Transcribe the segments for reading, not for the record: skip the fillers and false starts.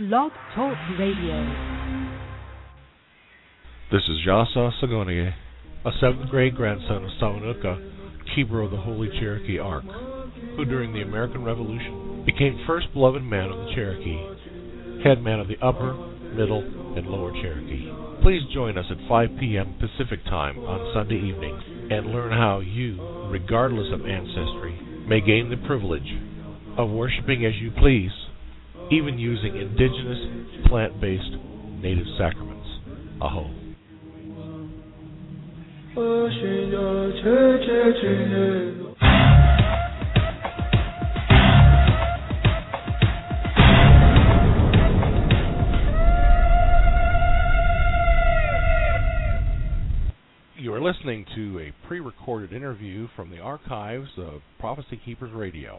Blog Talk Radio. This is Jasa Sagonier, a 7th grade grandson of Samanuka, keeper of the Holy Cherokee Ark, who during the American Revolution became first beloved man of the Cherokee, head man of the Upper, Middle, and Lower Cherokee. Please join us at 5 p.m. Pacific Time on Sunday evenings and learn how you, regardless of ancestry, may gain the privilege of worshiping as you please, even using indigenous, plant-based, native sacraments. Aho. You are listening to a pre-recorded interview from the archives of Prophecy Keepers Radio.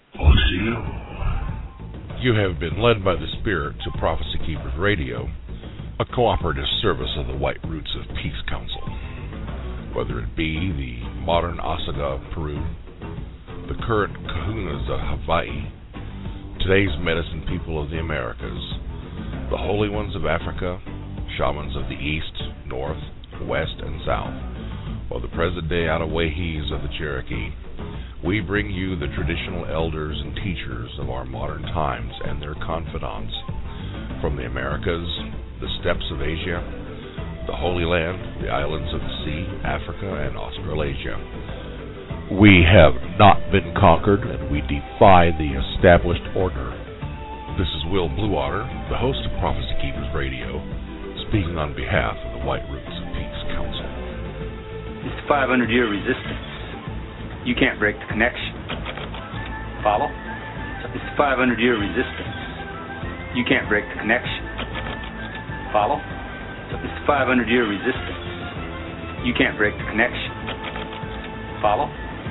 You have been led by the Spirit to Prophecy Keepers Radio, a cooperative service of the White Roots of Peace Council. Whether it be the modern Osaga of Peru, the current Kahunas of Hawaii, today's medicine people of the Americas, the holy ones of Africa, shamans of the East, North, West, and South, or the present-day Atawahis of the Cherokee, we bring you the traditional elders and teachers of our modern times and their confidants from the Americas, the steppes of Asia, the Holy Land, the islands of the sea, Africa, and Australasia. We have not been conquered, and we defy the established order. This is Will Bluewater, the host of Prophecy Keepers Radio, speaking on behalf of the White Roots of Peace Council. It's 500-year resistance. You can't break the connection. Follow? It's 500-year resistance. You can't break the connection. Follow? It's 500-year resistance. You can't break the connection. Follow?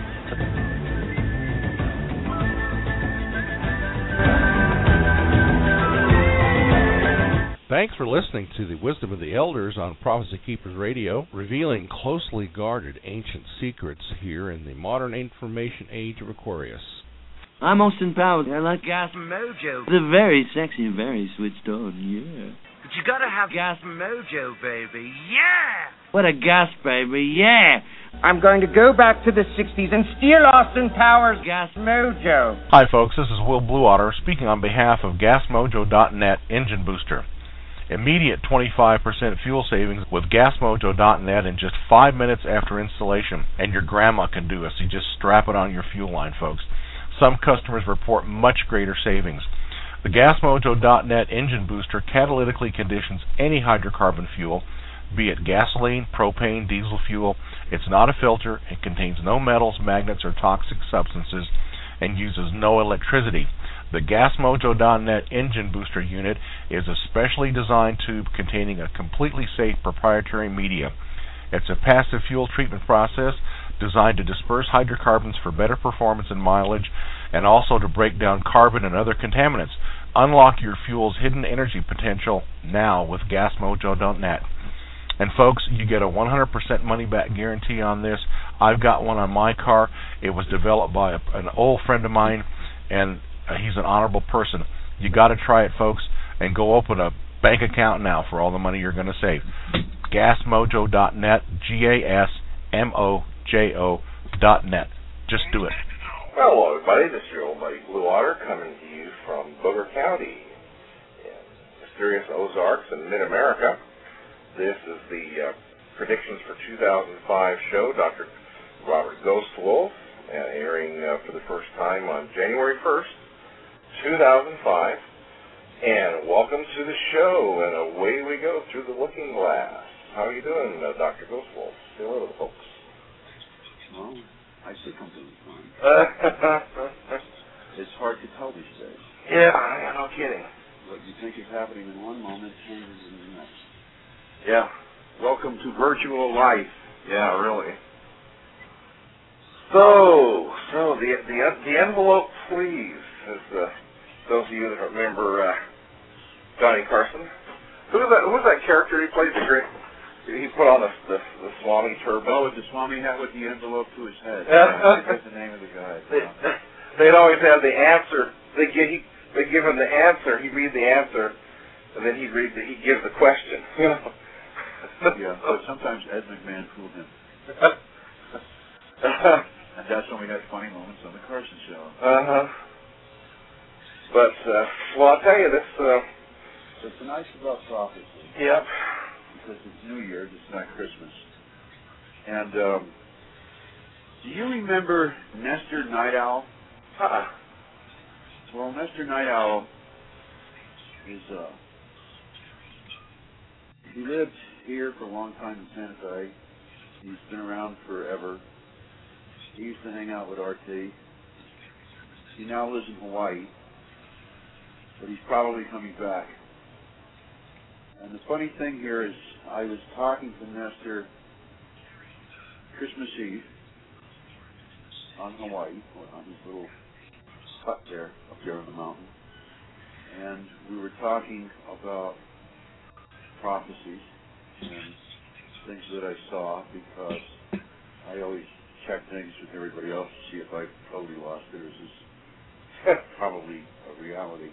Thanks for listening to the Wisdom of the Elders on Prophecy Keepers Radio, revealing closely guarded ancient secrets here in the modern information age of Aquarius. I'm Austin Powers. I like Gas Mojo. The very sexy, very switched on, yeah. But you gotta have Gas Mojo, baby, yeah! What a gas, baby, yeah! I'm going to go back to the 60s and steal Austin Powers' Gas Mojo. Hi, folks. This is Will Bluewater speaking on behalf of GasMojo.net Engine Booster. Immediate 25% fuel savings with GasMojo.net in just 5 minutes after installation. And your grandma can do it, so you just strap it on your fuel line, folks. Some customers report much greater savings. The GasMojo.net engine booster catalytically conditions any hydrocarbon fuel, be it gasoline, propane, diesel fuel. It's not a filter, it contains no metals, magnets, or toxic substances, and uses no electricity. The GasMojo.net engine booster unit is a specially designed tube containing a completely safe proprietary media. It's a passive fuel treatment process designed to disperse hydrocarbons for better performance and mileage, and also to break down carbon and other contaminants. Unlock your fuel's hidden energy potential now with GasMojo.net. And folks, you get a 100% money-back guarantee on this. I've got one on my car. It was developed by an old friend of mine, and he's an honorable person. You got to try it, folks, and go open a bank account now for all the money you're going to save. GasMojo.net, GasMojo.net. Just do it. Hello, everybody. This is your old buddy Bluewater coming to you from Booger County in mysterious Ozarks in mid-America. This is the predictions for 2005 show. Dr. Robert Ghostwolf, airing for the first time on January 1st, 2005. And welcome to the show, and away we go through the looking glass. How are you doing, Dr. Ghostwolf? Say hello to the folks. Well, I think I'm doing fine. It's hard to tell these days. Yeah, no kidding. What you think is happening in one moment changes in the next. Yeah. Welcome to virtual life. Yeah, really. So the envelope, please. As those of you that remember Johnny Carson, who was that character he played? He put on the Swami turban. Oh, with the Swami hat with the envelope to his head. That's the name of the guy. They'd always have the answer. They give him the answer. He'd read the answer, And then he'd give the question. Yeah, but sometimes Ed McMahon fooled him. And that's when we had funny moments on the Carson Show. But, well, I'll tell you this. So tonight's about prophecy. Yep. Because it's New Year, it's not Christmas. And do you remember Nestor Night Owl? Well, Nestor Night Owl is, he lived here for a long time in Santa Fe. He's been around forever. He used to hang out with RT. He now lives in Hawaii, but he's probably coming back. And the funny thing here is, I was talking to Nestor Christmas Eve on Hawaii, on his little hut there, up there on the mountain. And we were talking about prophecies and things that I saw, because I always check things with everybody else to see if I totally lost it, or is this probably a reality.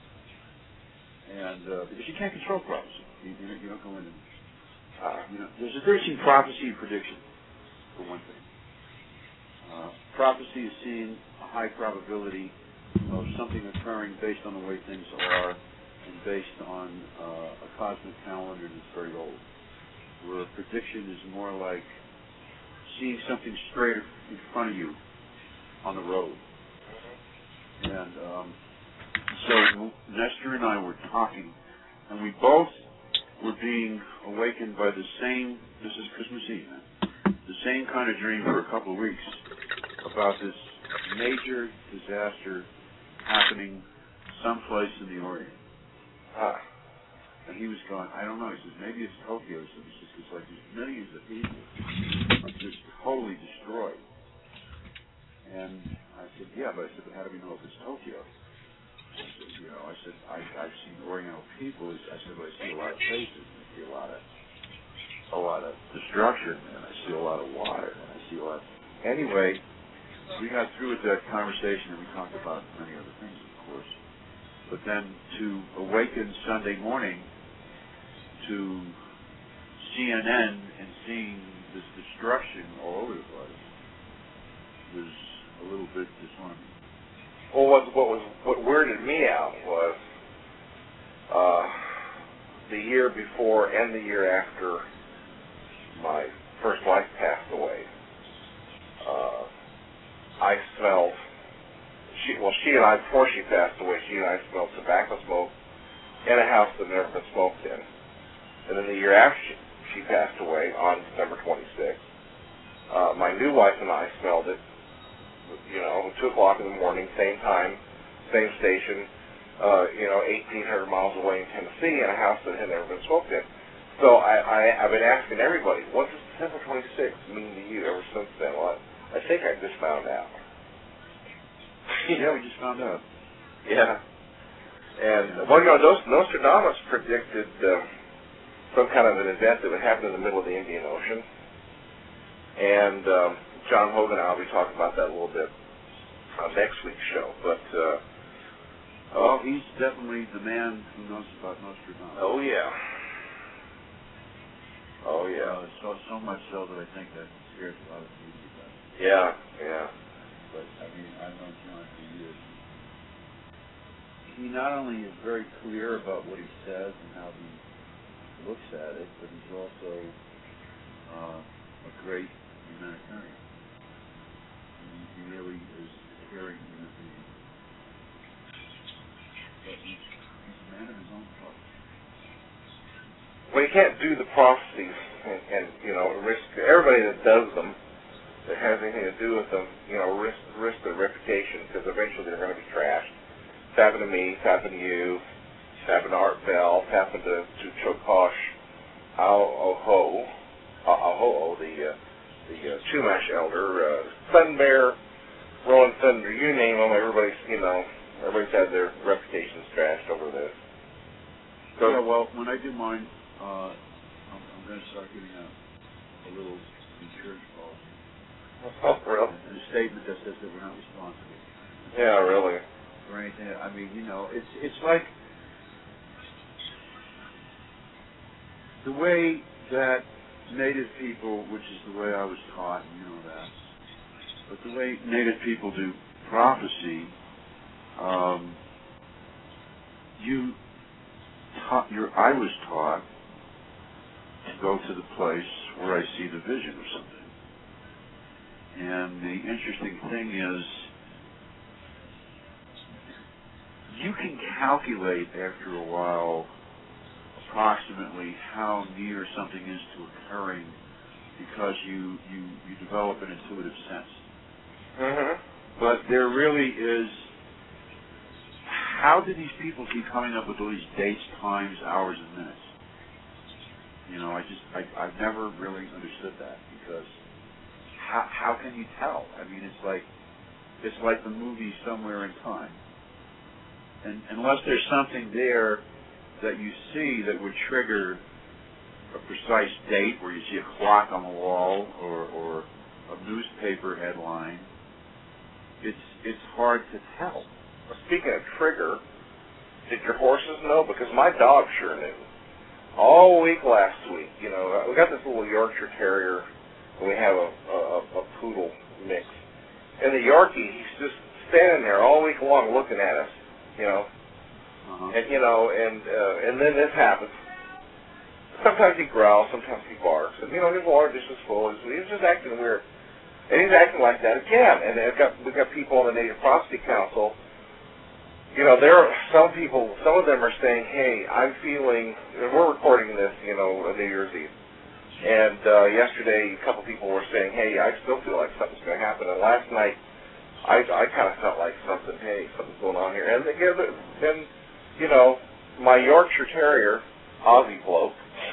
And because you can't control prophecy. You don't go in and, there's a difference between prophecy and prediction, for one thing. Prophecy is seeing a high probability of something occurring based on the way things are and based on a cosmic calendar that's very old. Where a prediction is more like seeing something straight in front of you on the road. And so Nestor and I were talking, and we both were being awakened by the same, this is Christmas Eve, the same kind of dream for a couple of weeks about this major disaster happening someplace in the Orient. And he was going, I don't know. He says, maybe it's Tokyo. He says, it's like there's millions of people are just totally destroyed. And I said, yeah, but how do we know if it's Tokyo? I said, I've seen Oriental people. I said, I see a lot of faces. I see a lot of destruction, and I see a lot of water, and I see a lot. Anyway, we got through with that conversation, and we talked about many other things, of course. But then to awaken Sunday morning to CNN and seeing this destruction all over the place was a little bit disarming. Well, what weirded me out was the year before and the year after my first wife passed away. I smelled. She and I, before she passed away, she and I smelled tobacco smoke in a house that had never been smoked in. And then the year after she passed away, on December 26th, my new wife and I smelled it, 2 o'clock in the morning, same time, same station, 1,800 miles away in Tennessee, in a house that had never been smoked in. So I've been asking everybody, what does December 26th mean to you ever since then? Well, I think I just found out. Yeah, we just found out. Yeah. And, Nostradamus predicted some kind of an event that would happen in the middle of the Indian Ocean. And John Hogan and I will be talking about that a little bit on next week's show. But, well, he's definitely the man who knows about Nostradamus. Oh, yeah. Oh, yeah. So much so that I think that scares a lot of people. Yeah, yeah. But, I've known John for years. He not only is very clear about what he says and how he looks at it, but he's also a great humanitarian. He really is caring human being. But he's a man of his own thoughts. Well, you can't do the prophecies and risk everybody that does them, that has anything to do with them, risk their reputation, because eventually they're going to be trashed. It's happened to me, it's happened to you, it's happened to Art Bell, it's happened to Chokosh Aoho, the Chumash elder, Sun Bear, Rowan Thunder, you name them, everybody's had their reputations trashed over this. So, yeah, well, when I do mine, I'm going to start giving a little insurance policy. Oh, really? And a statement that says that we're not responsible. Yeah, really. For anything. It's like The way that Native people, which is the way I was taught, and you know that, but the way Native people do prophecy, I was taught to go to the place where I see the vision of something. And the interesting thing is, you can calculate after a while approximately how near something is to occurring because you develop an intuitive sense. Mm-hmm. But there really is, how do these people keep coming up with all these dates, times, hours, and minutes? You know, I've never really understood that, because how can you tell? I mean, it's like the movie Somewhere in Time. And unless there's something there that you see that would trigger a precise date, where you see a clock on the wall or a newspaper headline, it's hard to tell. Speaking of trigger, did your horses know? Because my dog sure knew. All week last week, you know, we got this little Yorkshire Terrier, and we have a poodle mix. And the Yorkie, he's just standing there all week long looking at us, you know. Uh-huh. And, you know, and then this happens. Sometimes he growls, sometimes he barks. And, you know, his water dish is full. He's just acting weird. And he's acting like that again. And we've got people on the Native Prophecy Council. You know, some of them are saying, hey, I'm feeling, and we're recording this, you know, on New Year's Eve. And yesterday, a couple people were saying, hey, I still feel like something's going to happen. And last night, I kind of felt like something's going on here. And then, you know, my Yorkshire Terrier, Aussie bloke,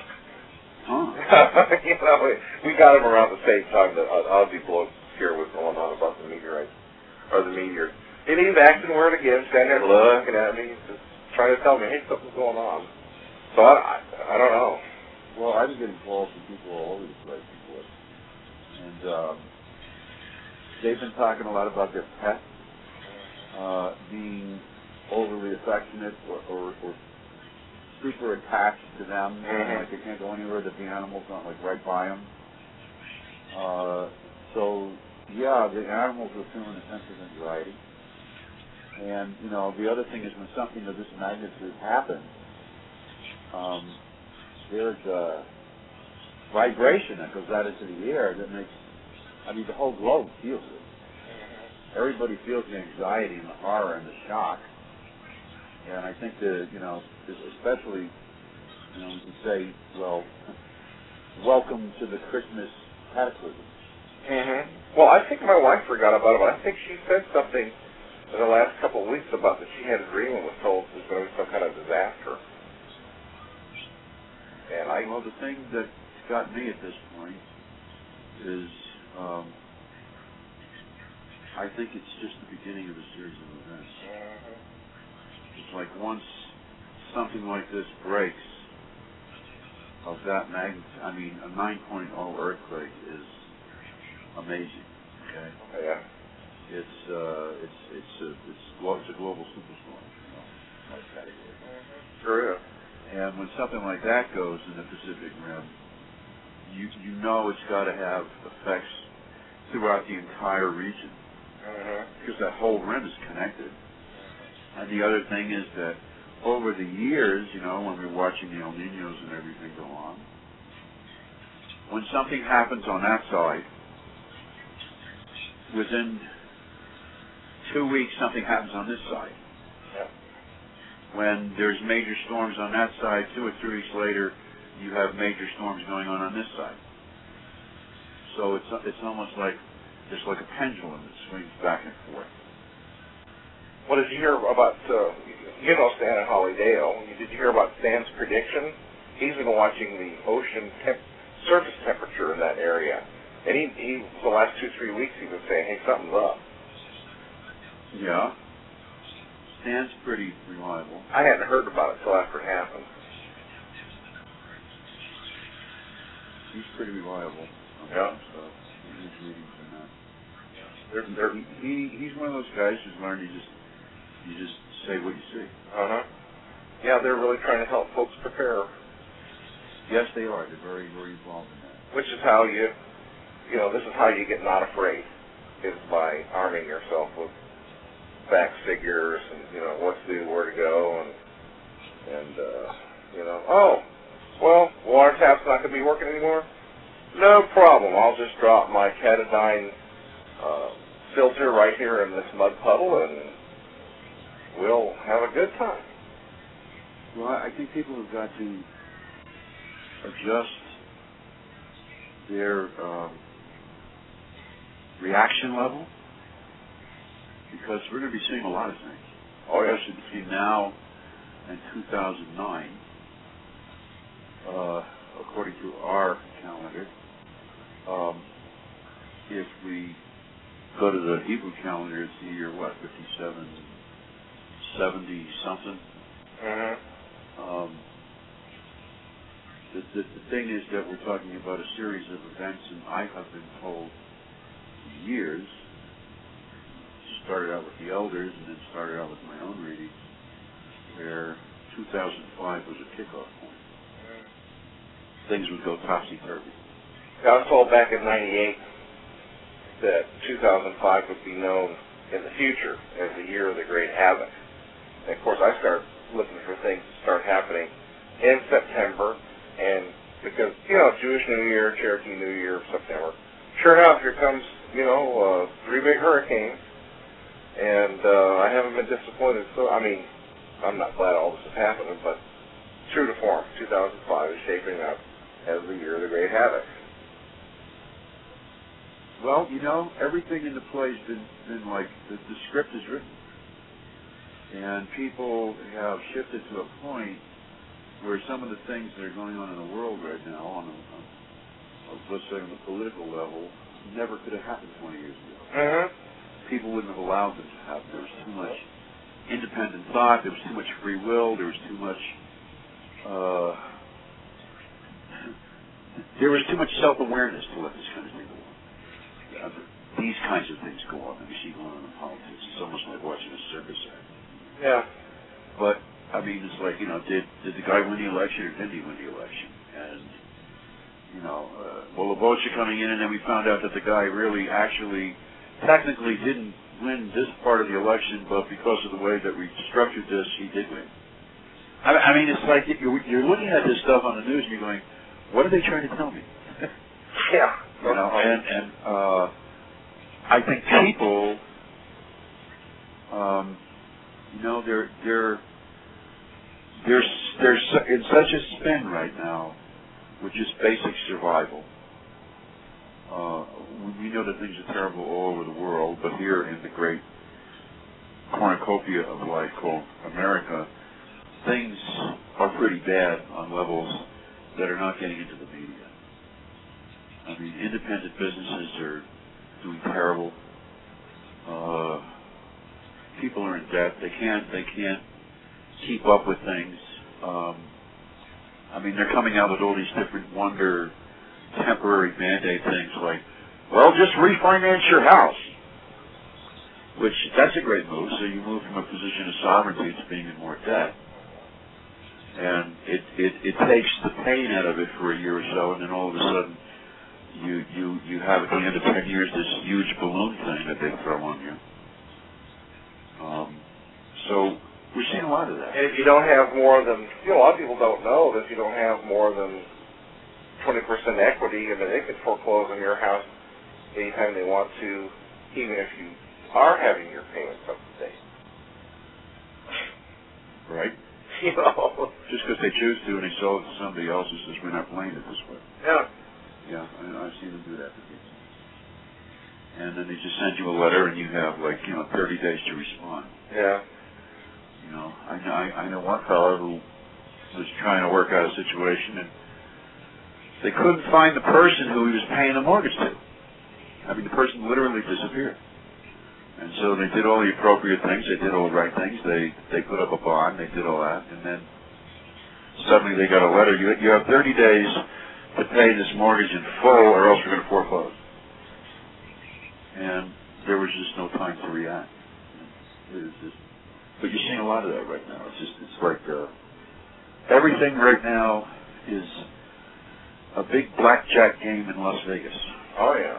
you know, we got him around the same time that Aussie bloke here was going on about the meteorite, or the meteor. And he's acting weird again, standing there looking at me, just trying to tell me, hey, something's going on. So I don't know. Well, I've been getting calls from people all over the place before. And they've been talking a lot about their pet being overly affectionate or super attached to them. Mm-hmm. Like they can't go anywhere that the animal's not like right by them. So, yeah, the animals are feeling a sense of anxiety. And, you know, the other thing is when something of this magnitude happens, there's a vibration that goes out into the air that makes, I mean, the whole globe feels it. Everybody feels the anxiety and the horror and the shock. And I think that, you know, especially, you know, we can say, well, welcome to the Christmas cataclysm. Mm-hmm. Well, I think my wife forgot about it, but I think she said something in the last couple of weeks about that she had a dream and was told there's going to be some kind of disaster. And well, the thing that got me at this point is I think it's just the beginning of a series of events. Mm-hmm. It's like once something like this breaks of that magnitude, I mean, a 9.0 earthquake is amazing. Okay. Yeah. It's a global superstorm. You know, like category. Sure is. And when something like that goes in the Pacific Rim, you know it's got to have effects throughout the entire region, because that whole rim is connected. And the other thing is that over the years, you know, when we're watching the El Niños and everything go on, when something happens on that side, within 2 weeks something happens on this side. Yeah. When there's major storms on that side, 2 or 3 weeks later, you have major storms going on this side. So it's almost like there's like a pendulum that swings back and forth. What did you hear about, you know Stan and Holly Dale, did you hear about Stan's prediction? He's been watching the ocean surface temperature in that area. And he for the last 2-3 weeks, he was saying, hey, something's up. Yeah. Stan's pretty reliable. I hadn't heard about it until after it happened. He's pretty reliable. Yeah. So his readings are not. He's one of those guys who's learned you just say what you see. Yeah, they're really trying to help folks prepare. Yes, they are. They're very, very involved in that. Which is how this is how you get not afraid, is by arming yourself with facts, figures, and, what to do, where to go, and water tap's not going to be working anymore? No problem. I'll just drop my Katadyn filter right here in this mud puddle, and we'll have a good time. Well, I think people have got to adjust their reaction level, because we're going to be seeing a lot of things. Oh, yes. Especially between now and 2009, according to our calendar. If we go to the Hebrew calendar, it's the year, 5770 something. Mm-hmm. The thing is that we're talking about a series of events, and I have been told for years, started out with the elders and then started out with my own readings, where 2005 was a kickoff point. Things would go topsy-turvy. I was told back in 98 that 2005 would be known in the future as the year of the Great Havoc. And of course, I start looking for things to start happening in September, and because, Jewish New Year, Cherokee New Year, September. Sure enough, here comes, 3 big hurricanes, and I haven't been disappointed. So, I'm not glad all this is happening, but true to form, 2005 is shaping up as the year of the Great Havoc. Well, everything in the play's been like, the script is written. And people have shifted to a point where some of the things that are going on in the world right now, let's say on the political level, never could have happened 20 years ago. Mm-hmm. People wouldn't have allowed them to happen. There was too much independent thought, there was too much free will, there was too much self-awareness to let this kind of thing go on. These kinds of things go on that we see going on in politics. It's almost like watching a circus act. Yeah. But, it's like, did the guy win the election or didn't he win the election? And, the votes are coming in, and then we found out that the guy really actually technically didn't win this part of the election, but because of the way that we structured this, he did win. It's like you're looking at this stuff on the news and you're going, what are they trying to tell me? Yeah. And I think people, they're in such a spin right now with just basic survival. We know that things are terrible all over the world, but here in the great cornucopia of life called America, things are pretty bad on levels that are not getting into the media. Independent businesses are doing terrible. People are in debt. They can't keep up with things. They're coming out with all these different wonder temporary Band-Aid things like, just refinance your house. Which, that's a great move. So you move from a position of sovereignty to being in more debt. And it takes the pain out of it for a year or so, and then all of a sudden you have at the end of 10 years this huge balloon thing that they throw on you. So we're seeing a lot of that. And if you don't have more than, a lot of people don't know that if you don't have more than 20% equity, they could foreclose on your house anytime they want to, even if you are having your payments up to date. Right? Just because they choose to and they sell it to somebody else who says, we're not playing it this way. Yeah. Yeah, I've seen them do that to people. And then they just send you a letter and you have 30 days to respond. Yeah. I know one fellow who was trying to work out a situation and they couldn't find the person who he was paying the mortgage to. The person literally disappeared. And so they did all the appropriate things. They did all the right things. They put up a bond. They did all that. And then suddenly they got a letter. You have 30 days to pay this mortgage in full or else we're going to foreclose. And there was just no time to react. But you're seeing a lot of that right now. It's like everything right now is a big blackjack game in Las Vegas. Oh, yeah.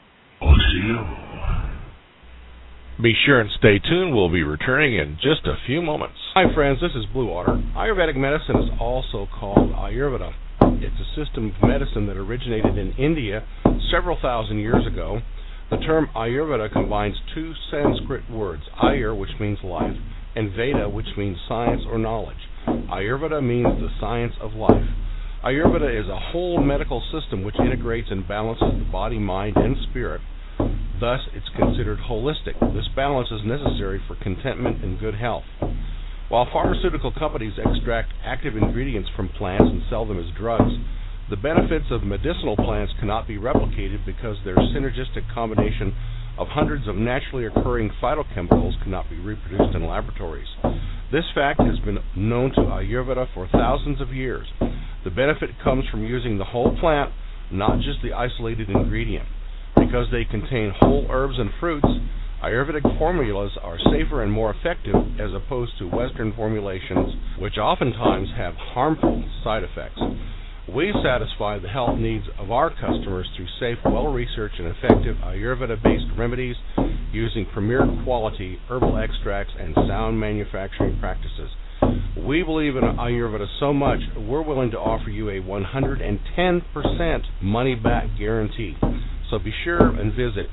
Be sure and stay tuned. We'll be returning in just a few moments. Hi, friends. This is Blue Water. Ayurvedic medicine is also called Ayurveda. It's a system of medicine that originated in India several thousand years ago. The term Ayurveda combines two Sanskrit words, Ayur, which means life, and Veda, which means science or knowledge. Ayurveda means the science of life. Ayurveda is a whole medical system which integrates and balances the body, mind, and spirit. Thus, it's considered holistic. This balance is necessary for contentment and good health. While pharmaceutical companies extract active ingredients from plants and sell them as drugs, the benefits of medicinal plants cannot be replicated because their synergistic combination of hundreds of naturally occurring phytochemicals cannot be reproduced in laboratories. This fact has been known to Ayurveda for thousands of years. The benefit comes from using the whole plant, not just the isolated ingredient. Because they contain whole herbs and fruits, Ayurvedic formulas are safer and more effective as opposed to Western formulations, which oftentimes have harmful side effects. We satisfy the health needs of our customers through safe, well-researched, and effective Ayurveda-based remedies using premier quality herbal extracts and sound manufacturing practices. We believe in Ayurveda so much, we're willing to offer you a 110% money-back guarantee. So be sure and visit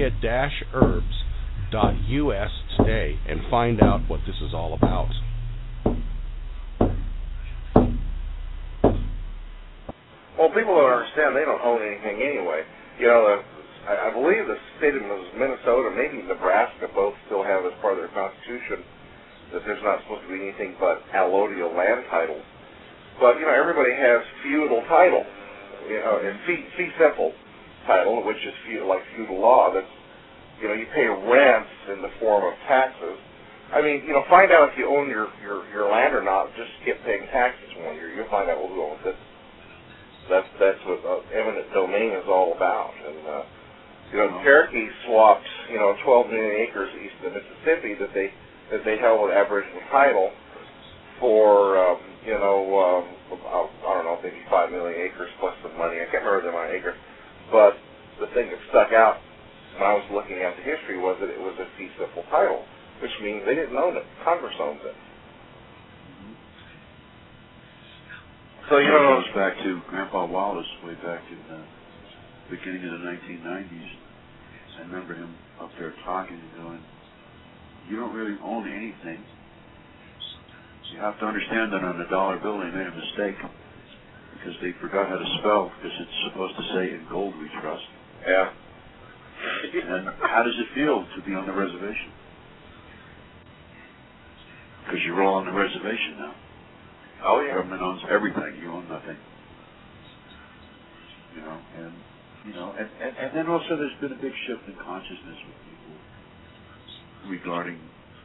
india-herbs.us today and find out what this is all about. Well, people don't understand. They don't own anything anyway. You know, I believe the state of Minnesota, maybe Nebraska, both still have as part of their constitution that there's not supposed to be anything but allodial land titles. But, you know, everybody has feudal title, you know, and fee simple title, which is like feudal law. That's, you know, you pay rents in the form of taxes. I mean, you know, find out if you own your land or not. Just skip paying taxes 1 year. You'll find out who owns it. That's what eminent domain is all about. And you know, Cherokee swapped 12 million acres east of the Mississippi that they held with Aboriginal title for I don't know, maybe 5 million acres plus some money. I can't remember the amount of acres. But the thing that stuck out when I was looking at the history was that it was a fee simple title, which means they didn't own it. Congress owns it. So, you know, it goes back to Grandpa Wallace way back in the beginning of the 1990s. I remember him up there talking and going, you don't really own anything. You have to understand that on the dollar bill they made a mistake because they forgot how to spell because it's supposed to say in gold we trust. Yeah. And how does it feel to be on the reservation? Because you're all on the reservation now. Oh, yeah. The government owns everything. You own nothing. You know, and then also there's been a big shift in consciousness with people regarding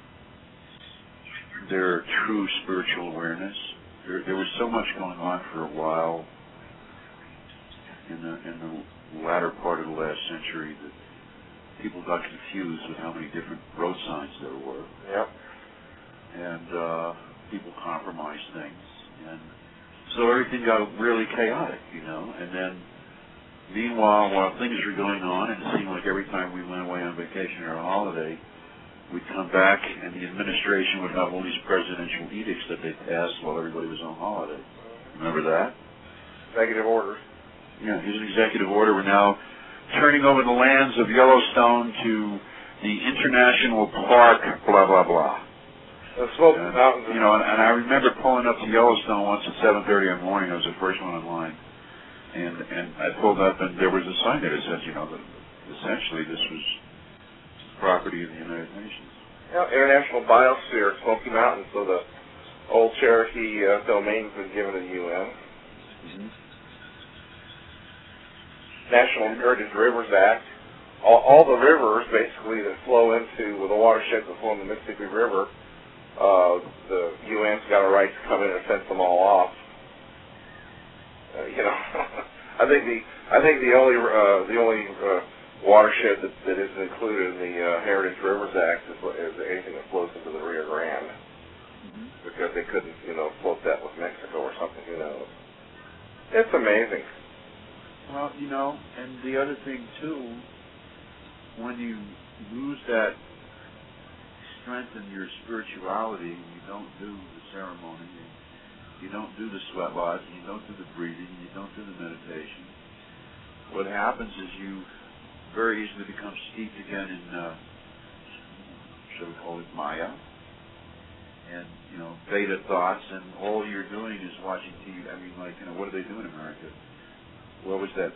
their true spiritual awareness. There was so much going on for a while in the latter part of the last century that people got confused with how many different road signs there were. Yep. And people compromised things, and so everything got really chaotic, you know. And then, meanwhile, while things were going on, and it seemed like every time we went away on vacation or a holiday, we'd come back, and the administration would have all these presidential edicts that they passed while everybody was on holiday. Remember that? Executive orders. Yeah, here's an executive order. We're now turning over the lands of Yellowstone to the International Park, blah, blah, blah. The Smoky Mountains. You know, and I remember pulling up to Yellowstone once at 7:30 in the morning. I was the first one in line. And I pulled up, and there was a sign there that says, you know, that essentially this was property of the United Nations. Yeah, International Biosphere, Smoky Mountains. So the old Cherokee domain's been given to the UN. Mm-hmm. National Heritage Rivers Act. All the rivers, basically, that flow into the watersheds that flow in the Mississippi River, the UN's got a right to come in and fence them all off. You know, I think the only watershed that isn't included in the Heritage Rivers Act is anything that flows into the Rio Grande, because they couldn't, float that with Mexico or something. Who knows? It's amazing. Well, you know, and the other thing too, when you lose that strength in your spirituality, you don't do the ceremony, you don't do the sweat lodge, you don't do the breathing, you don't do the meditation. What happens is you very easily become steeped again in, shall we call it Maya, and, you know, beta thoughts, and all you're doing is watching TV. I mean, like, you know, what do they do in America? What was that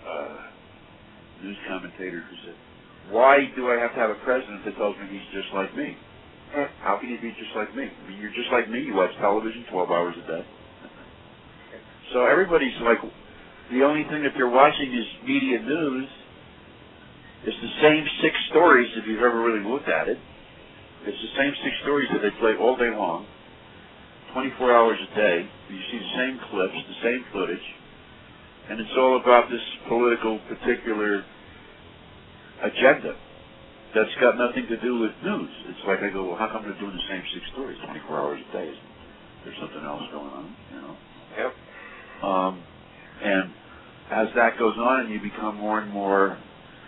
news commentator who said, why do I have to have a president that tells me he's just like me? How can you be just like me? I mean, you're just like me. You watch television 12 hours a day. So everybody's like, the only thing that they're watching is media news. It's the same 6 stories, if you've ever really looked at it. It's the same 6 stories that they play all day long, 24 hours a day. You see the same clips, the same footage. And it's all about this political particular agenda that's got nothing to do with news. It's like I go, well, how come they're doing the same 6 stories 24 hours a day? There's something else going on, you know? Yep. And as that goes on and you become more and more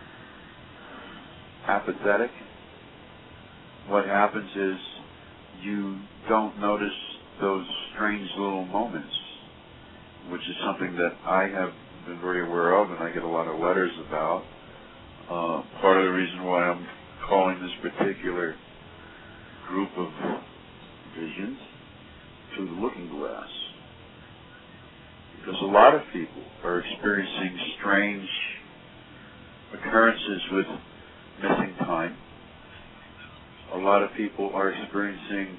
apathetic, what happens is you don't notice those strange little moments, which is something that I have been very aware of and I get a lot of letters about. Part of the reason why I'm calling this particular group of visions through the looking glass. Because a lot of people are experiencing strange occurrences with missing time. A lot of people are experiencing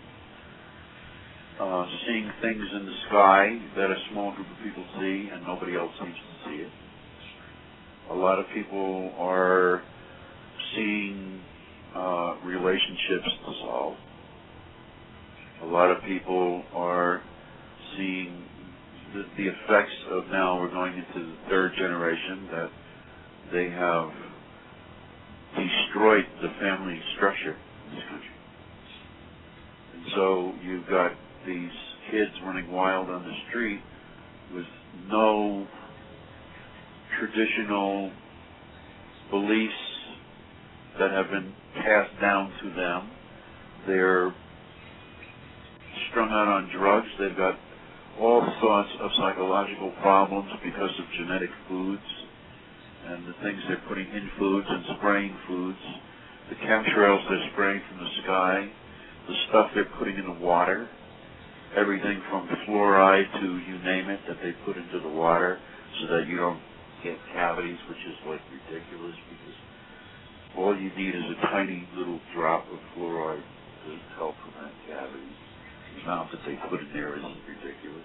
seeing things in the sky that a small group of people see and nobody else seems to see it. A lot of people are seeing relationships dissolve. A lot of people are seeing the effects of now we're going into the 3rd generation that they have destroyed the family structure in this country. And so you've got these kids running wild on the street with no traditional beliefs that have been passed down to them. They're strung out on drugs. They've got all sorts of psychological problems because of genetic foods and the things they're putting in foods and spraying foods, the chemtrails they're spraying from the sky, the stuff they're putting in the water, everything from fluoride to you name it that they put into the water so that you don't get cavities, which is like ridiculous because all you need is a tiny little drop of fluoride to help prevent cavities. The amount that they put in there is ridiculous.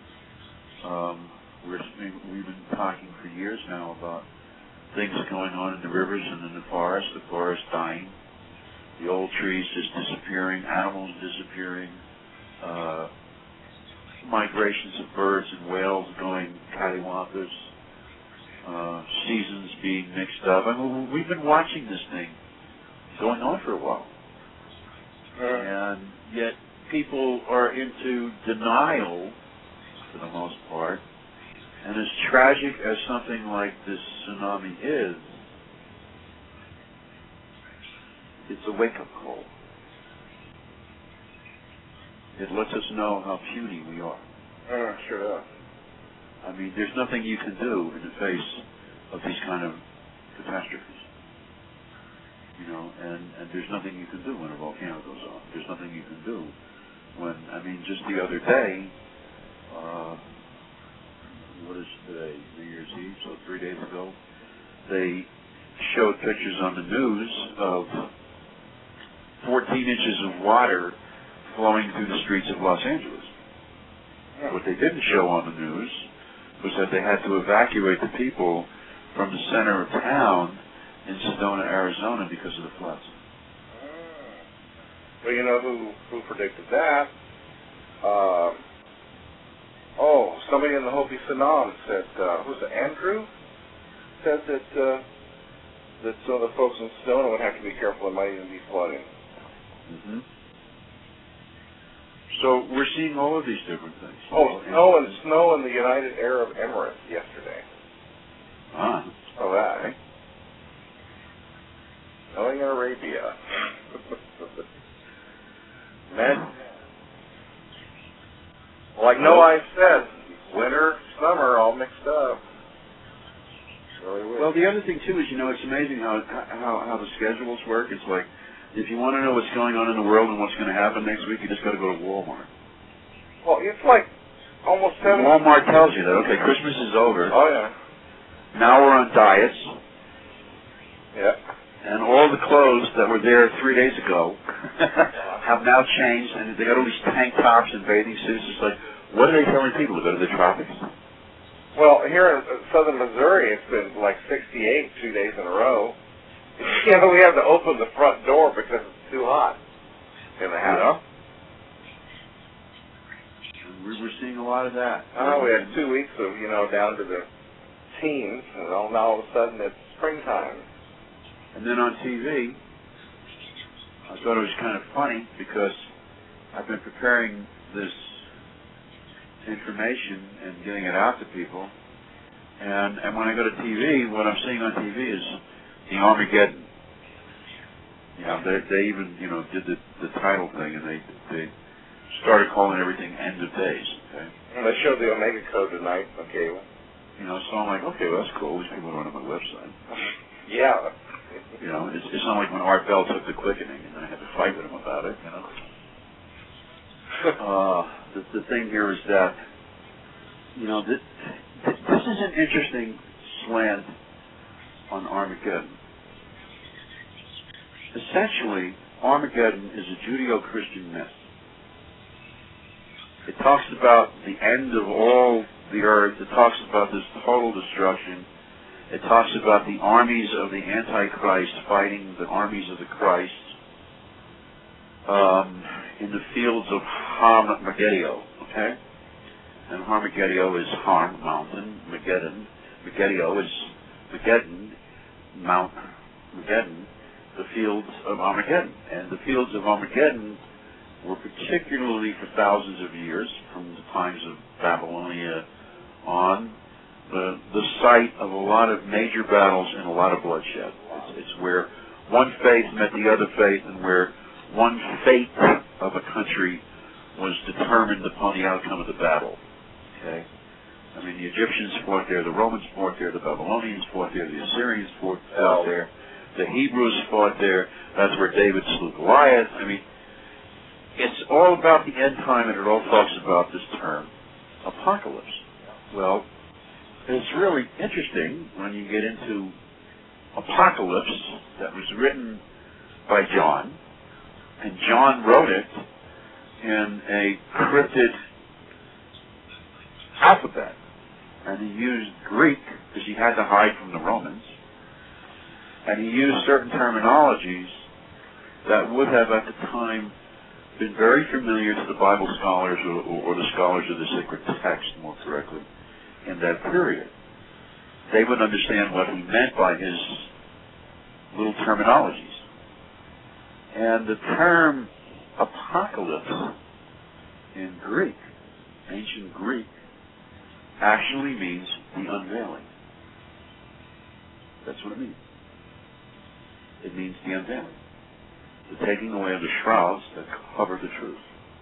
We've been talking for years now about things going on in the rivers and in the forest dying, the old trees just disappearing, animals disappearing, migrations of birds and whales going cattywampus, seasons being mixed up. I mean, we've been watching this thing going on for a while. And yet people are into denial for the most part. And as tragic as something like this tsunami is, it's a wake-up call. It lets us know how puny we are. Sure does. I mean, there's nothing you can do in the face of these kind of catastrophes. You know, and there's nothing you can do when a volcano goes off. There's nothing you can do when, I mean, just the other day, what is today, New Year's Eve, so 3 days ago, they showed pictures on the news of 14 inches of water flowing through the streets of Los Angeles. What they didn't show on the news was that they had to evacuate the people from the center of town in Sedona, Arizona because of the floods. Well, you know who predicted that? Somebody in the Hopi Sanam said, who's it, Andrew? Said that some of the folks in Sedona would have to be careful, it might even be flooding. Mm-hmm. So we're seeing all of these different things. Snow in the United Arab Emirates yesterday. Like No Ice said, winter, summer, all mixed up. Really weird. Well, the other thing too is, it's amazing how the schedules work. It's like, if you want to know what's going on in the world and what's going to happen next week, you just got to go to Walmart. Well, it's like almost 7. Walmart tells you that, okay, Christmas is over. Oh, yeah. Now we're on diets. Yeah. And all the clothes that were there 3 days ago have now changed, and they got all these tank tops and bathing suits. It's like, what are they telling people, to go to the tropics? Well, here in southern Missouri, it's been like 68 2 days in a row. We have to open the front door because it's too hot in the house. And we're seeing a lot of that. Oh, we had 2 weeks of, down to the teens, and now all of a sudden it's springtime. And then on TV, I thought it was kind of funny because I've been preparing this information and getting it out to people. And when I go to TV, what I'm seeing on TV is the Armageddon. They even, did the title thing, and they started calling everything End of Days. Okay? And they showed the Omega Code tonight on cable. So I'm like, okay, well, that's cool. These people are on my website. Yeah. It's not like when Art Bell took the quickening and then I had to fight with him about it, The thing here is that, this is an interesting slant on Armageddon. Essentially, Armageddon is a Judeo-Christian myth. It talks about the end of all the earth. It talks about this total destruction. It talks about the armies of the Antichrist fighting the armies of the Christ in the fields of Har-Megiddo, okay? And Har-Megiddo is Har, mountain, Megiddon. Megiddo is Megiddon, Mount Megiddon, the fields of Armageddon. And the fields of Armageddon were particularly for thousands of years, from the times of Babylonia on, the site of a lot of major battles and a lot of bloodshed. It's where one faith met the other faith, and where one fate of a country was determined upon the outcome of the battle. Okay? I mean, the Egyptians fought there, the Romans fought there, the Babylonians fought there, the Assyrians fought there, the Hebrews fought there. That's where David slew Goliath. I mean, it's all about the end time, and it all talks about this term, apocalypse. Well, it's really interesting when you get into Apocalypse that was written by John, and John wrote it in a cryptid alphabet, and he used Greek because he had to hide from the Romans, and he used certain terminologies that would have at the time been very familiar to the Bible scholars or the scholars of the sacred text, more correctly, in that period. They would understand what he meant by his little terminologies. And the term apocalypse in Greek, ancient Greek, actually means the unveiling. That's what it means. It means the unveiling. The taking away of the shrouds that cover the truth.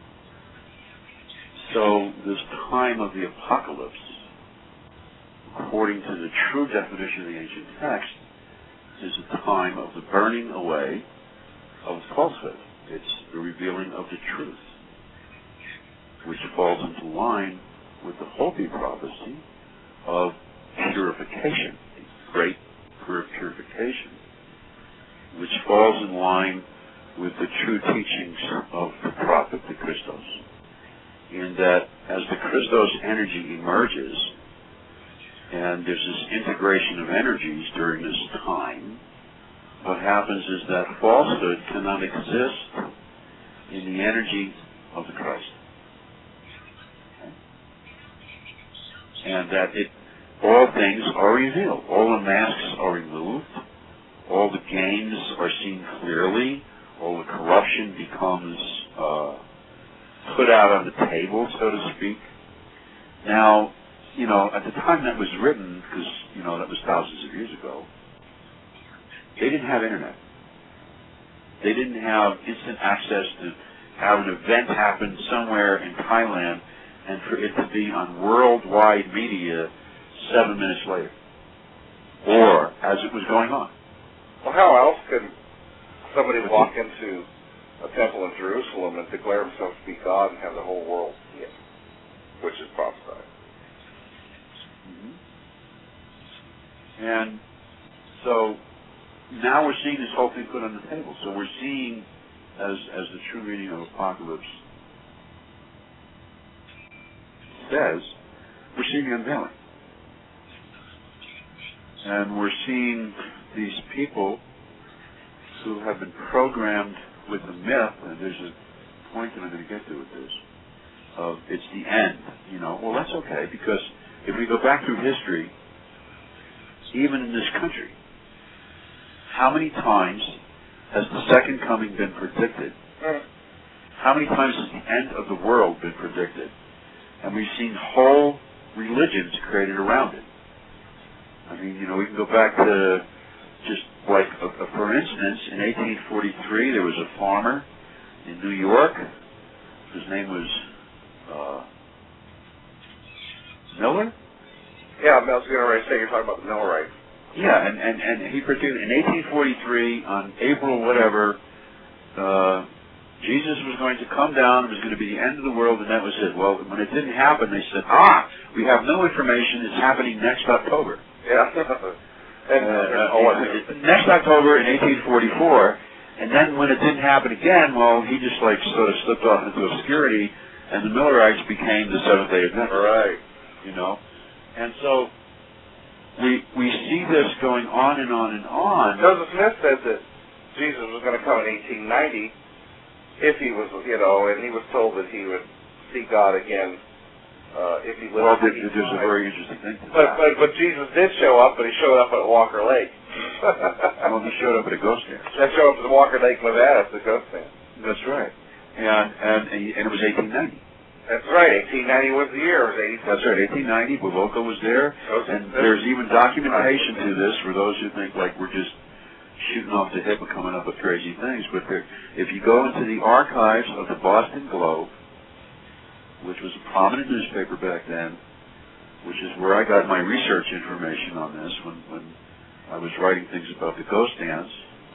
So this time of the apocalypse, according to the true definition of the ancient text, is a time of the burning away of falsehood. It's the revealing of the truth, which falls into line with the Hopi prophecy of purification, great purification, which falls in line with the true teachings of the prophet, the Christos, in that as the Christos energy emerges, and there's this integration of energies during this time, what happens is that falsehood cannot exist in the energy of the Christ. Okay? And that all things are revealed. All the masks are removed. All the games are seen clearly. All the corruption becomes put out on the table, so to speak. Now, at the time that was written, because, that was thousands of years ago, they didn't have internet. They didn't have instant access to have an event happen somewhere in Thailand, and for it to be on worldwide media 7 minutes later, or as it was going on. Well, how else could somebody walk into a temple in Jerusalem and declare himself to be God and have the whole world see it, which is prophesied? And so now we're seeing this whole thing put on the table. So we're seeing, as the true reading of Apocalypse says, we're seeing the unveiling. And we're seeing these people who have been programmed with the myth, and there's a point that I'm going to get to with this, of it's the end, you know. Well, that's okay, because if we go back through history, even in this country, how many times has the second coming been predicted? How many times has the end of the world been predicted? And we've seen whole religions created around it. I mean, you know, we can go back to just like, for instance, in 1843, there was a farmer in New York. His name was Miller? Yeah, I was going to say you're talking about the Millerites. Yeah, and he predicted in 1843, on April whatever, Jesus was going to come down, it was going to be the end of the world, and that was it. Well, when it didn't happen, they said, we have no information, it's happening next October. Yeah. Next October in 1844, and then when it didn't happen again, well, he just like sort of slipped off into obscurity, and the Millerites became the Seventh-day Adventists. Right. You know? And so we see this going on and on and on. Joseph Smith said that Jesus was going to come in 1890 if he was, you know, and he was told that he would see God again if he lived. Well, there's a very interesting thing to that. But Jesus did show up, but he showed up at Walker Lake. Well, he showed up at a ghost dance. That showed up at the Walker Lake, Nevada, at the ghost dance. That's right. And it was 1890. That's right. 1890 was the year. It was 1890. That's right. 1890. Bavocco was there, and there's even documentation to this for those who think like we're just shooting off the hip and coming up with crazy things. But if you go into the archives of the Boston Globe, which was a prominent newspaper back then, which is where I got my research information on this when I was writing things about the ghost dance,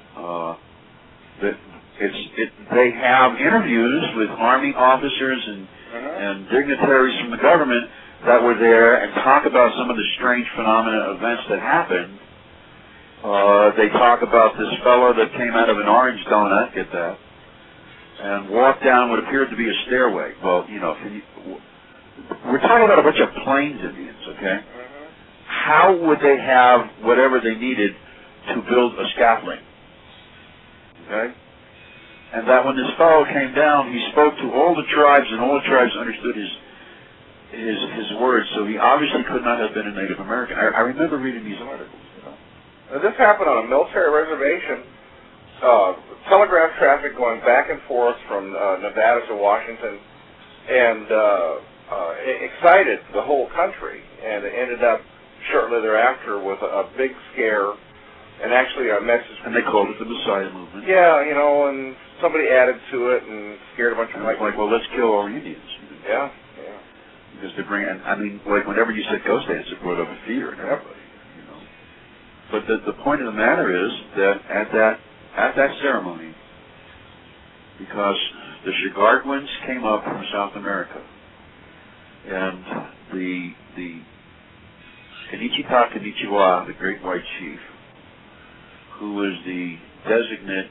they have interviews with Army officers and dignitaries from the government that were there and talk about some of the strange phenomena events that happened. They talk about this fellow that came out of an orange donut, get that, and walked down what appeared to be a stairway. Well, you know, we're talking about a bunch of Plains Indians, okay? How would they have whatever they needed to build a scaffolding? Okay? And that when this fellow came down, he spoke to all the tribes, and all the tribes understood his words, so he obviously could not have been a Native American. I remember reading these articles. You know? Now, this happened on a military reservation. Telegraph traffic going back and forth from Nevada to Washington, and excited the whole country, and it ended up shortly thereafter with a big scare, and actually a message. And they called it the Messiah Movement. Yeah, you know, and somebody added to it and scared a bunch of people. Like, well, let's kill all Indians. Yeah. Because they bring, I mean, like whenever you said ghost dance, it brought up a fear in everybody, you know. But the point of the matter is that at that ceremony, because the Chigarguans came up from South America, and the Kenichita Kenichiwa, the Great White Chief, who was the designate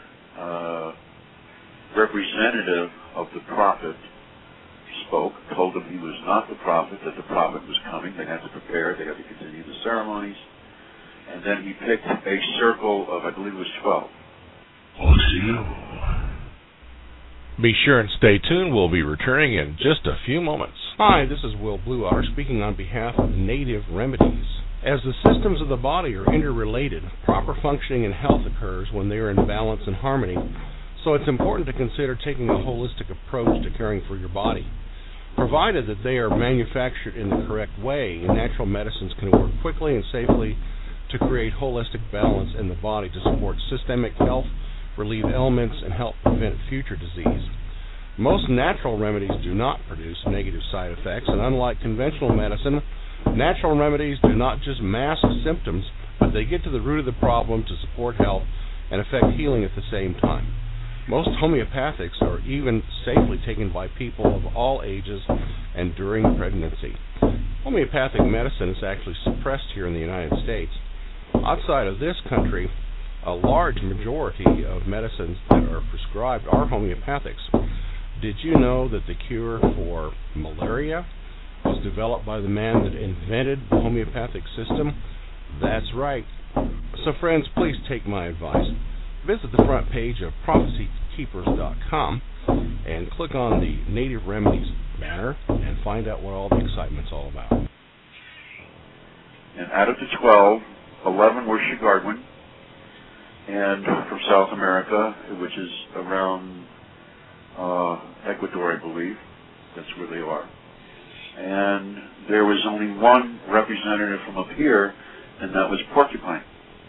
representative of the prophet, spoke, told them he was not the prophet, that the prophet was coming. They had to prepare, they had to continue the ceremonies. And then he picked a circle of, I believe it was 12. Be sure and stay tuned. We'll be returning in just a few moments. Hi, this is Will Bluewater speaking on behalf of Native Remedies. As the systems of the body are interrelated, proper functioning and health occurs when they are in balance and harmony. So it's important to consider taking a holistic approach to caring for your body. Provided that they are manufactured in the correct way, natural medicines can work quickly and safely to create holistic balance in the body to support systemic health, relieve ailments, and help prevent future disease. Most natural remedies do not produce negative side effects, and unlike conventional medicine, natural remedies do not just mask symptoms, but they get to the root of the problem to support health and affect healing at the same time. Most homeopathics are even safely taken by people of all ages and during pregnancy. Homeopathic medicine is actually suppressed here in the United States. Outside of this country, a large majority of medicines that are prescribed are homeopathics. Did you know that the cure for malaria was developed by the man that invented the homeopathic system? That's right. So friends, please take my advice. Visit the front page of prophecykeepers.com and click on the Native Remedies banner and find out what all the excitement's all about. And out of the 12, 11 were Chigarguan, and from South America, which is around Ecuador, I believe. That's where they are. And there was only one representative from up here, and that was Porcupine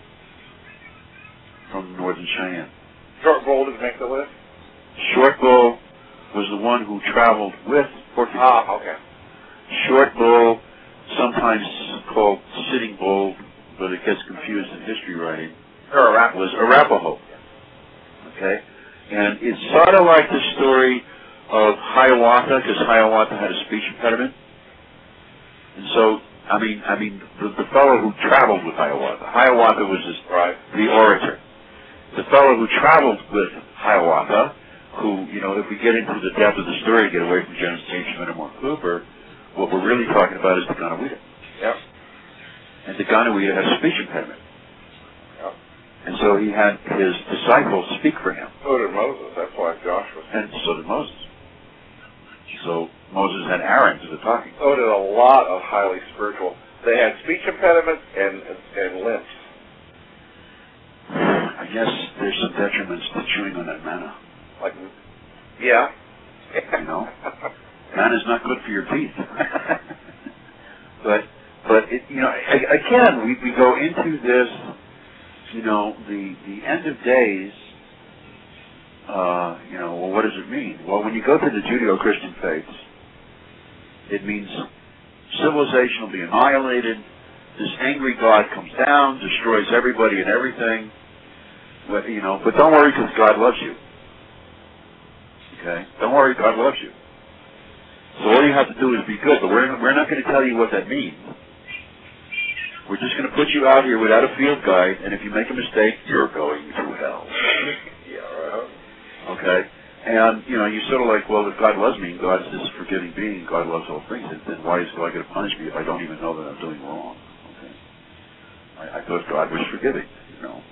from Northern Cheyenne. Short Bull didn't make the list? Short Bull was the one who traveled with Porcupine. Ah, okay. Short Bull, sometimes called Sitting Bull, but it gets confused in history writing, was Arapaho. Okay? And it's sort of like the story of Hiawatha, because Hiawatha had a speech impediment. And so, I mean, the fellow who traveled with Hiawatha was the orator. The fellow who traveled with Hiawatha, who, you know, if we get into the depth of the story to get away from Jones J. Schmidt and Mark Cooper, what we're really talking about is the Ganawida. Yep. And the Ganawida has a speech impediment. Yep. And so he had his disciples speak for him. So did Moses. That's why Joshua. And so did Moses. So Moses had Aaron to the talking. So did a lot of highly spiritual. They had speech impediments and limps. I guess there's some detriments to chewing on that manna. Like, yeah. You know, manna's not good for your teeth. but it, you know, again, we go into this. You know, the end of days. You know, well, what does it mean? Well, when you go to the Judeo-Christian faiths, it means civilization will be annihilated. This angry God comes down, destroys everybody and everything. But, you know, but don't worry, because God loves you. Okay? Don't worry, God loves you. So all you have to do is be good. But we're not going to tell you what that means. We're just going to put you out here without a field guide, and if you make a mistake, you're going to hell. Yeah, right. Okay? And, you know, you're sort of like, well, if God loves me, God is this forgiving being, God loves all things, then why is God going to punish me if I don't even know that I'm doing wrong? Okay? I thought God was forgiving, you know.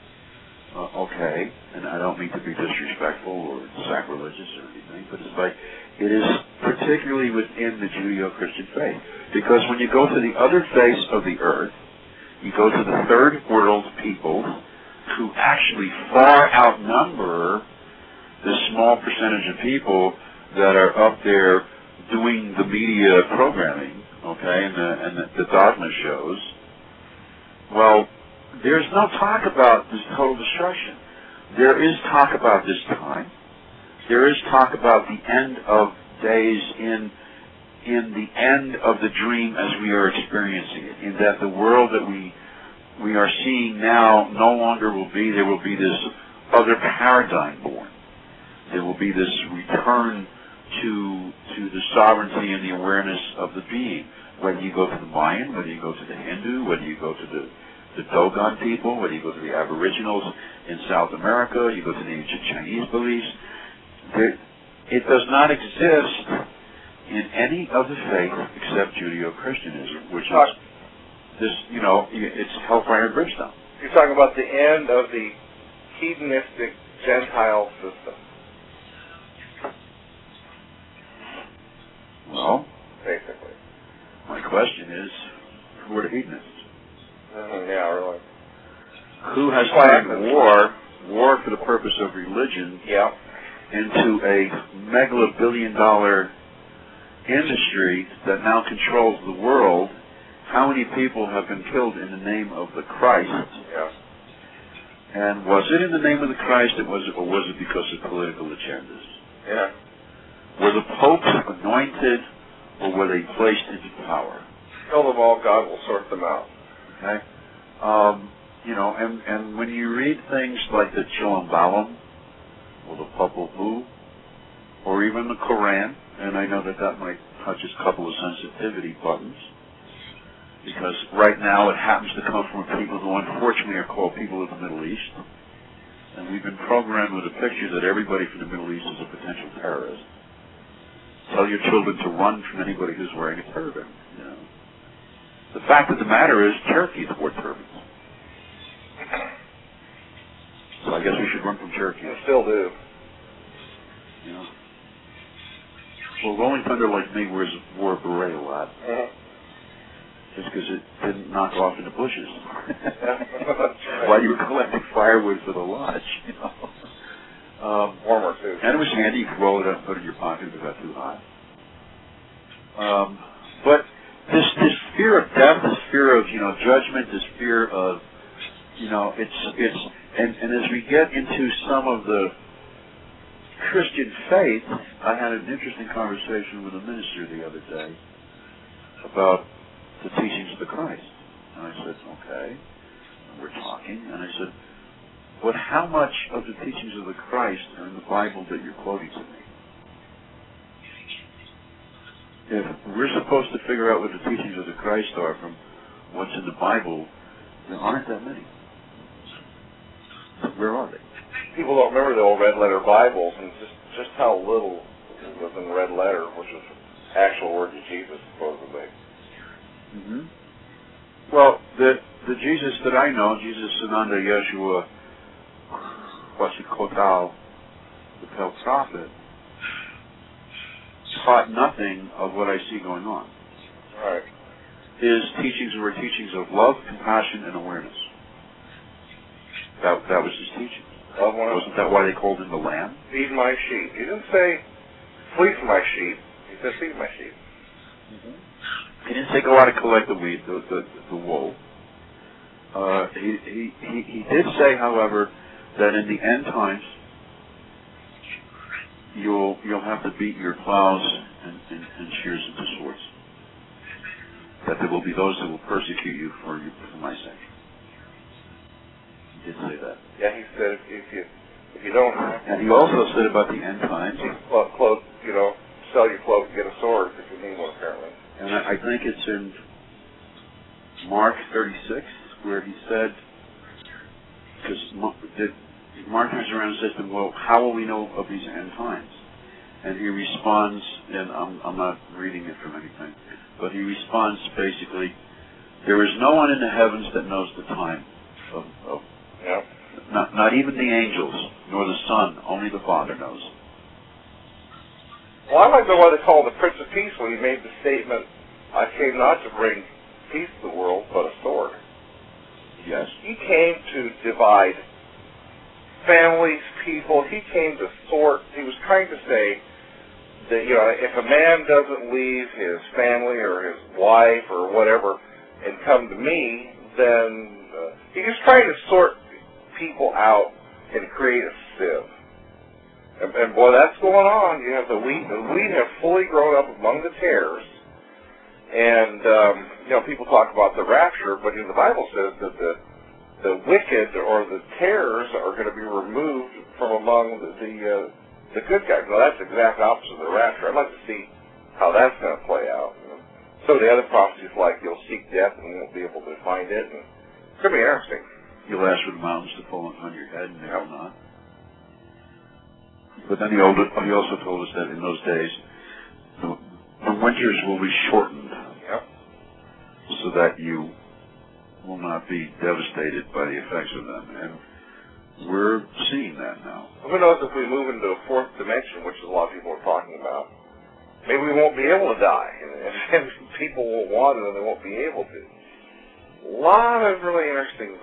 Okay, and I don't mean to be disrespectful or sacrilegious or anything, but it's like, it is particularly within the Judeo-Christian faith. Because when you go to the other face of the earth, you go to the third world people who actually far outnumber the small percentage of people that are up there doing the media programming, okay, and the dogma shows. Well, there's no talk about this total destruction. There is talk about this time. There is talk about the end of days in the end of the dream as we are experiencing it, in that the world that we are seeing now no longer will be. There will be this other paradigm born. There will be this return to the sovereignty and the awareness of the being. Whether you go to the Mayan, whether you go to the Hindu, whether you go to the Dogon people, whether you go to the Aboriginals in South America, you go to the ancient Chinese beliefs, it does not exist in any other faith except Judeo-Christianism, which is this, you know, it's hellfire and brimstone. You're talking about the end of the hedonistic Gentile system. Well, basically. My question is, who are the hedonists? Yeah, really. Who has turned war for the purpose of religion into a megalobillion-dollar industry that now controls the world? How many people have been killed in the name of the Christ? Yeah. And was it in the name of the Christ, or was it because of political agendas? Yeah. Were the popes anointed, or were they placed into power? Tell them all, God will sort them out. Okay? And when you read things like the Chilamballum, or the Popol Vuh, or even the Quran, and I know that might touch a couple of sensitivity buttons, because right now it happens to come from people who unfortunately are called people of the Middle East, and we've been programmed with a picture that everybody from the Middle East is a potential terrorist. Tell your children to run from anybody who's wearing a turban. The fact of the matter is, Cherokees wore turbans. So I guess we should run from Cherokee. I still do. Well, Rolling Thunder, like me, wore a beret a lot. Just because it didn't knock off in the bushes. While you were collecting firewood for the lodge, Warmer, too. And it was handy. You could roll it up and put it in your pocket if it got too hot. But this fear of death, this fear of, judgment, this fear of, and as we get into some of the Christian faith, I had an interesting conversation with a minister the other day about the teachings of the Christ. And I said, okay. And we're talking. And I said, but how much of the teachings of the Christ are in the Bible that you're quoting to me? If we're supposed to figure out what the teachings of the Christ are from what's in the Bible, there aren't that many. Where are they? People don't remember the old red letter Bibles and just how little was in red letter, which was actual words of Jesus, supposedly. Mm-hmm. Well, the Jesus that I know, Jesus Sananda Yeshua Washikotal, the Pale Prophet, taught nothing of what I see going on. Right. His teachings were teachings of love, compassion, and awareness. That was his teaching. Wasn't that why they called him the Lamb? Feed my sheep. He didn't say, fleece my sheep. He said, feed my sheep. Mm-hmm. He didn't say go out and collect the weed, the wool. He did say, however, that in the end times, you'll have to beat your plows and shears into swords. That there will be those that will persecute you for my sake. He did say that. Yeah, he said if you don't. And he also said about the end times. Sell your clothes, get a sword if you need one, apparently. And I think it's in Mark 36 where he said, because Mark turns around and says to him, well, how will we know of these end times? And he responds, and I'm not reading it from anything, but he responds basically, there is no one in the heavens that knows the time of not even the angels, nor the Son, only the Father knows. Well, I like the one they call the Prince of Peace when he made the statement, I came not to bring peace to the world, but a sword. Yes. He came to divide families, people. He came to sort. He was trying to say that, if a man doesn't leave his family or his wife or whatever and come to me, then he's just trying to sort people out and create a sieve. And boy, that's going on. You have the wheat. The wheat have fully grown up among the tares. And, people talk about the rapture, but the Bible says that the wicked or the tares are going to be removed from among the good guys. Well, that's the exact opposite of the rapture. I'd like to see how that's going to play out. So the other prophecies, like you'll seek death and you won't be able to find it. And it's going to be interesting. You'll ask for the mountains to fall upon your head, and they will not. But then he also told us that in those days, the winters will be shortened, so that you will not be devastated by the effects of them. And we're seeing that now. Who knows if we move into a fourth dimension, which is a lot of people are talking about, maybe we won't be able to die, and people will want it and they won't be able to. A lot of really interesting.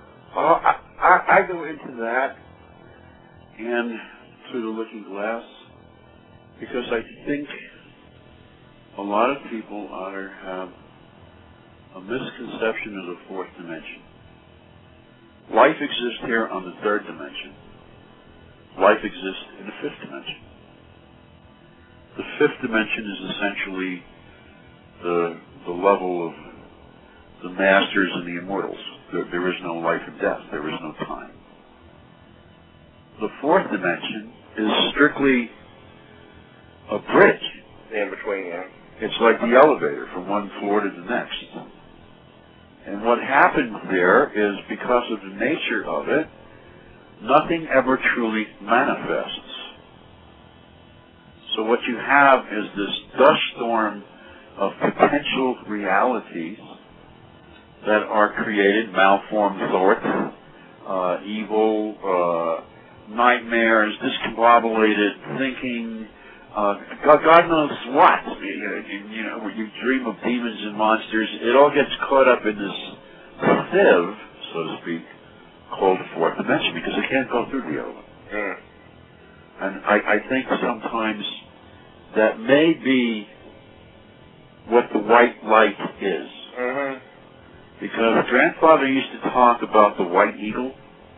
I go into that and through the looking glass because I think a lot of people either have a misconception of the fourth dimension. Life exists here on the third dimension. Life exists in the fifth dimension. The fifth dimension is essentially the level of the masters and the immortals. There is no life and death. There is no time. The fourth dimension is strictly a bridge. In between, yeah. It's like the elevator from one floor to the next. And what happens there is, because of the nature of it, nothing ever truly manifests. So what you have is this dust storm of potential realities that are created, malformed thoughts, evil, nightmares, discombobulated thinking, God knows what. You know, when you dream of demons and monsters, it all gets caught up in this sieve, so to speak, called the fourth dimension, because it can't go through the other one. Mm. And I think sometimes that may be what the white light is. Mm-hmm. Because grandfather used to talk about the white eagle,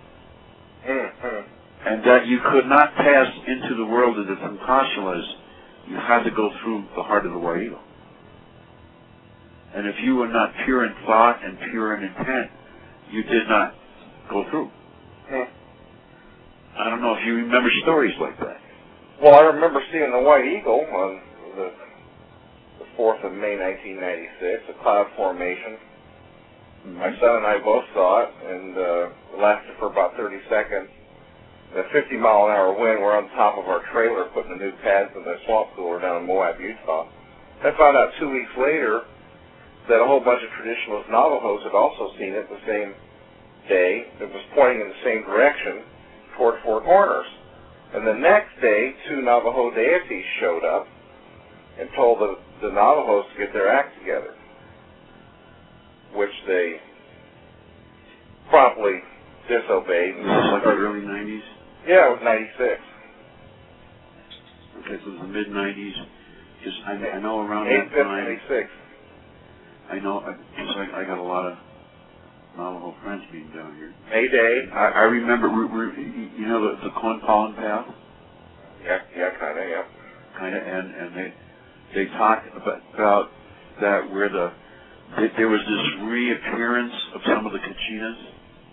and that you could not pass into the world of the Funkashalas. You had to go through the heart of the white eagle. And if you were not pure in thought and pure in intent, you did not go through. I don't know if you remember stories like that. Well, I remember seeing the white eagle on the 4th of May, 1996, a cloud formation. My son and I both saw it, and it lasted for about 30 seconds. A 50-mile-an-hour wind, we're on top of our trailer putting the new pads in the swamp cooler down in Moab, Utah. I found out 2 weeks later that a whole bunch of traditionalist Navajos had also seen it the same day. It was pointing in the same direction toward Four Corners. And the next day, 2 Navajo deities showed up and told the Navajos to get their act together, which they promptly disobeyed. This is like the early 90s? Yeah, it was 96. Okay, so it was the mid-90s. Because I know around that time... 96. I know, because I got a lot of Navajo friends being down here. Mayday. I remember, you know the corn pollen path? Yeah, kind of, yeah. Kind of, and they talked about that where there was this reappearance of some of the Kachinas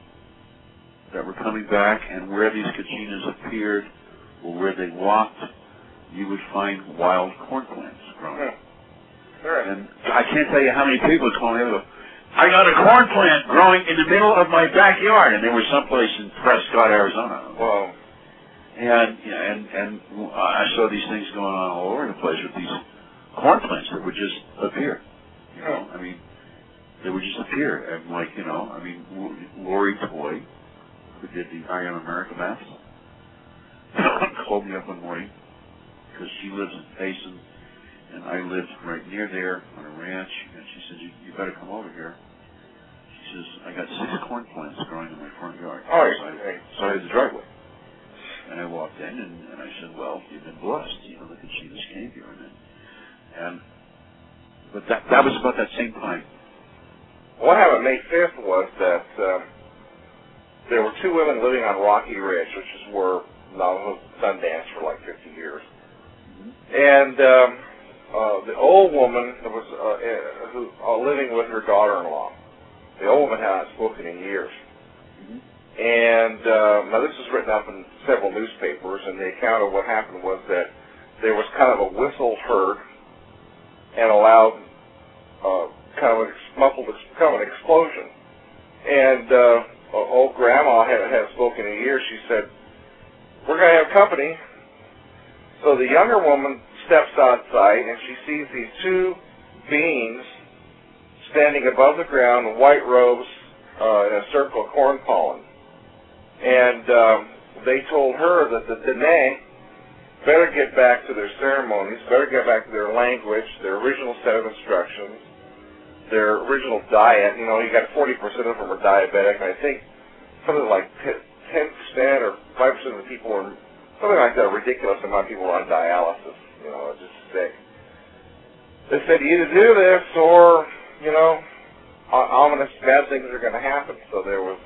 that were coming back, and where these Kachinas appeared or where they walked, you would find wild corn plants growing. Sure. And I can't tell you how many people call me and go, I got a corn plant growing in the middle of my backyard, and they were someplace in Prescott, Arizona. Wow. And I saw these things going on all over the place with these corn plants that would just appear. You know, I mean, they would just appear. And like, you know, I mean, Lori Toy, who did the Iron America maps, called me up one morning because she lives in Payson, and I lived right near there on a ranch, and she said, you better come over here. She says, I got 6 corn plants growing in my front yard. Oh, so I had the driveway. And I walked in, and I said, well, you've been blessed. You know, the Kachinas came here. But that was about that same time. What happened May 5th was that there were 2 women living on Rocky Ridge, which is where Navajo Sundance for like 50 years. Mm-hmm. And the old woman was who living with her daughter-in-law. The old woman hadn't spoken in years. Mm-hmm. And now this was written up in several newspapers, and the account of what happened was that there was kind of a whistle heard and a loud, kind of an explosion. And old grandma hadn't spoken in years. She said, we're going to have company. So the younger woman steps outside, and she sees these 2 beings standing above the ground in white robes in a circle of corn pollen. And they told her that the Dene better get back to their ceremonies, better get back to their language, their original set of instructions, their original diet. You know, you got 40% of them are diabetic, and I think something like 10% or 5% of the people are, something like that, a ridiculous amount of people are on dialysis. You know, just sick. They said, you either do this or, you know, ominous bad things are going to happen. So there was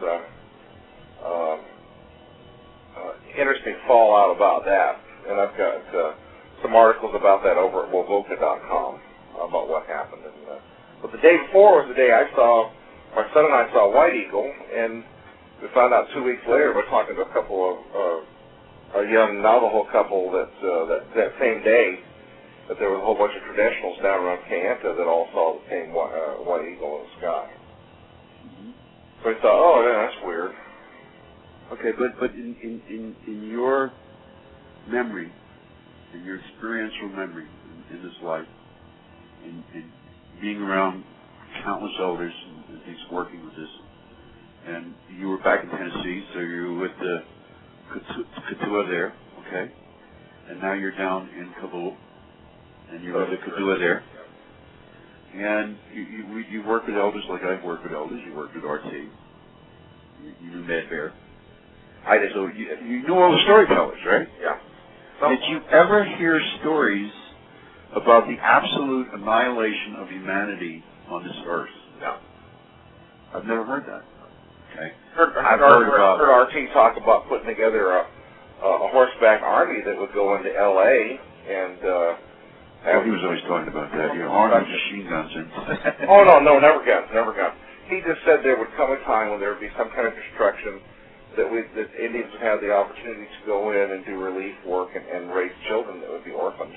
interesting fallout about that. And I've got some some articles about that over at Wovoka.com about what happened. But the day before was the day my son and I saw White Eagle, and we found out 2 weeks later, we're talking to a couple of a young Navajo couple that same day, that there was a whole bunch of traditionals down around Kayenta that all saw the same White Eagle in the sky. Mm-hmm. So we thought, oh, yeah, that's weird. Okay, but in your memory, in your experiential memory in this life, in being around countless elders and things working with this, and you were back in Tennessee, so you were with the Katua there, okay? And now you're down in Kabul, and you're with the Katua there. And you work with elders like I've worked with elders. You worked with RT. You knew Mad Bear. I did. So you know all the storytellers, right? Yeah. Did you ever hear stories about the absolute annihilation of humanity on this earth? No. I've never heard that. Okay. I've heard RT talk about putting together a horseback army that would go into L.A. and... he was always talking about that. Armed machine guns. Oh, no, never guns. He just said there would come a time when there would be some kind of destruction that Indians would have the opportunity to go in and do relief work and raise children that would be orphans.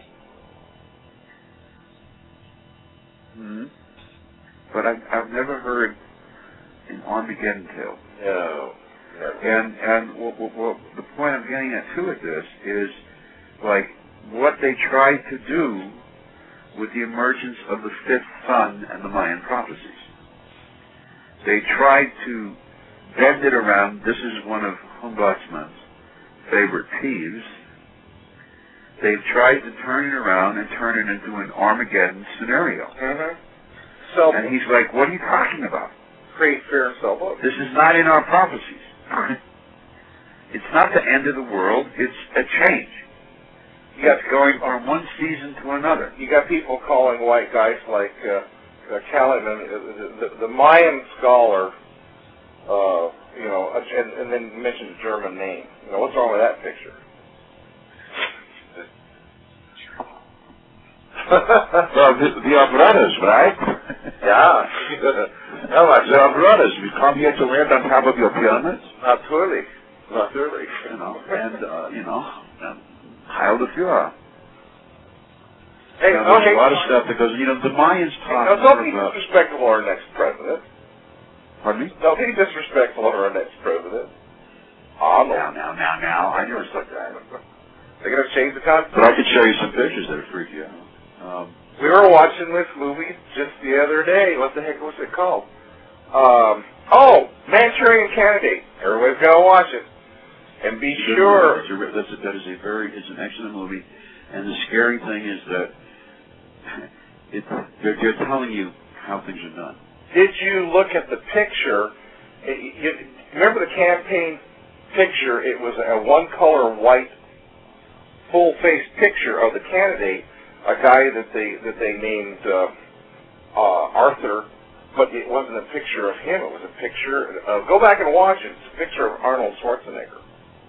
Mm-hmm. But I've never heard an Armageddon tale. No. And the point I'm getting at too with this is like what they tried to do with the emergence of the fifth sun and the Mayan prophecies. They tried to bend it around. This is one of Humboldt's favorite peeves. They've tried to turn it around and turn it into an Armageddon scenario. Mm-hmm. And he's like, what are you talking about? Create fear and self-love. This is not in our prophecies. It's not the end of the world. It's a change. It's going from one season to another. You got people calling white guys like Caliban, the Mayan scholar, and then mentioned a German name. What's wrong with that picture? Well, we are brothers, right? Yeah. We are brothers. We come here to land on top of your pyramids. Naturally. And Heil the Führer. Hey, there's a lot of stuff because, the Mayans talk about... Don't be disrespectful of our next president. Pardon me? Don't be disrespectful of our next president. Now. I never said that. They're going to change the Constitution. But I could show you some pictures that are freaky out. We were watching this movie just the other day. What the heck was it called? Manchurian Candidate. Everybody's got to watch it. And be sure... It's an excellent movie. And the scary thing is that they're telling you how things are done. Did you look at the picture? Remember the campaign picture? It was a one-color white, full-face picture of the candidate, a guy that they named Arthur, but it wasn't a picture of him. It was a picture of... Go back and watch it. It's a picture of Arnold Schwarzenegger.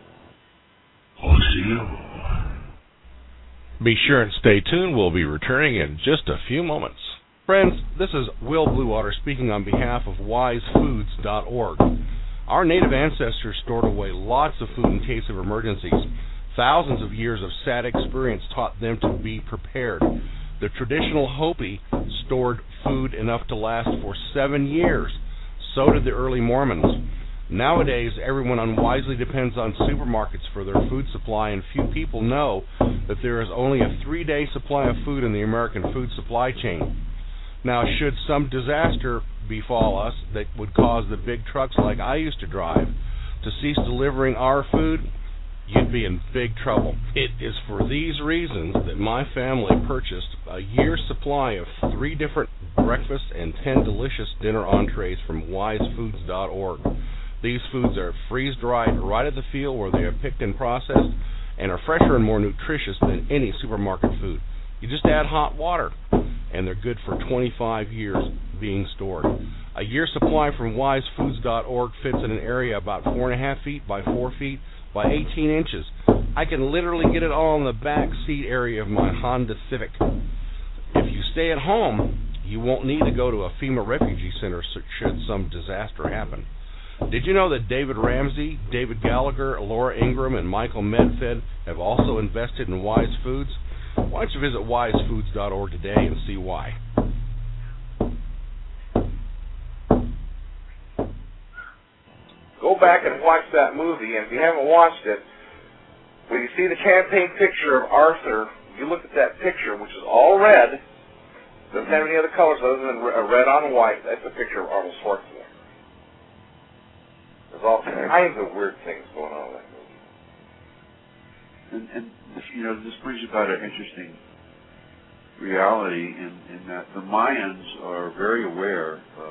Be sure and stay tuned. We'll be returning in just a few moments. Friends, this is Will Bluewater speaking on behalf of WiseFoods.org. Our native ancestors stored away lots of food in case of emergencies. Thousands of years of sad experience taught them to be prepared. The traditional Hopi stored food enough to last for 7 years. So did the early Mormons. Nowadays, everyone unwisely depends on supermarkets for their food supply, and few people know that there is only a 3-day supply of food in the American food supply chain. Now, should some disaster befall us that would cause the big trucks like I used to drive to cease delivering our food, you'd be in big trouble. It is for these reasons that my family purchased a year's supply of 3 different breakfasts and 10 delicious dinner entrees from WiseFoods.org. These foods are freeze-dried right at the field where they are picked and processed and are fresher and more nutritious than any supermarket food. You just add hot water. and they're good for 25 years being stored. A year supply from wisefoods.org fits in an area about 4.5 feet by 4 feet by 18 inches. I can literally get it all in the back seat area of my Honda Civic. If you stay at home, you won't need to go to a FEMA refugee center should some disaster happen. Did you know that David Ramsey, David Gallagher, Laura Ingram, and Michael Medfed have also invested in Wise Foods? Why don't you visit wisefoods.org today and see why. Go back and watch that movie, and if you haven't watched it, when you see the campaign picture of Arthur, you look at that picture, which is all red, doesn't have any other colors other than red on white. That's a picture of Arnold Schwarzenegger. There's all kinds of weird things going on in that movie. And you know, this brings about an interesting reality in that the Mayans are very aware of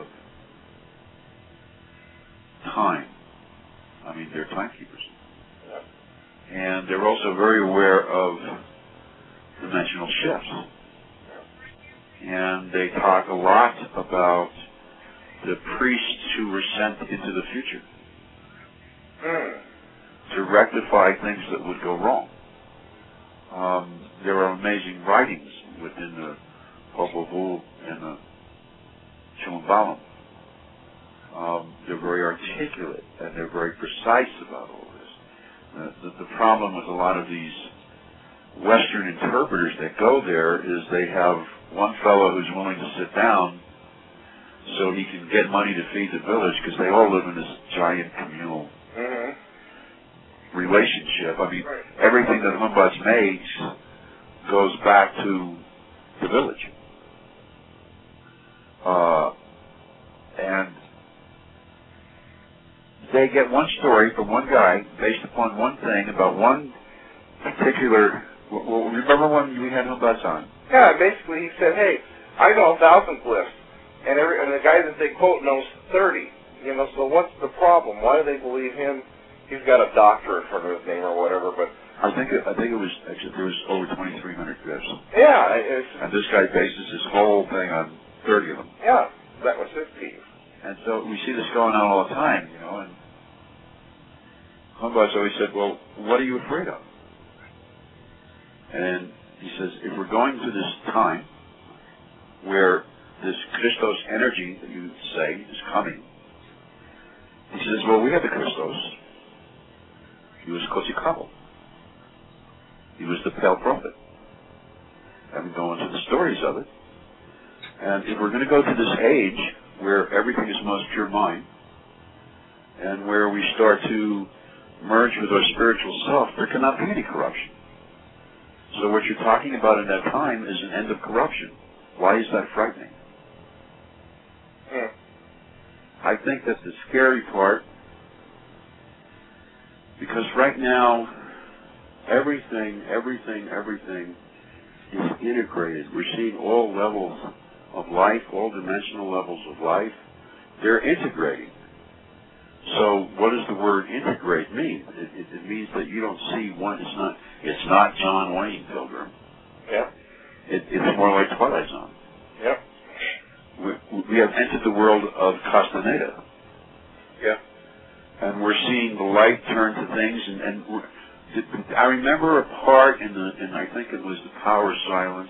time. I mean, they're timekeepers. Yeah. And they're also very aware of dimensional shifts. And they talk a lot about the priests who were sent into the future to rectify things that would go wrong. There are amazing writings within the Popol Vuh and the Chilumbalam. They're very articulate and they're very precise about all this. The problem with a lot of these Western interpreters that go there is they have one fellow who's willing to sit down so he can get money to feed the village because they all live in this giant communal relationship. I mean, everything that Humbats makes goes back to the village. And they get one story from one guy based upon one thing about one particular... Well, remember when we had Humbats on? Yeah, basically he said, hey, I know 1,000 glyphs, and the guy that they quote knows 30. You know, so what's the problem? Why do they believe him? He's got a doctor in front of his name or whatever, but... I think it was, actually, there was over 2,300 glyphs. Yeah. And this guy bases his whole thing on 30 of them. Yeah, that was his piece. And so we see this going on all the time, you know, and Humbats always said, well, what are you afraid of? And he says, if we're going through this time where this Christos energy that you say is coming, he says, well, we have the Christos. He was Kosikabo. He was the pale prophet. And we go into the stories of it. And if we're going to go to this age where everything is most pure mind, and where we start to merge with our spiritual self, there cannot be any corruption. So what you're talking about in that time is an end of corruption. Why is that frightening? I think that's the scary part, because right now, everything is integrated. We're seeing all levels of life, all dimensional levels of life. They're integrating. So what does the word integrate mean? It means that you don't see one. It's not John Wayne, Pilgrim. Yeah. It's more like Twilight Zone. Yeah. We have entered the world of Castaneda. Yeah. And we're seeing the light turn to things, and I remember a part in I think it was The Power of Silence,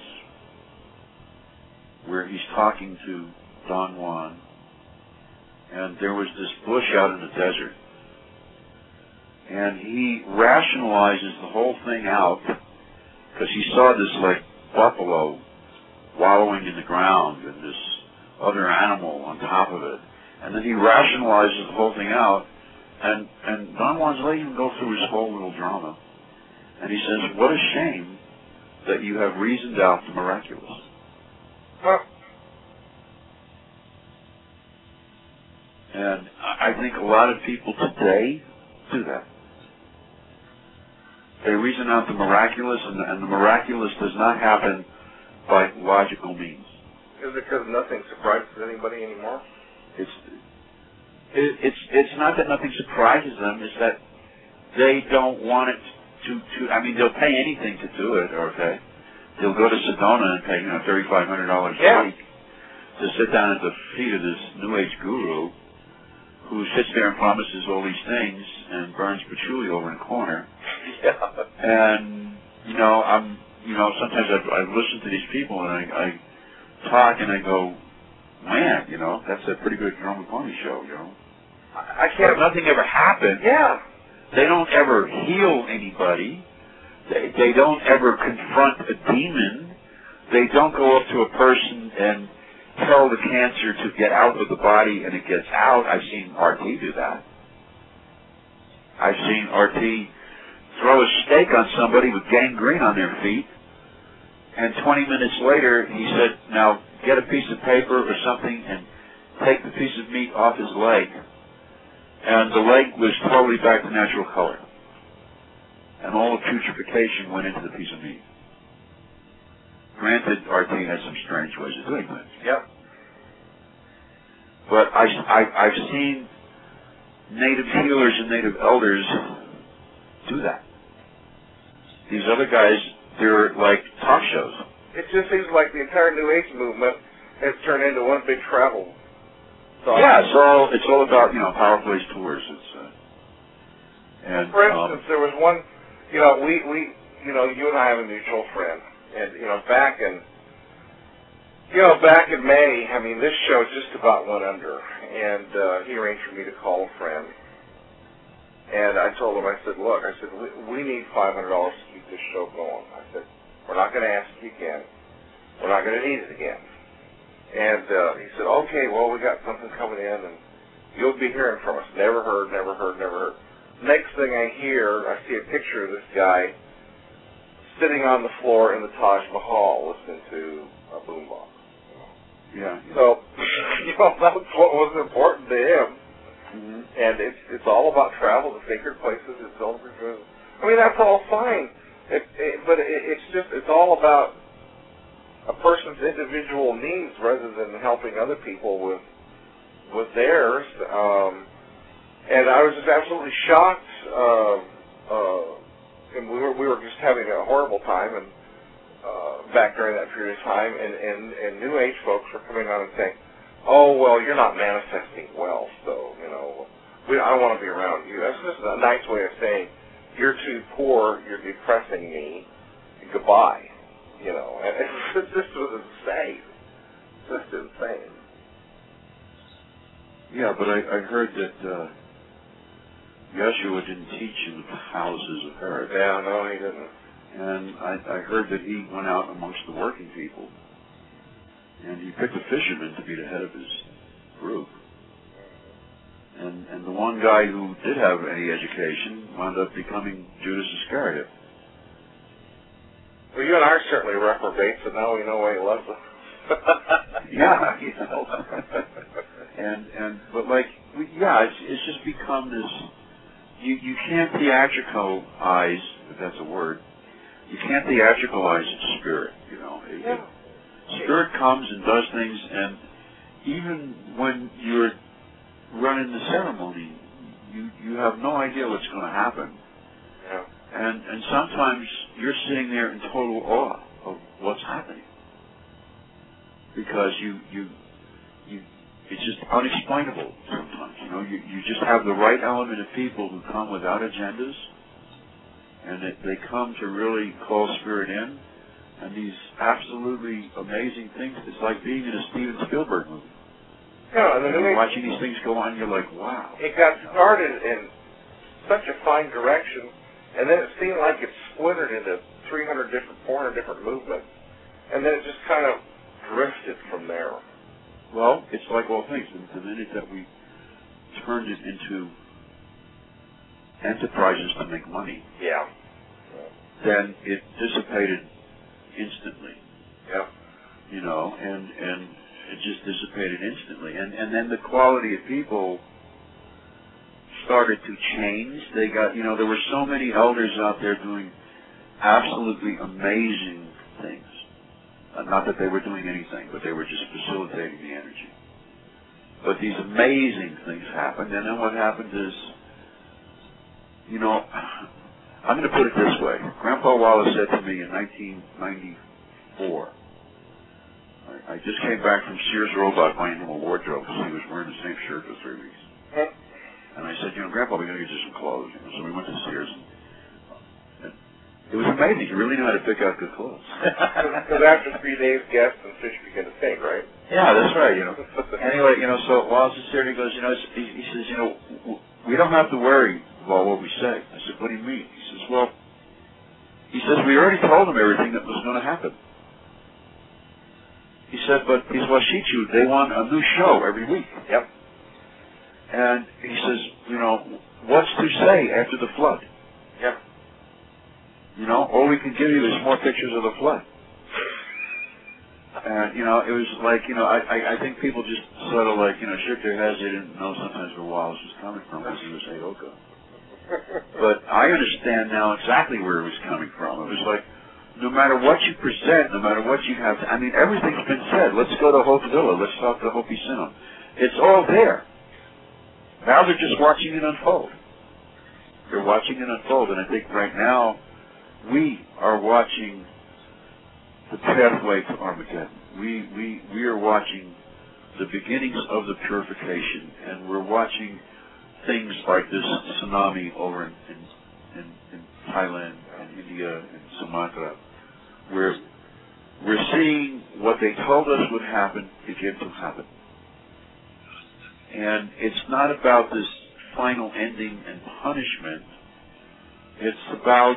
where he's talking to Don Juan, and there was this bush out in the desert, and he rationalizes the whole thing out because he saw this like buffalo wallowing in the ground and this other animal on top of it, and then he rationalizes the whole thing out, and Don Juan's letting him go through his whole little drama, and he says, what a shame that you have reasoned out the miraculous. Huh. And I think a lot of people today do that. They reason out the miraculous, and the miraculous does not happen by logical means. Is it because nothing surprises anybody anymore? It's not that nothing surprises them. It's that they don't want it to. I mean, they'll pay anything to do it, okay? They'll go to Sedona and pay, $3,500 a week to sit down at the feet of this New Age guru who sits there and promises all these things and burns patchouli over in a corner. Yeah. And, sometimes I listen to these people and I talk and I go, man, that's a pretty good drum and pony show, I can't. But nothing ever happened. Yeah. They don't ever heal anybody. They don't ever confront a demon. They don't go up to a person and tell the cancer to get out of the body and it gets out. I've seen RT do that. I've seen RT throw a stake on somebody with gangrene on their feet, and 20 minutes later he said, now get a piece of paper or something and take the piece of meat off his leg. And the leg was totally back to natural color. And all the putrefaction went into the piece of meat. Granted, RT has some strange ways of doing things. Yep. But I've seen native healers and native elders do that. These other guys, they're like talk shows. It just seems like the entire New Age movement has turned into one big travel. Yeah, it's all about Power Place tours. And for instance, there was one. You and I have a mutual friend, and back in May, this show just about went under, and he arranged for me to call a friend, and I told him, I said, look, we need $500 to keep this show going. I said, we're not going to ask you again. We're not going to need it again. And he said, okay, well, we got something coming in, and you'll be hearing from us. Never heard. Next thing I hear, I see a picture of this guy sitting on the floor in the Taj Mahal listening to a boombox. Yeah. So, that's what was important to him. Mm-hmm. And it's all about travel to sacred places. It's all, that's all fine. But it's all about a person's individual needs rather than helping other people with theirs. And I was just absolutely shocked, and we were just having a horrible time, and back during that period of time, and New Age folks were coming on and saying, "Oh, well, you're not manifesting wealth, so I don't want to be around you." That's just a nice way of saying, "You're too poor, you're depressing me, goodbye." And this was insane, just insane. Yeah, but I heard that. Yeshua didn't teach in the palaces of Herod. Yeah, no, he didn't. And I heard that he went out amongst the working people, and he picked a fisherman to be the head of his group. And the one guy who did have any education wound up becoming Judas Iscariot. Well, you and I are certainly reprobates, so now we know why he loves us. Yeah, it's just become this. You can't theatricalize, if that's a word. You can't theatricalize spirit. Spirit comes and does things, and even when you're running the ceremony, you have no idea what's going to happen. Yeah. And sometimes you're sitting there in total awe of what's happening because it's just unexplainable sometimes. You just have the right element of people who come without agendas, and they come to really call spirit in, and these absolutely amazing things. It's like being in a Steven Spielberg movie. Yeah, and you're watching these things go on, you're like, wow. It got started in such a fine direction, and then it seemed like it splintered into 400 different movements, and then it just kind of drifted from there. Well, it's like all things. The minute that we turned it into enterprises to make money, then it dissipated instantly. Yeah. And it just dissipated instantly. And then the quality of people started to change. They got, there were so many elders out there doing absolutely amazing things. Not that they were doing anything, but they were just facilitating the energy. But these amazing things happened, and then what happened is, I'm going to put it this way. Grandpa Wallace said to me in 1994, 4. I just came back from Sears Roebuck buying him a wardrobe because he was wearing the same shirt for 3 weeks. And I said, Grandpa, we're going to get you some clothes. So we went to Sears. And it was amazing. He really knew how to pick out good clothes. Because after 3 days, guests and fish begin to sink, right? Yeah, that's right. Anyway, so while I was there, he goes, he says, we don't have to worry about what we say. I said, what do you mean? He says, we already told them everything that was going to happen. He said, but these Washichu, they want a new show every week. Yep. And he says, what's to say after the flood? Yep. All we can give you is more pictures of the flood. And, it was like, I think people just sort of like, shook their heads. They didn't know sometimes where Wallace was coming from because he was Heyoka. But I understand now exactly where it was coming from. It was like, no matter what you present, no matter what you have, everything's been said. Let's go to Hope Villa. Let's talk to Hopi Sinnoh. It's all there. Now they're just watching it unfold. They're watching it unfold, and I think right now we are watching the pathway to Armageddon. We are watching the beginnings of the purification, and we're watching things like this tsunami over in Thailand and India and Sumatra, where we're seeing what they told us would happen begin to happen. And it's not about this final ending and punishment. It's about,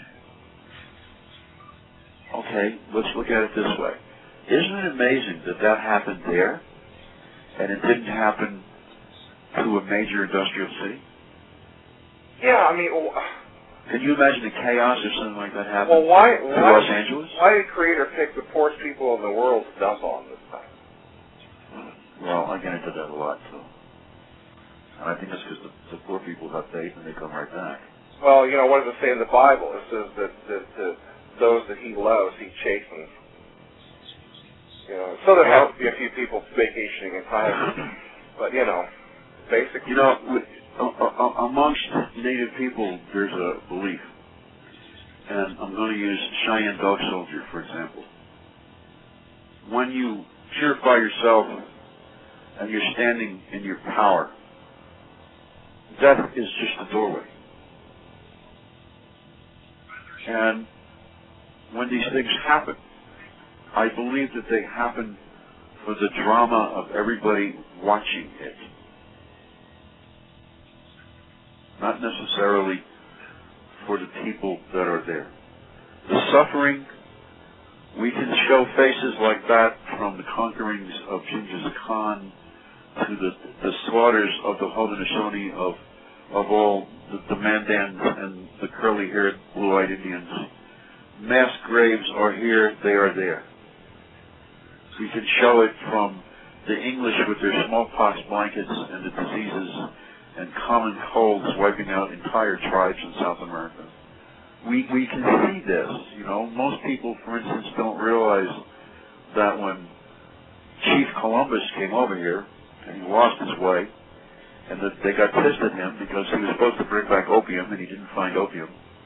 okay, let's look at it this way. Isn't it amazing that happened there and it didn't happen to a major industrial city? Yeah, can you imagine the chaos if something like that happened to Los Angeles? Why did Creator pick the poorest people in the world to dump on this time? Well, I get into that a lot, too. And I think it's because the poor people have faith and they come right back. Well, what does it say in the Bible? It says that those that He loves, He chastens. So there have to be a few people vacationing in Thailand. But, basically... amongst Native people, there's a belief, and I'm going to use Cheyenne Dog Soldier, for example. When you purify yourself and you're standing in your power, death is just a doorway. And when these things happen, I believe that they happen for the drama of everybody watching it. Not necessarily for the people that are there. The suffering, we can show faces like that from the conquerings of Genghis Khan to the slaughters of the Haudenosaunee of all the Mandans and the curly-haired, blue-eyed Indians. Mass graves are here, they are there. We can show it from the English with their smallpox blankets and the diseases and common colds wiping out entire tribes in South America. We can see this. Most people, for instance, don't realize that when Chief Columbus came over here and he lost his way, and that they got pissed at him because he was supposed to bring back opium and he didn't find opium,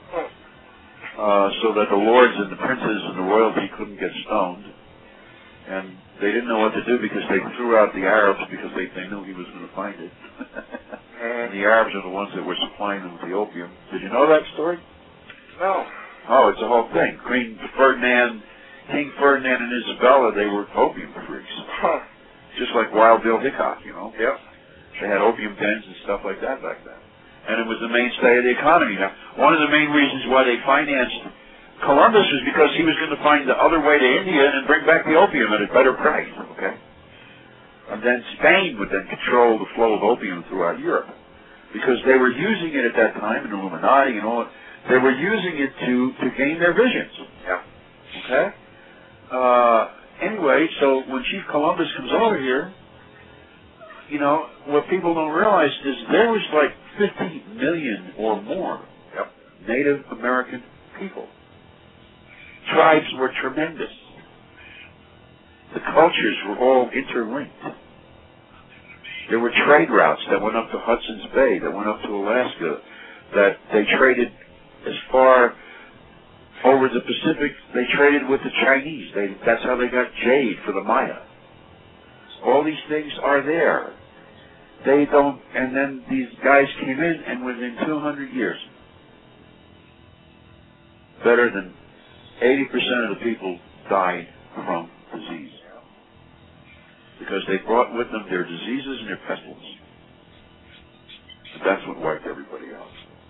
so that the lords and the princes and the royalty couldn't get stoned, and they didn't know what to do because they threw out the Arabs because they knew he was going to find it. And the Arabs are the ones that were supplying them with the opium. Did you know that story? No. Oh, it's a whole thing. King Ferdinand and Isabella, they were opium freaks. Just like Wild Bill Hickok, Yep. They had opium dens and stuff like that back then. And it was the mainstay of the economy. Now, one of the main reasons why they financed Columbus was because he was going to find the other way to India and bring back the opium at a better price, okay? And then Spain would then control the flow of opium throughout Europe because they were using it at that time in Illuminati and all. They were using it to gain their visions. Yeah. Okay? Anyway, so when Chief Columbus comes over here, what people don't realize is there was like 50 million or more Native American people. Tribes were tremendous. The cultures were all interlinked. There were trade routes that went up to Hudson's Bay, that went up to Alaska, that they traded as far over the Pacific, they traded with the Chinese. That's how they got jade for the Maya. All these things are there. They don't, and then these guys came in, and within 200 years, better than 80% of the people died from disease. Because they brought with them their diseases and their pestilence. And that's what wiped everybody out.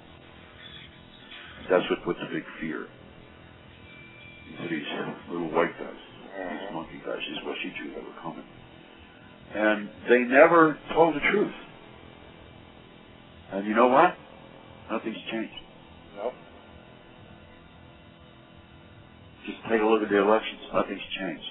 That's what put the big fear into these little white guys, these monkey guys, these Washiju that were coming. And they never told the truth. And you know what? Nothing's changed. Nope. Just take a look at the elections. Nothing's changed.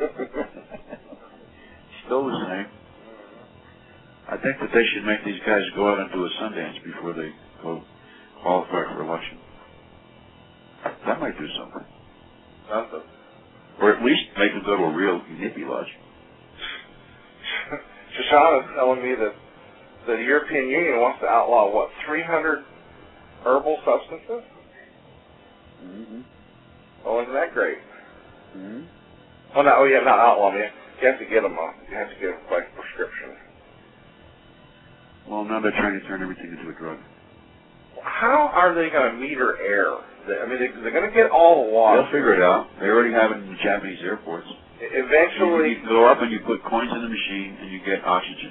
Still the same. I think that they should make these guys go out and do a Sundance before they go qualify for election. That might do something. Nothing. Or at least make them go to a real hippie lodge. Shoshana is telling me that the European Union wants to outlaw, 300 herbal substances? Mm-hmm. Oh, isn't that great? Mm-hmm. Oh, no, not outlaw them. You have to get them. You have to get them by prescription. Well, now they're trying to turn everything into a drug. How are they going to meter air? They're going to get all the water. They'll figure it out. They already have it in the Japanese airports. Eventually, you go up and you put coins in the machine and you get oxygen.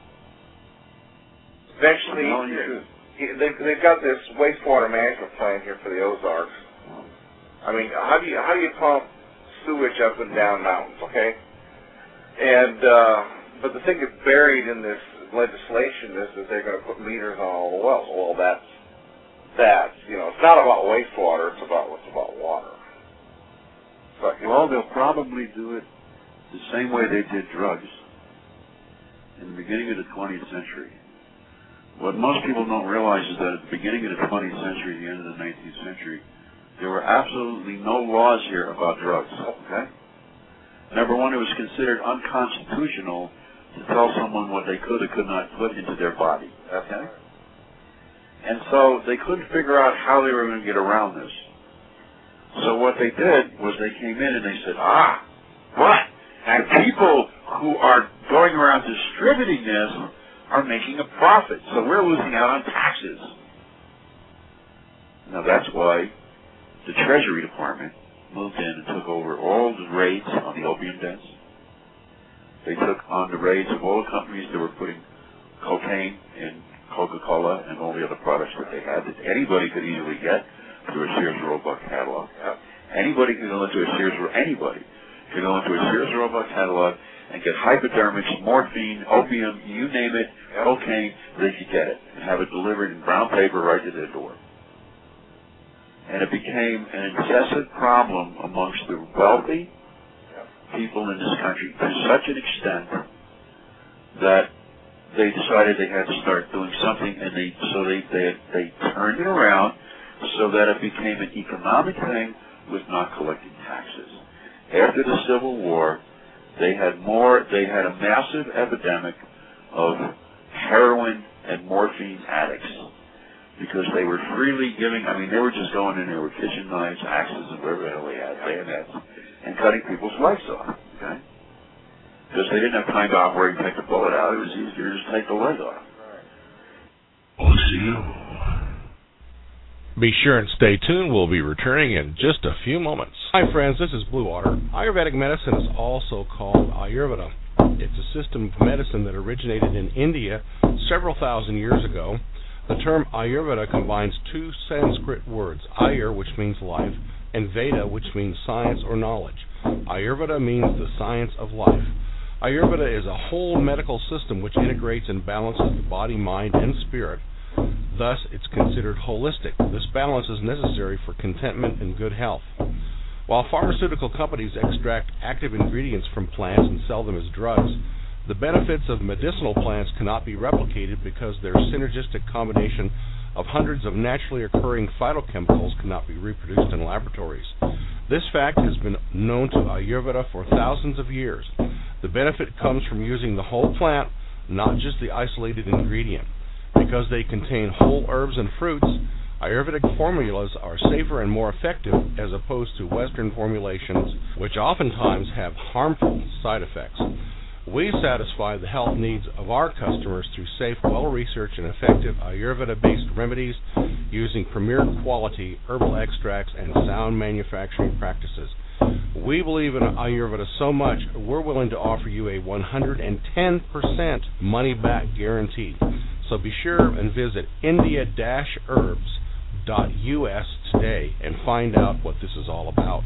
Eventually, they've got this wastewater management plan here for the Ozarks. I mean, how do you pump sewage up and down mountains? Okay, and but the thing that's buried in this legislation is that they're going to put meters on all the wells. Well, that's it's not about wastewater. It's about water. Well, they'll probably do it the same way they did drugs in the beginning of the 20th century. What most people don't realize is that at the beginning of the 20th century, the end of the 19th century, there were absolutely no laws here about drugs, okay? Number one, it was considered unconstitutional to tell someone what they could or could not put into their body, okay? And so they couldn't figure out how they were going to get around this. So what they did was they came in and they said, what? And people who are going around distributing this are making a profit, so we're losing out on taxes. Now that's why the Treasury Department moved in and took over all the raids on the opium dens. They took on the raids of all the companies that were putting cocaine in Coca-Cola and all the other products that they had that anybody could easily get through a Sears Roebuck catalog. Anybody could go into a Sears Roebuck catalog and get hypodermics, morphine, opium, you name it, cocaine, they could get it and have it delivered in brown paper right to their door. And it became an incessant problem amongst the wealthy people in this country to such an extent that they decided they had to start doing something, and they turned it around so that it became an economic thing with not collecting taxes. After the Civil War, they had a massive epidemic of heroin and morphine addicts because they were freely giving, they were just going in there with kitchen knives, axes, and whatever the hell they had, bayonets, and cutting people's legs off, okay? Because they didn't have time to operate and take the bullet out. It was easier to just take the leg off. Be sure and stay tuned. We'll be returning in just a few moments. Hi, friends. This is Blue Water. Ayurvedic medicine is also called Ayurveda. It's a system of medicine that originated in India several thousand years ago. The term Ayurveda combines two Sanskrit words, Ayur, which means life, and Veda, which means science or knowledge. Ayurveda means the science of life. Ayurveda is a whole medical system which integrates and balances the body, mind, and spirit. Thus, it's considered holistic. This balance is necessary for contentment and good health. While pharmaceutical companies extract active ingredients from plants and sell them as drugs, the benefits of medicinal plants cannot be replicated because their synergistic combination of hundreds of naturally occurring phytochemicals cannot be reproduced in laboratories. This fact has been known to Ayurveda for thousands of years. The benefit comes from using the whole plant, not just the isolated ingredient. Because they contain whole herbs and fruits, Ayurvedic formulas are safer and more effective as opposed to Western formulations, which oftentimes have harmful side effects. We satisfy the health needs of our customers through safe, well-researched, and effective Ayurveda-based remedies using premier quality herbal extracts and sound manufacturing practices. We believe in Ayurveda so much, we're willing to offer you a 110% money-back guarantee. So be sure and visit India-Herbs.us today and find out what this is all about.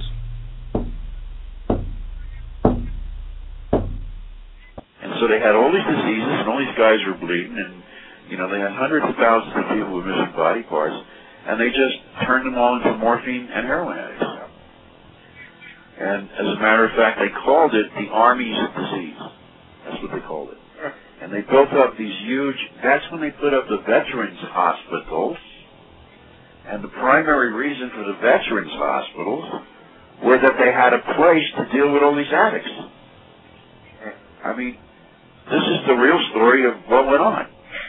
And so they had all these diseases, and all these guys were bleeding, and they had hundreds of thousands of people with missing body parts, and they just turned them all into morphine and heroin addicts. And as a matter of fact, they called it the armies of disease. That's what they called it. And they built up these huge, that's when they put up the veterans hospitals. And the primary reason for the veterans hospitals were that they had a place to deal with all these addicts. I mean, this is the real story of what went on.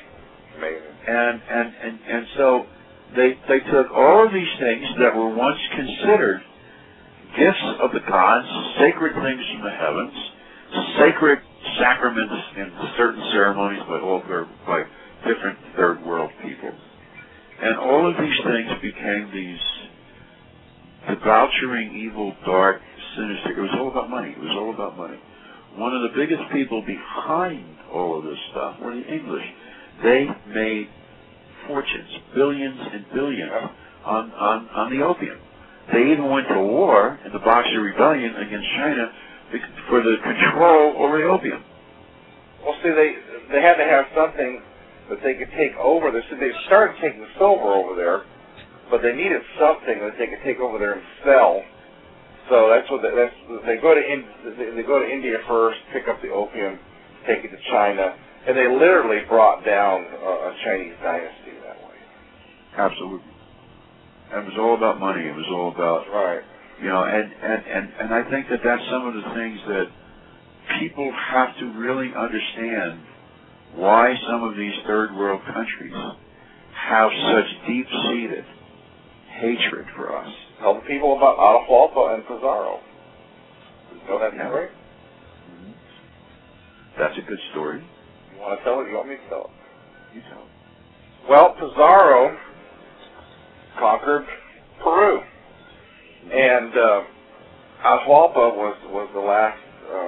And so they took all of these things that were once considered gifts of the gods, sacred things from the heavens, sacred sacraments in certain ceremonies by different third world people. And all of these things became these debauchering, evil, dark, sinister. It was all about money. It was all about money. One of the biggest people behind all of this stuff were the English. They made fortunes, billions and billions on the opium. They even went to war in the Boxer Rebellion against China for the control over the opium. Well, see, they had to have something that they could take over. They started taking silver over there, but they needed something that they could take over there and sell. So they go to India first, pick up the opium, take it to China, and they literally brought down a Chinese dynasty that way. Absolutely. And it was all about money. It was all about right. And I think that that's some of the things that people have to really understand why some of these third world countries have such deep-seated hatred for us. Tell the people about Atahualpa and Pizarro. You know that story? Mm-hmm. That's a good story. You want to tell it? You want me to tell it? You tell it. Well, Pizarro conquered Peru, and Atahualpa was the last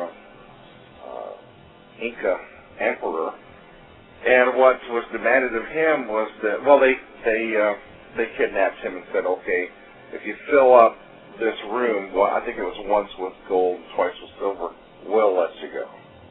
Inca emperor. And what was demanded of him was that, they kidnapped him and said, okay, if you fill up this room, I think it was once with gold, twice with silver, we'll let you go.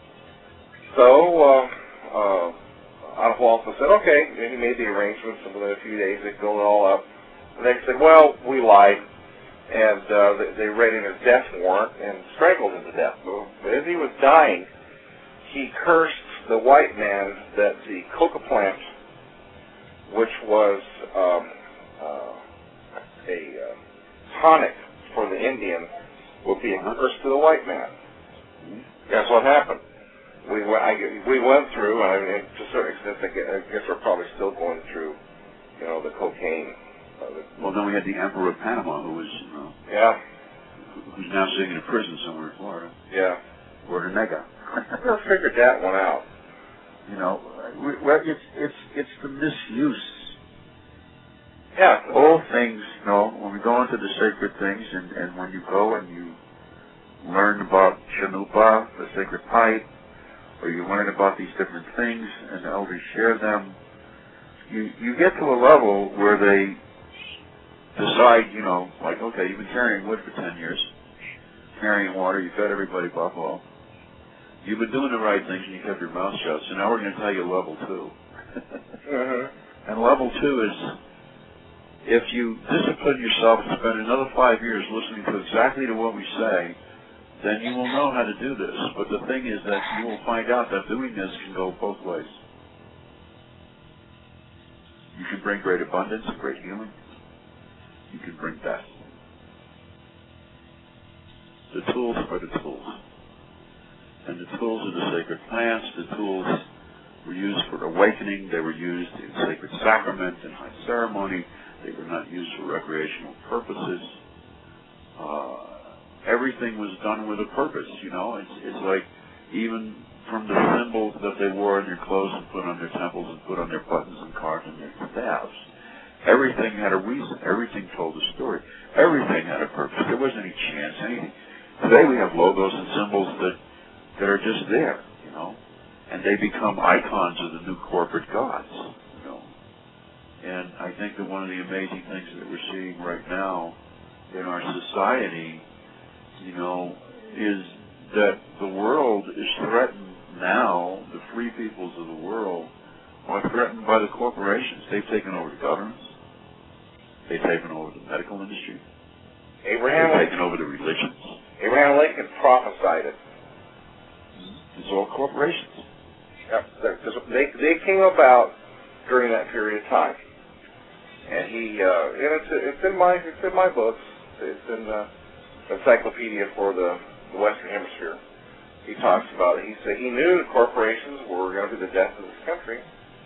So Atahualpa said, okay, and he made the arrangements, and within a few days they filled it all up. And they said, well, we lied, and they read in his death warrant and strangled him to death. But as he was dying, he cursed the white man that the coca plant, which was a tonic for the Indian, would be a curse to the white man. Guess what happened? We went through, and to a certain extent, I guess we're probably still going through, the cocaine. Well, then we had the Emperor of Panama, who was, who's now sitting in a prison somewhere in Florida. Yeah. Bordenega. I never figured that one out. It's the misuse. Yeah. All things, when we go into the sacred things, and when you go and you learn about Chanupa, the sacred pipe, or you learn about these different things, and the elders share them, you get to a level where they decide, like, okay, you've been carrying wood for 10 years, carrying water, you fed everybody buffalo, you've been doing the right things and you kept your mouth shut, so now we're going to tell you level 2. Mm-hmm. And level 2 is, if you discipline yourself and spend another 5 years listening to exactly to what we say, then you will know how to do this. But the thing is that you will find out that doing this can go both ways. You can bring great abundance and great healing. You can bring death. The tools are the tools. And the tools are the sacred plants. The tools were used for awakening. They were used in sacred sacrament and high ceremony. They were were not used for recreational purposes. Everything was done with a purpose, you know. It's like even from the symbols that they wore on their clothes and put on their temples and put on their buttons and carved on their staffs. Everything had a reason. Everything told a story. Everything had a purpose. There wasn't any chance, anything. Today we have logos and symbols that are just there, you know, and they become icons of the new corporate gods, you know. And I think that one of the amazing things that we're seeing right now in our society, you know, is that the world is threatened now. The free peoples of the world are threatened by the corporations. They've taken over the governments. They've taken over the medical industry. They've taken over the religions. Abraham Lincoln prophesied it. It's all corporations. Yep, they came about during that period of time, and it's in my books. It's in the encyclopedia for the Western Hemisphere. He talks about it. He said he knew the corporations were going to be the death of this country.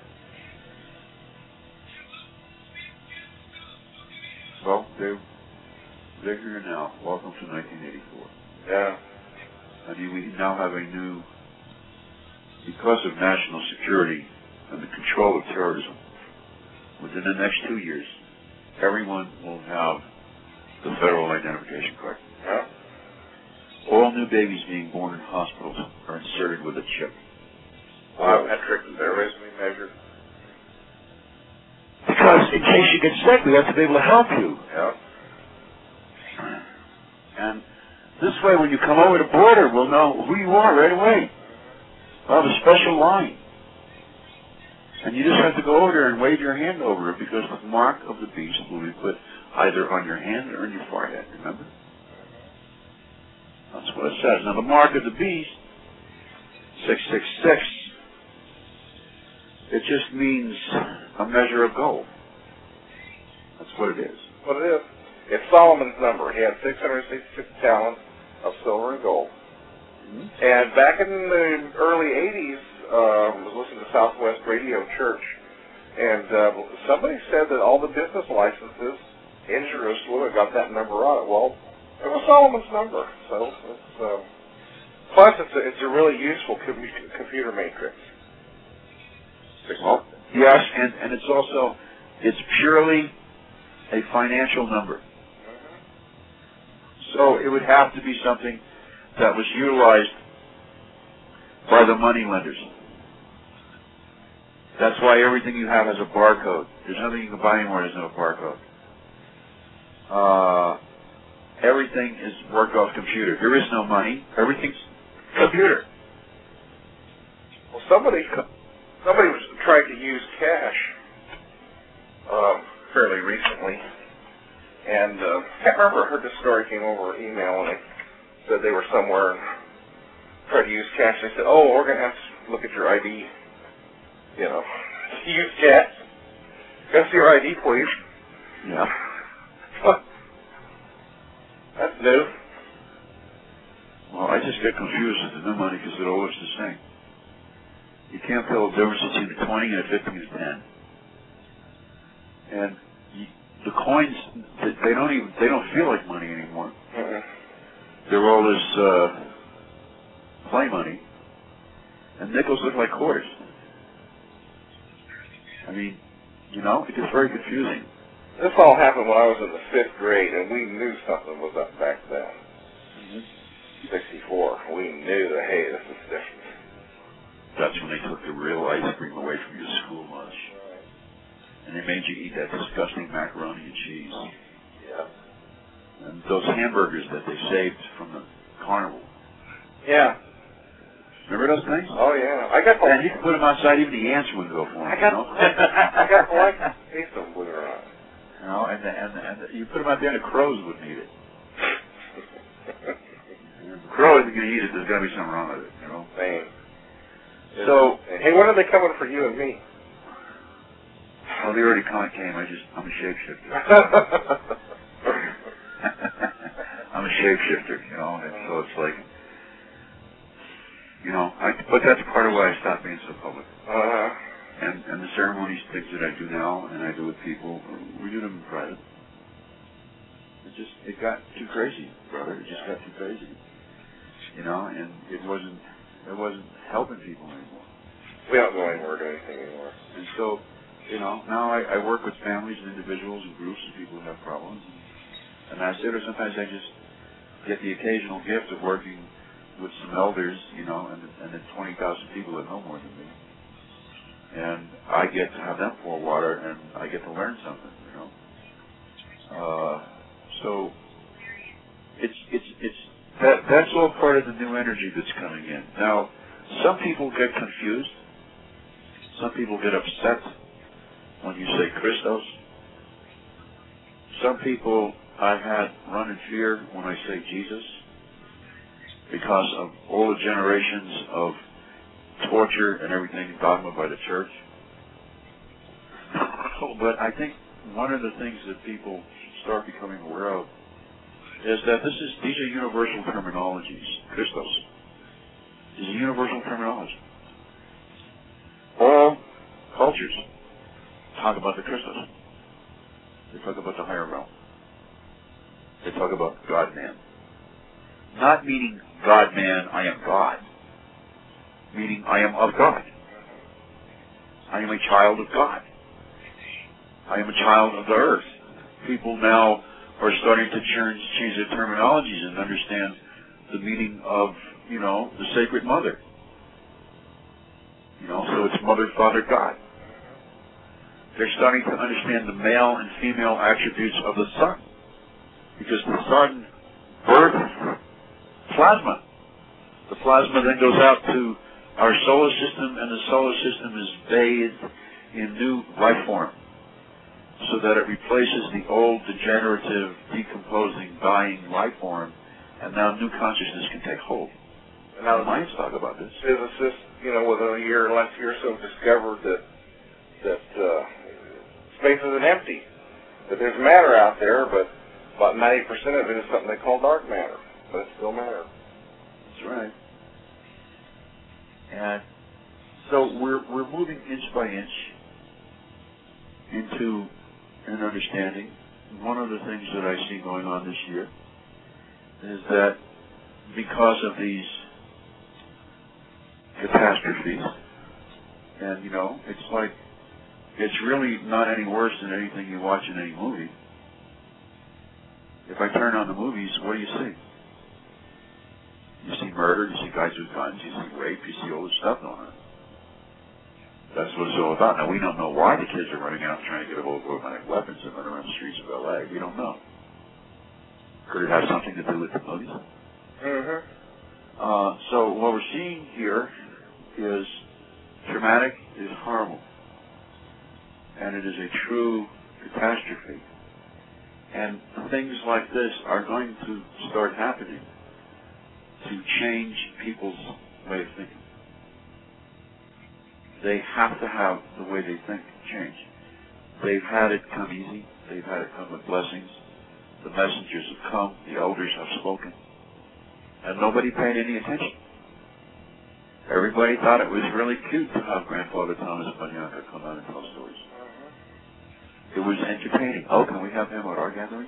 Well, they're here now. Welcome to 1984. Yeah. I mean, we now have a new, because of national security and the control of terrorism, within the next 2 years, everyone will have the federal identification card. Yeah. All new babies being born in hospitals are inserted with a chip. Biometric terrorism measured. Because in case you get sick, we have to be able to help you. Yeah. And this way, when you come over the border, we'll know who you are right away. We'll have a special line. And you just have to go over there and wave your hand over it, because the mark of the beast will be put either on your hand or on your forehead, remember? That's what it says. Now, the mark of the beast, 666, it just means a measure of gold. That's what it is. What it is. It's Solomon's number. He had 666 talents of silver and gold. Mm-hmm. And back in the early 80s, I was listening to Southwest Radio Church, and somebody said that all the business licenses in Jerusalem had got that number on it. Well, it was Solomon's number. So it's, plus, it's a really useful computer matrix. Well, yes, and it's also, it's purely a financial number. So it would have to be something that was utilized by the money lenders. That's why everything you have has a barcode. There's nothing you can buy anymore that doesn't have a barcode. Everything is worked off computer. There is no money. Everything's computer. Well, somebody was trying to use cash fairly recently, and I can't remember. I heard this story came over email, and they said they were somewhere and tried to use cash. They said, "Oh, we're going to have to look at your ID. You know, to use cash. Go see your ID, please." Yeah. That's new. Well, I just get confused with the new money because it all looks the same. You can't tell the difference between a 20 and a 50 and a 10. And the coins, they don't feel like money anymore. Mm-hmm. They're all this play money. And nickels look like quarters. I mean, you know, it gets very confusing. This all happened when I was in the 5th grade, and we knew something was up back then. Mm-hmm. 64. We knew that, hey, this is different. That's when they took the real ice cream away from your school lunch. And they made you eat that disgusting macaroni and cheese. Yeah. And those hamburgers that they saved from the carnival. Yeah. Remember those things? Oh, yeah. And you could put them outside, even the ants wouldn't go for them. I got to like the taste of them, believe it or not. You know, and you put them out there and the crows wouldn't eat it. The crow isn't going to eat it. There's got to be something wrong with it, you know? Same. So, hey, when are they coming for you and me? Well, they already came. I'm a shapeshifter. I'm a shapeshifter, you know, and so it's like, you know, but that's part of why I stopped being so public. Uh-huh. And the ceremonies, things that I do now and I do with people, we do them in private. It got too crazy, brother. It just got too crazy. You know, and it wasn't helping people anymore. We don't go anywhere to do anything anymore. And so, you know, now I work with families and individuals and groups of people who have problems. And that's it. Or sometimes I just get the occasional gift of working with some elders, you know, and then 20,000 people that know more than me. And I get to have them pour water, and I get to learn something, you know. So that's all part of the new energy that's coming in. Now, some people get confused. Some people get upset when you say Christos. Some people I've had run in fear when I say Jesus, because of all the generations of torture and everything dogma by the church. But I think one of the things that people should start becoming aware of is that these are universal terminologies. Christos is a universal terminology. All cultures talk about the Christos. They talk about the higher realm. They talk about God-man. Not meaning God-man, I am God. Meaning I am of God. I am a child of God. I am a child of the earth. People now are starting to change their terminologies and understand the meaning of, you know, the sacred mother. You know, so it's Mother, Father, God. They're starting to understand the male and female attributes of the sun. Because the sun births plasma. The plasma then goes out to our solar system, and the solar system is bathed in new life form, so that it replaces the old, degenerative, decomposing, dying life form, and now new consciousness can take hold. And now the minds talk about this. Physicists, you know, within a year, last year or so, discovered that space isn't empty. That there's matter out there, but about 90% of it is something they call dark matter, but it's still matter. That's right. And so we're moving inch by inch into an understanding. One of the things that I see going on this year is that because of these catastrophes, and you know, it's like, it's really not any worse than anything you watch in any movie. If I turn on the movies, what do you see? You see murder, you see guys with guns, you see rape, you see all this stuff going on. That's what it's all about. Now, we don't know why the kids are running out and trying to get a hold of automatic weapons and run around the streets of L.A. We don't know. Could it have something to do with the movies? Mm-hmm. So what we're seeing here is traumatic, is horrible. And it is a true catastrophe. And things like this are going to start happening to change people's way of thinking. They have to have the way they think change. They've had it come easy. They've had it come with blessings. The messengers have come. The elders have spoken. And nobody paid any attention. Everybody thought it was really cute to have Grandfather Thomas Banyaka come out and tell stories. It was entertaining. Oh, can we have him at our gathering?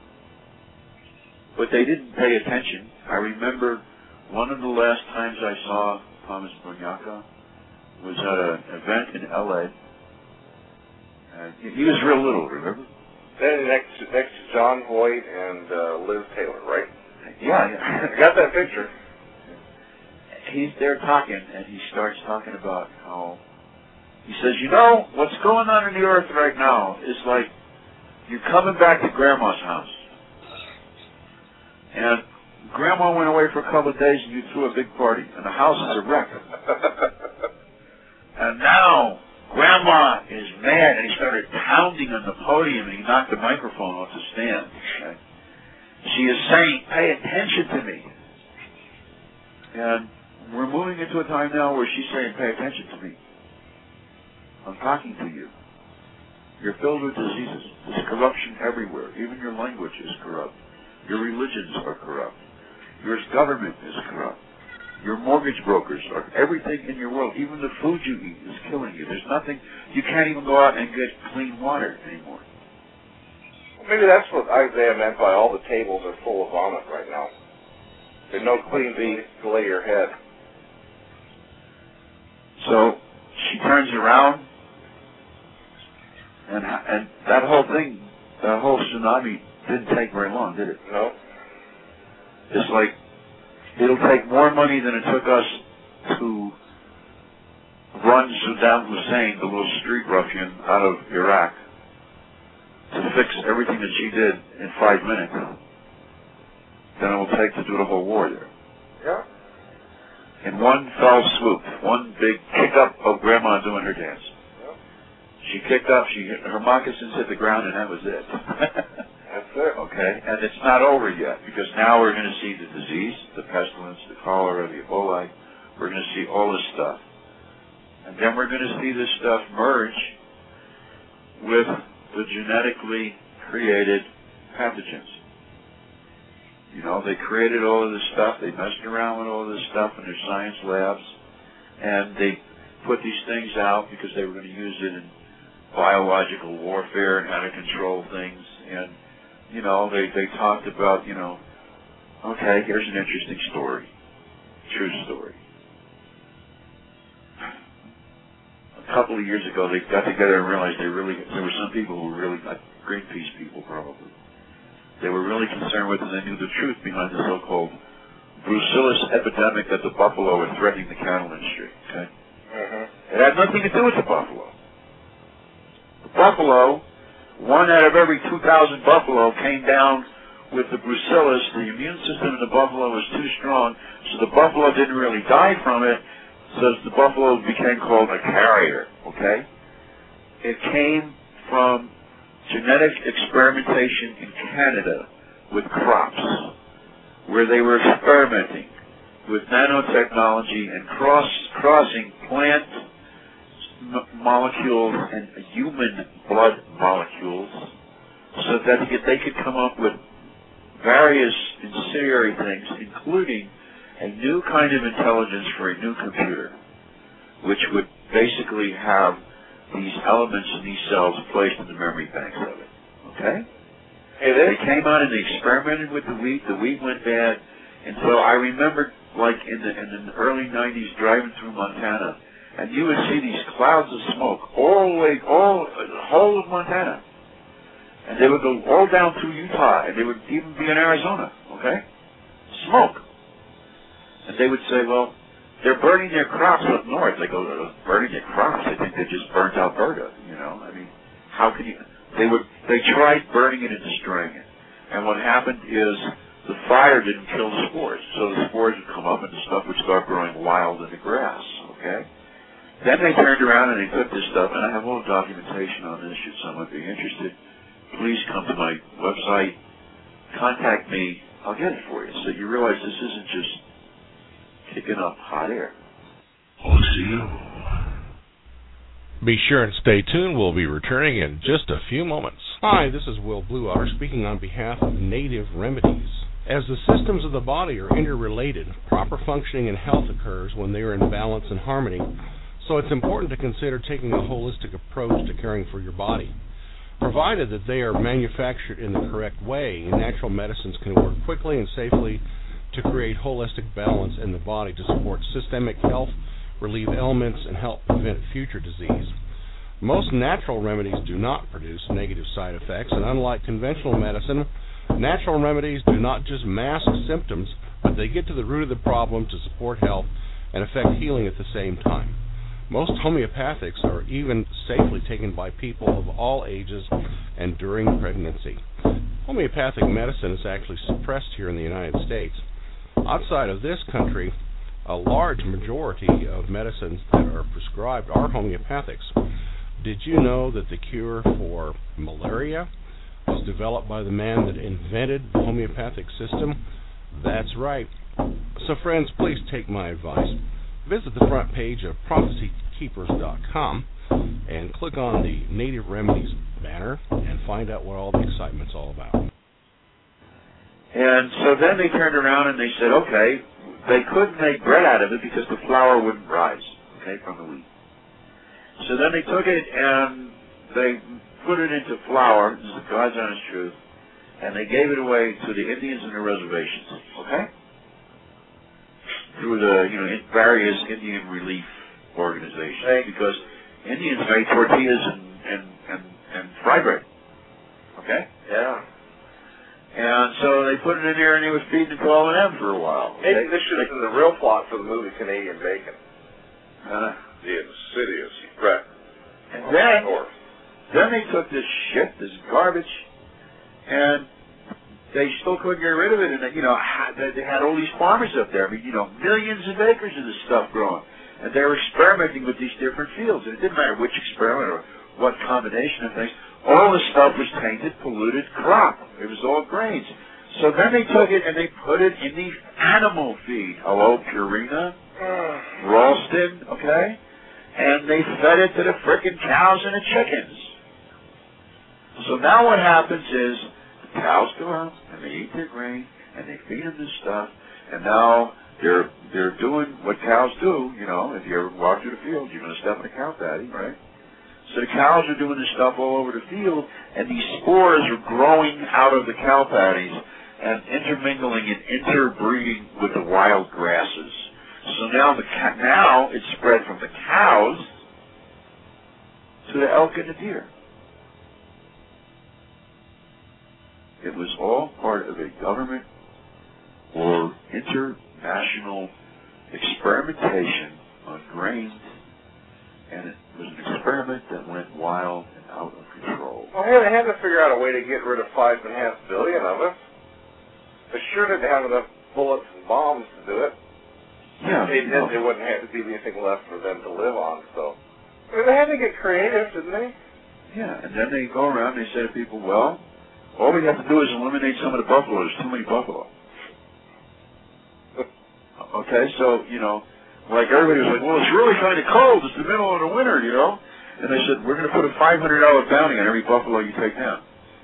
But they didn't pay attention. I remember one of the last times I saw Thomas Banyaka was at an event in L.A. And he was real little, remember? Then next to John Hoyt and Liz Taylor, right? Yeah. I got that picture. He's there talking, and he starts talking about how, he says, you know, what's going on in the earth right now is like you're coming back to Grandma's house. And Grandma went away for a couple of days, and you threw a big party, and the house is a wreck. And now Grandma is mad, and he started pounding on the podium, and he knocked the microphone off the stand. Okay? She is saying, pay attention to me. And we're moving into a time now where she's saying, pay attention to me. I'm talking to you. You're filled with diseases. There's corruption everywhere. Even your language is corrupt. Your religions are corrupt. Your government is corrupt. Your mortgage brokers are, everything in your world, even the food you eat is killing you. There's nothing. You can't even go out and get clean water anymore. Maybe that's what Isaiah meant by all the tables are full of vomit right now. There's no clean place to lay your head. So she turns around, and that whole thing, that whole tsunami didn't take very long, did it? No. It's like, it'll take more money than it took us to run Saddam Hussein, the little street ruffian, out of Iraq, to fix everything that she did in 5 minutes, than it will take to do the whole war there. Yeah. In one fell swoop, one big kick up of Grandma doing her dance. Yeah. She kicked up, her moccasins hit the ground, and that was it. That's it. Okay, and it's not over yet, because now we're going to see the disease, the pestilence, the cholera, the Ebola. We're going to see all this stuff. And then we're going to see this stuff merge with the genetically created pathogens. You know, they created all of this stuff. They messed around with all of this stuff in their science labs. And they put these things out because they were going to use it in biological warfare and how to control things. And, you know, they talked about, you know, okay, here's an interesting story. True story. A couple of years ago, they got together and realized there were some people who were really, like Greenpeace people probably, they were really concerned with, and they knew the truth behind the so-called brucellus epidemic that the buffalo were threatening the cattle industry. Okay, It had nothing to do with the buffalo. The buffalo, 1 out of every 2,000 buffalo came down with the brucellus. The immune system in the buffalo was too strong, so the buffalo didn't really die from it. So the buffalo became called a carrier. Okay, it came from genetic experimentation in Canada with crops, where they were experimenting with nanotechnology and crossing plant molecules and human blood molecules, so that they could come up with various incendiary things, including a new kind of intelligence for a new computer, which would basically have these elements in these cells placed in the memory banks of it. Okay? They came out and they experimented with the wheat. The wheat went bad. And so I remember, like in the early 90s, driving through Montana, and you would see these clouds of smoke the whole of Montana. And they would go all down through Utah, and they would even be in Arizona. Okay? Smoke. And they would say, well, they're burning their crops up north. They go, burning their crops? I think they just burnt Alberta, you know. I mean, how can you... They tried burning it and destroying it. And what happened is the fire didn't kill the spores. So the spores would come up and the stuff would start growing wild in the grass, okay? Then they turned around and they took this stuff, and I have all documentation on this should someone be interested. Please come to my website, contact me, I'll get it for you. So you realize this isn't just kicking up hot air. Be sure and stay tuned. We'll be returning in just a few moments. Hi, this is Will Blue Otter speaking on behalf of Native Remedies. As the systems of the body are interrelated, proper functioning and health occurs when they are in balance and harmony, so it's important to consider taking a holistic approach to caring for your body. Provided that they are manufactured in the correct way, natural medicines can work quickly and safely to create holistic balance in the body to support systemic health, relieve ailments, and help prevent future disease. Most natural remedies do not produce negative side effects, and unlike conventional medicine, natural remedies do not just mask symptoms, but they get to the root of the problem to support health and affect healing at the same time. Most homeopathics are even safely taken by people of all ages and during pregnancy. Homeopathic medicine is actually suppressed here in the United States. Outside of this country, a large majority of medicines that are prescribed are homeopathics. Did you know that the cure for malaria was developed by the man that invented the homeopathic system? That's right. So friends, please take my advice. Visit the front page of prophecykeepers.com and click on the Native Remedies banner and find out what all the excitement's all about. And so then they turned around and they said, okay, they couldn't make bread out of it because the flour wouldn't rise, okay, from the wheat. So then they took it and they put it into flour, this is the God's honest truth, and they gave it away to the Indians and the reservations, okay? Through the, various Indian relief organizations, because Indians made tortillas and fry bread, okay? Yeah. And so they put it in there and they was feeding it to all of them for a while. Maybe this should have been the real plot for the movie Canadian Bacon. The insidious threat. And then they took this shit, this garbage, and they still couldn't get rid of it. And they had all these farmers up there. I mean, millions of acres of this stuff growing, and they were experimenting with these different fields. And it didn't matter which experiment or what combination of things. All this stuff was tainted, polluted crop. It was all grains. So then they took it and they put it in the animal feed. Hello, Purina, Ralston, okay? And they fed it to the frickin' cows and the chickens. So now what happens is the cows go out and they eat their grain and they feed them this stuff. And now they're doing what cows do. If you ever walk through the field, you're going to step in a cow patty, right? So the cows are doing this stuff all over the field, and these spores are growing out of the cow patties and intermingling and interbreeding with the wild grasses. So now it's spread from the cows to the elk and the deer. It was all part of a government or international experimentation on grains, and it was an experiment that went wild and out of control. Well, they had to figure out a way to get rid of 5.5 billion of us. They sure didn't have enough bullets and bombs to do it. Yeah. There wouldn't have to be anything left for them to live on, so. They had to get creative, didn't they? Yeah, and then they go around and they say to people, well, all we have to do is eliminate some of the buffalo. There's too many buffalo. Okay, so, like everybody was like, well, it's really kind of cold. It's the middle of the winter, And they said, we're going to put a $500 bounty on every buffalo you take down.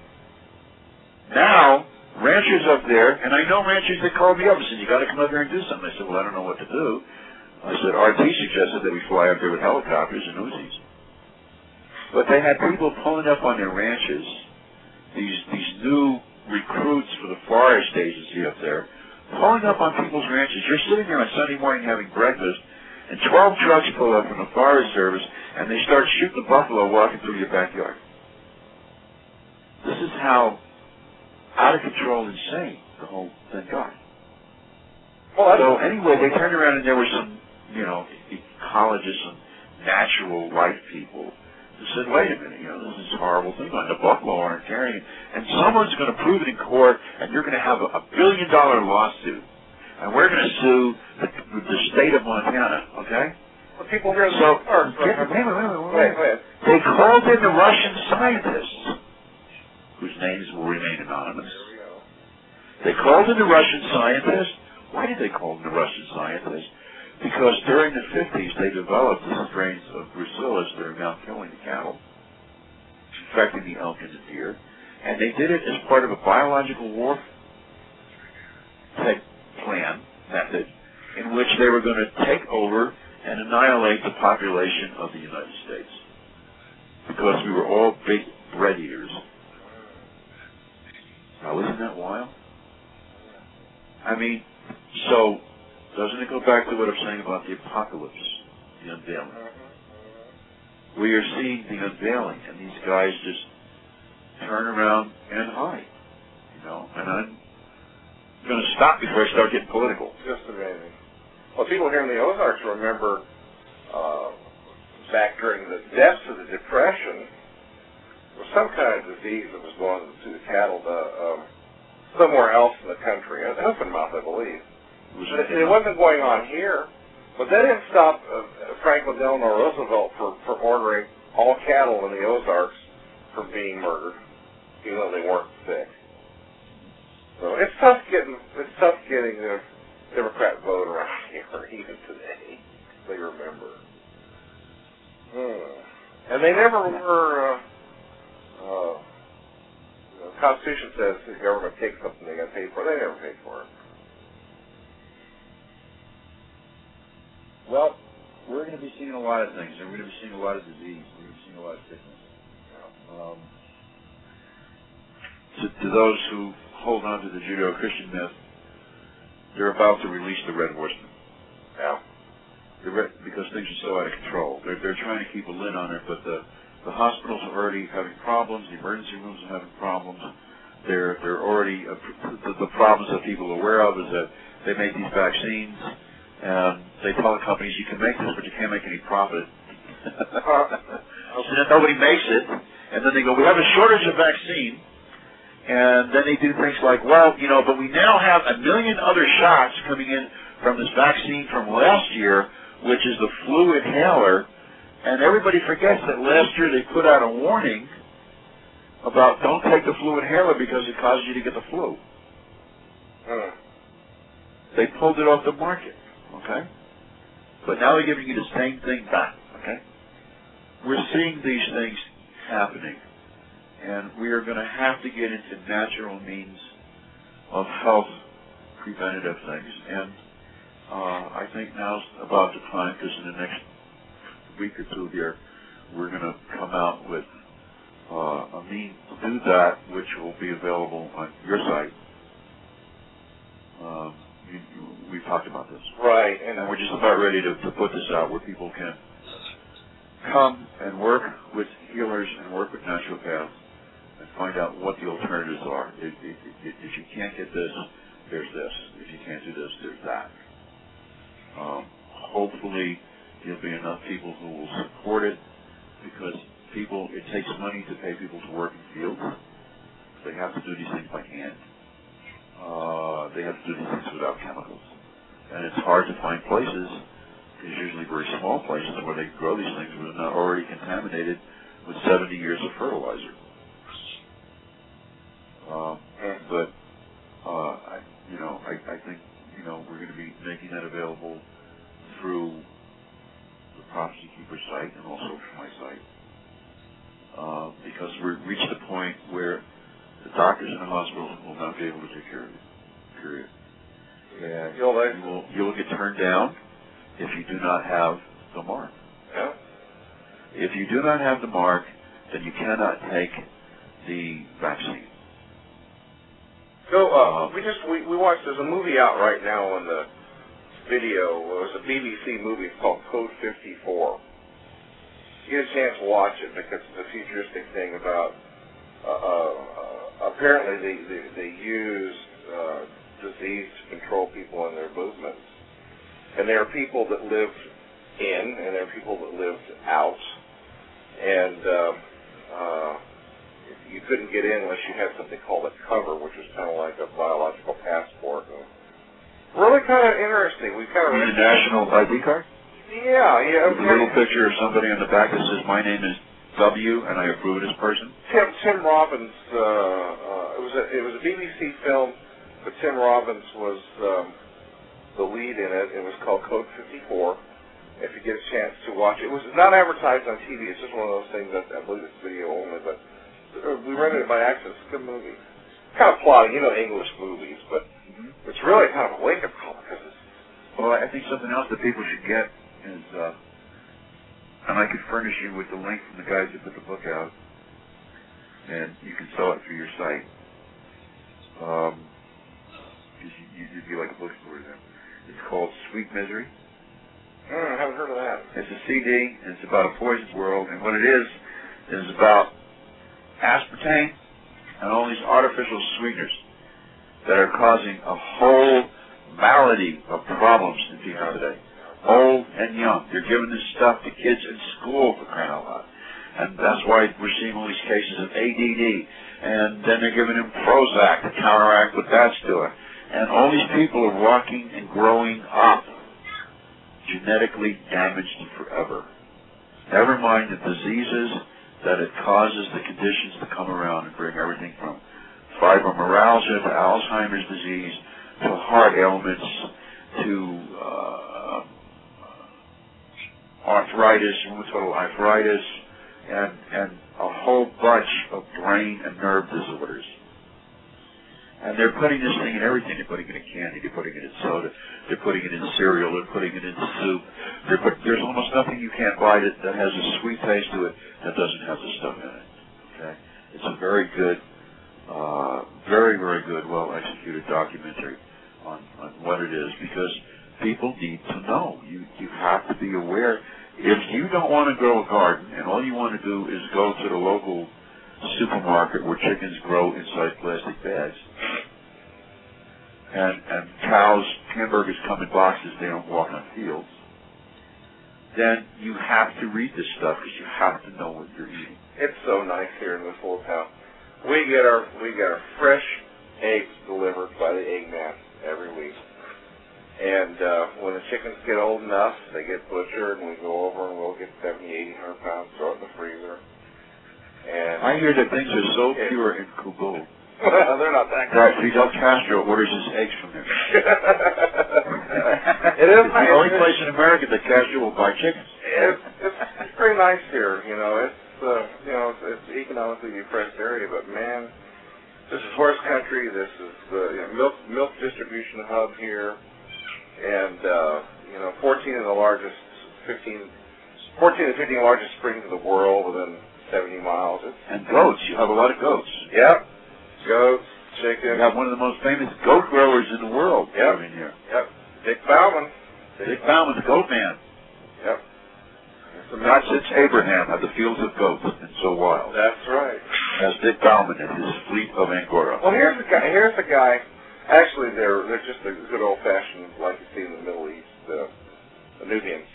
Now, ranchers up there, and I know ranchers that called me up and said, you got to come up here and do something. I said, well, I don't know what to do. I said, RT suggested that we fly up there with helicopters and Uzis. But they had people pulling up on their ranches, these new recruits for the forest agency up there, pulling up on people's ranches. You're sitting there on Sunday morning having breakfast, and 12 trucks pull up from the Forest Service, and they start shooting the buffalo walking through your backyard. This is how out of control and insane the whole thing got. Well, so anyway, they turned around and there were some, ecologists and natural life people who said, wait a minute, this is a horrible thing on the buffalo aren't carrying it. And someone's going to prove it in court, and you're going to have a $1 billion lawsuit. And we're going to sue the state of Montana, okay? Well, people here wait. They called in the Russian scientists, whose names will remain anonymous. They called in the Russian scientists. Why did they call in the Russian scientists? Because during the 50s, they developed strains of brucellus that are now killing the cattle, infecting the elk and the deer, and they did it as part of a biological war type plan method in which they were going to take over and annihilate the population of the United States because we were all big bread eaters. Now, isn't that wild? I mean, so doesn't it go back to what I'm saying about the apocalypse, the unveiling? We are seeing the unveiling, and these guys just turn around and hide, and I'm going to stop before I start getting political. Just amazing. Well, people here in the Ozarks remember back during the depths of the Depression, there was some kind of disease that was going to the cattle somewhere else in the country, Openmouth, I believe. It wasn't going on here, but that didn't stop Franklin Delano Roosevelt for ordering all cattle in the Ozarks from being murdered, even though they weren't sick. So it's tough getting the Democrat vote around here even today. They remember, and they never were. The Constitution says the government takes something they got paid for. They never paid for it. Well, we're going to be seeing a lot of things, and we're going to be seeing a lot of disease. We're going to be seeing a lot of sickness. To those who hold on to the Judeo-Christian myth, they're about to release the Red Horseman. Yeah. Because things are so out of control. They're trying to keep a lid on it, but the hospitals are already having problems. The emergency rooms are having problems. They're already the problems that people are aware of is that they make these vaccines and they tell the companies you can make this, but you can't make any profit. So then nobody makes it, and then they go, we have a shortage of vaccine, and then they do things like, well, but we now have 1 million other shots coming in from this vaccine from last year, which is the flu inhaler, and everybody forgets that last year they put out a warning about don't take the flu inhaler because it causes you to get the flu. They pulled it off the market, okay? But now they're giving you the same thing back, okay? We're seeing these things happening, and we are going to have to get into natural means of health preventative things. And I think now's about the time, because in the next week or two here, we're going to come out with a means to do that, which will be available on your site. We've talked about this. Right. And we're just about ready to put this out where people can come and work with healers and work with naturopaths and find out what the alternatives are. If you can't get this, there's this. If you can't do this, there's that. Hopefully there'll be enough people who will support it, because it takes money to pay people to work in fields. They have to do these things by hand. They have to do these things without chemicals. And it's hard to find places, there's usually very small places where they grow these things that are not already contaminated with 70 years of fertilizer. I think, we're going to be making that available through the Prophecy Keeper site and also from my site. Because we've reached the point where the doctors in the hospitals will not be able to take care of you. Period. And you will get turned down if you do not have the mark. Yeah. If you do not have the mark, then you cannot take the vaccine. So we watched. There's a movie out right now on the video. It was a BBC movie called Code 54. You get a chance to watch it because it's a futuristic thing about. Apparently, they use disease to control people in their movements, and there are people that live in, and there are people that live out, and you couldn't get in unless you had something called a cover, which was kind of like a biological passport. And really kind of interesting. We kind of a national ID card. Yeah. With a little picture of somebody on the back that says, "My name is W, and I approve of this person." Tim Robbins. It was a BBC film, but Tim Robbins was the lead in it. It was called Code 54. If you get a chance to watch it, it was not advertised on TV. It's just one of those things that I believe it's video only, but we rented it by accident. It's a good movie. Kind of plotting, English movies, but it's really kind of a wake-up call because it's. Well, I think something else that people should get is, and I could furnish you with the link from the guys who put the book out, and you can sell it through your site. You'd be like a bookstore then. It's called Sweet Misery. I haven't heard of that. It's a CD, and it's about a poisoned world, and what it is about aspartame and all these artificial sweeteners that are causing a whole malady of problems in people today, old and young. They're giving this stuff to kids in school, for crying out loud. And that's why we're seeing all these cases of ADD. And then they're giving them Prozac to counteract what that's doing. And all these people are walking and growing up genetically damaged forever. Never mind the diseases that it causes, the conditions to come around and bring everything from fibromyalgia to Alzheimer's disease to heart ailments to arthritis, rheumatoid arthritis, and a whole bunch of brain and nerve disorders. And they're putting this thing in everything. They're putting it in candy. They're putting it in soda. They're putting it in cereal. They're putting it in soup. There's almost nothing you can't buy that has a sweet taste to it that doesn't have the stuff in it. Okay? It's a very good, very, very good, well-executed documentary on what it is, because people need to know. You have to be aware. If you don't want to grow a garden and all you want to do is go to the local supermarket where chickens grow inside plastic bags and hamburgers come in boxes, they don't walk on fields, then you have to read this stuff because you have to know what you're eating. It's so nice here in this little town. We get our fresh eggs delivered by the egg man every week. And when the chickens get old enough, they get butchered, and we go over and we'll get 70, 80, 100 pounds, throw it in the freezer. And I hear that things are so pure in Kabul. They're not that good. Right, Fidel Castro orders his eggs from there. It is the only place in America that Castro will buy chickens. It's very nice here. It's economically depressed area, but man, this is horse country. This is the milk distribution hub here, and 14 of the 15 largest springs in the world within 70 miles. And goats. You have a lot of goats. Yep. Goats, chickens. You have one of the most famous goat growers in the world living here. Yep. Dick Bauman. Dick Bauman, the goat man. Yep. God sits Abraham at the fields of goats and so wild. That's right. As Dick Bauman and his fleet of Angora. Well, here's the guy. Actually, they're just a good old-fashioned, like you see in the Middle East, the Nubians.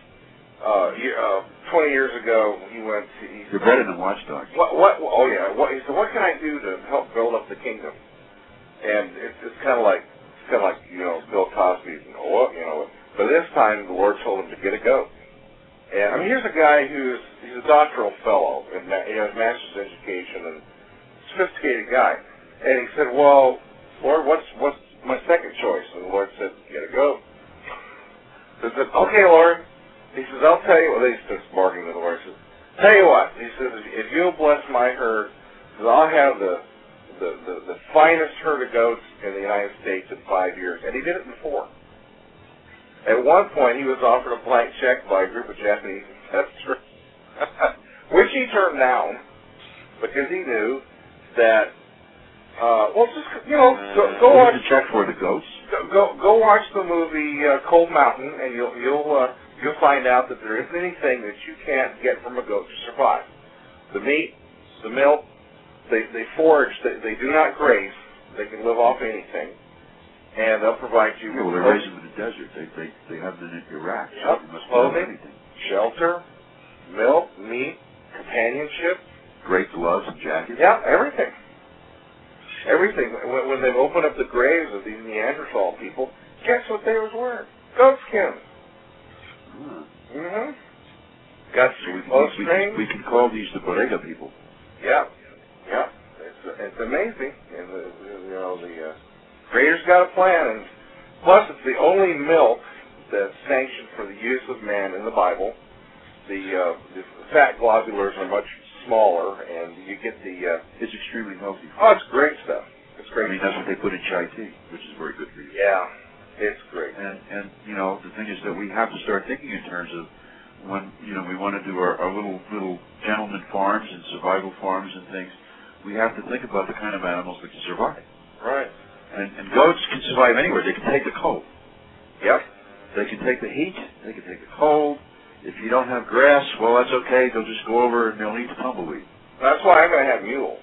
20 years ago, he went to... You're better than Watchdog. Oh, yeah. He said, what can I do to help build up the kingdom? And it's kind of like, Bill Cosby's, But this time, the Lord told him to get a goat. And, I mean, here's a guy he's a doctoral fellow, and he has master's education, and sophisticated guy. And he said, well, Lord, what's my second choice? And the Lord said, get a goat. So he said, okay, Lord. He says, I'll tell you what. He starts bargaining with the Lord. He says, tell you what. He says, if you'll bless my herd, I'll have the finest herd of goats in the United States in 5 years. And he did it in 4. At one point, he was offered a blank check by a group of Japanese investors, which he turned down because he knew that, go watch the check for the goats. Go watch the movie Cold Mountain, and you'll find out that there isn't anything that you can't get from a goat to survive. The meat, the milk, they forage. They do not graze. They can live off anything. And they'll provide you with... Well, they raise them in the desert. They have them in Iraq. Yep. So Clothing, shelter, milk, meat, companionship. Great gloves and jackets. Yeah, everything. Everything. When they've opened up the graves of these Neanderthal people, guess what they was wearing? Goat skins. Mm-hmm. Got we can call these the Bodega people. Yeah. Yeah. It's amazing. And the Creator's got a plan, and plus it's the only milk that's sanctioned for the use of man in the Bible. The fat globulars are much smaller, and you get the... it's extremely healthy. Oh, it's great stuff. It's great. I mean, that's what they put in chai tea, which is very good for you. Yeah, it's great. And the thing is that we have to start thinking in terms of when, we want to do our little gentleman farms and survival farms and things, we have to think about the kind of animals that can survive. Right. And goats can survive anywhere. They can take the cold. Yep. They can take the heat. They can take the cold. If you don't have grass, well, that's okay. They'll just go over and they'll eat the tumbleweed. That's why I'm going to have mules.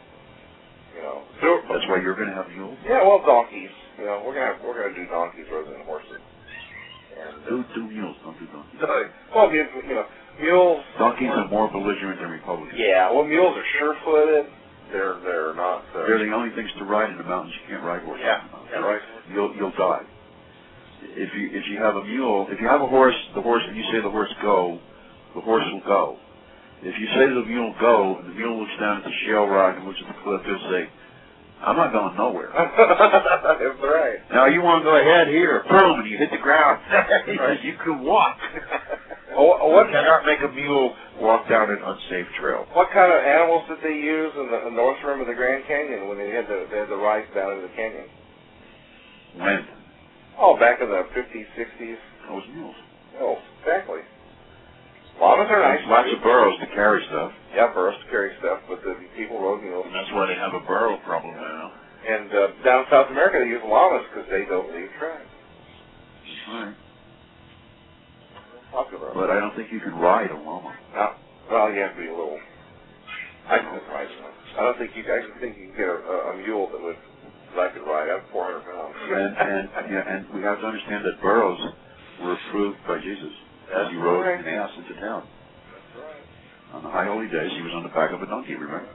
That's why you're going to have mules? Yeah, well, donkeys. We're going to do donkeys rather than horses. And, do mules. Don't do donkeys. Well, mules. Donkeys are more belligerent than Republicans. Yeah, well, mules are sure-footed. They're not. They're the only things to ride in the mountains. You can't ride horses. Yeah, right. You'll die. If you have a mule, if you have a horse, and you say the horse go, the horse will go. If you say to the mule go, and the mule looks down at the shale rock and looks at the cliff, he'll say, I'm not going nowhere. That's right. Now you want to go ahead here, boom, and you hit the ground. You can walk. What You cannot make a mule walk down an unsafe trail. What kind of animals did they use in the north rim of the Grand Canyon when they had the rides down into the canyon? When? Oh, back in the 50s, 60s. Those mules. Oh, exactly. Llamas are nice. Lots of burros to carry stuff. Yeah, burros to carry stuff, but the people rode mules. And that's why they have a burro problem now. And down in South America, they use llamas because they don't leave tracks. Right. Popular. But I don't think you can ride a llama. No. Well, you have to be a little. I can ride one. I don't think you. I think you can get a mule that I could ride. I'm 400 pounds. and we have to understand that burros were approved by Jesus as he rode an ass into town. That's right. On the high holy days, he was on the back of a donkey. Remember?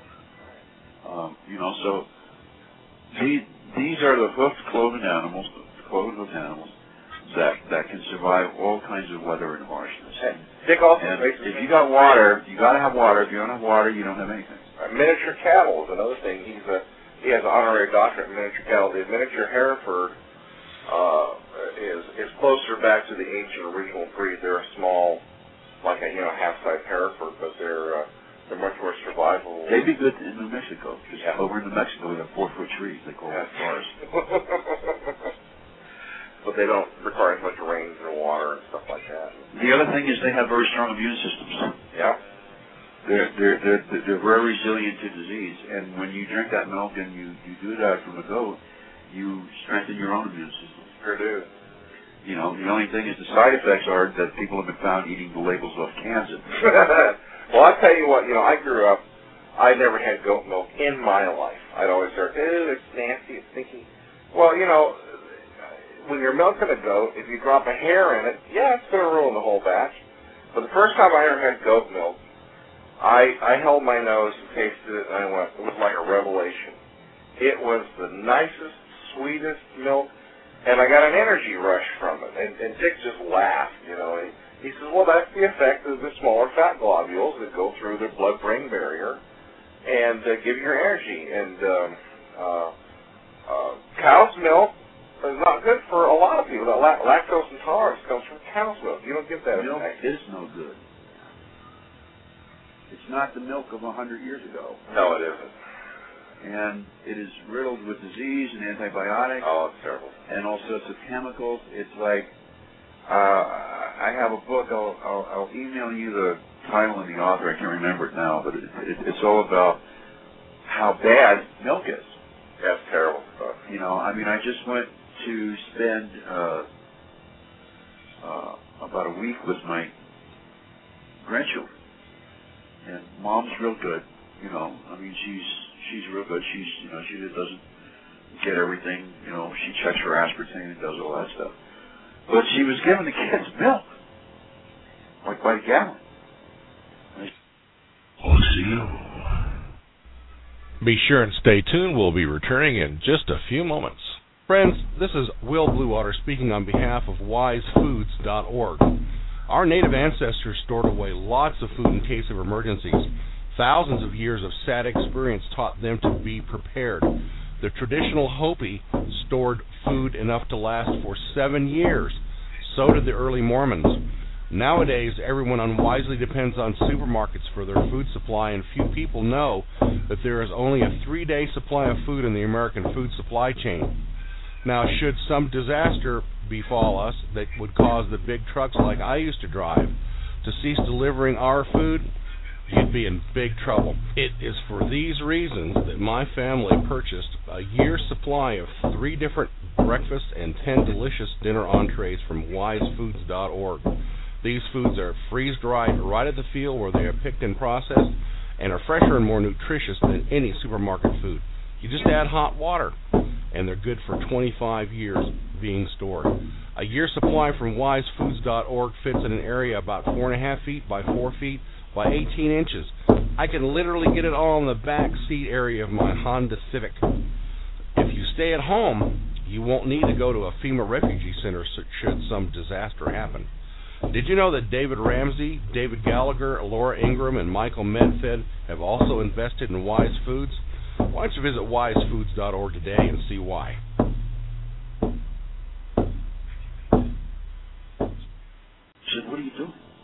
So these are the hoofed cloven animals, that can survive all kinds of weather and harshness. Dick also and if you got water, you got to have water. If you don't have water, you don't have anything. Miniature cattle is another thing. He has an honorary doctorate in miniature cattle. The miniature Hereford is closer back to the ancient original breed. They're a small, like a half-size Hereford, but they're much more survivable. They'd be good in New Mexico. Over in New Mexico, we have 4-foot trees. They call that forest. But they don't require as much rain and water and stuff like that. The other thing is they have very strong immune systems. Yeah. They're very resilient to disease, and when you drink that milk and you do that from a goat, you strengthen your own immune system. Sure do. The only thing is the side effects are that people have been found eating the labels off cans. Well, I'll tell you what, I grew up, I never had goat milk in my life. I'd always heard, it's nasty, it's stinky. Well, when you're milking a goat, if you drop a hair in it, it's going to ruin the whole batch. But the first time I ever had goat milk, I held my nose and tasted it, and I went, it was like a revelation. It was the nicest, sweetest milk, and I got an energy rush from it. And Dick just laughed, He says, well, that's the effect of the smaller fat globules that go through the blood-brain barrier and give you your energy. And cow's milk is not good for a lot of people. Lactose intolerance comes from cow's milk. You don't get that milk effect. Is no good. It's not the milk of 100 years ago. No, it isn't. And it is riddled with disease and antibiotics. Oh, it's terrible. And all sorts of chemicals. It's like, I have a book. I'll email you the title and the author. I can't remember it now, but it's all about how bad milk is. That's terrible stuff. I just went to spend about a week with my grandchildren, and Mom's real good. She's real good. She just doesn't get everything. She checks her aspartame and does all that stuff. But she was giving the kids milk, like by the gallon. Be sure and stay tuned. We'll be returning in just a few moments. Friends, this is Will Bluewater speaking on behalf of WiseFoods.org. Our native ancestors stored away lots of food in case of emergencies. Thousands of years of sad experience taught them to be prepared. The traditional Hopi stored food enough to last for 7 years. So did the early Mormons. Nowadays, everyone unwisely depends on supermarkets for their food supply, and few people know that there is only a 3-day supply of food in the American food supply chain. Now, should some disaster befall us that would cause the big trucks like I used to drive to cease delivering our food, you'd be in big trouble. It is for these reasons that my family purchased a year's supply of 3 different breakfasts and 10 delicious dinner entrees from WiseFoods.org. These foods are freeze-dried right at the field where they are picked and processed and are fresher and more nutritious than any supermarket food. You just add hot water, and they're good for 25 years being stored. A year's supply from WiseFoods.org fits in an area about 4.5 feet by 4 feet by 18 inches. I can literally get it all in the back seat area of my Honda Civic. If you stay at home, you won't need to go to a FEMA refugee center should some disaster happen. Did you know that David Ramsey, David Gallagher, Laura Ingram, and Michael Medfed have also invested in Wise Foods? Why don't you visit WiseFoods.org today and see why. Said, what are you doing?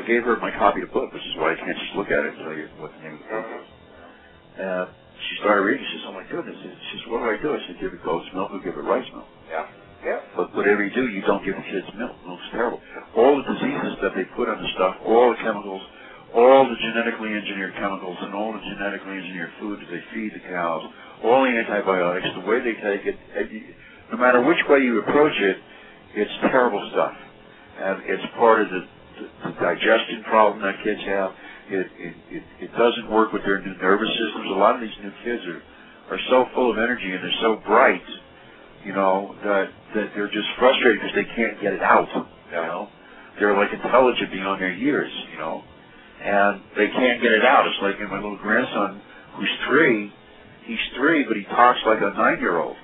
gave her my copy of the book, which is why I can't just look at it and tell you what the name of the book is. She started reading. She says, "Oh my goodness!" She says, "What do I do?" I said, "Give it goat's milk or give it rice milk." Yeah. Yeah. But whatever you do, you don't give the kids milk. Milk's terrible. All the diseases that they put on the stuff, all the chemicals, all the genetically engineered chemicals, and all the genetically engineered food that they feed the cows, all the antibiotics, the way they take it, no matter which way you approach it, it's terrible stuff. And it's part of the digestion problem that kids have. It doesn't work with their new nervous systems. A lot of these new kids are so full of energy and they're so bright, you know, that they're just frustrated because they can't get it out, you know. They're like intelligent beyond their years, you know, and they can't get it out. It's like in my little grandson, who's 3, he's 3, but he talks like a 9-year-old.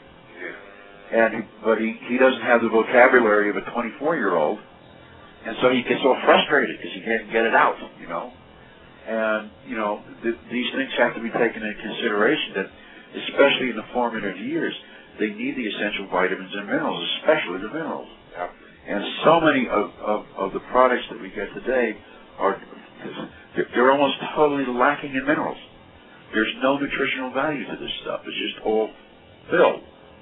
But he doesn't have the vocabulary of a 24-year-old, and so he gets all frustrated because he can't get it out, you know. And, you know, these things have to be taken into consideration that, especially in the formative years, they need the essential vitamins and minerals, especially the minerals. Yeah. And so many of the products that we get today they're almost totally lacking in minerals. There's no nutritional value to this stuff. It's just all fill.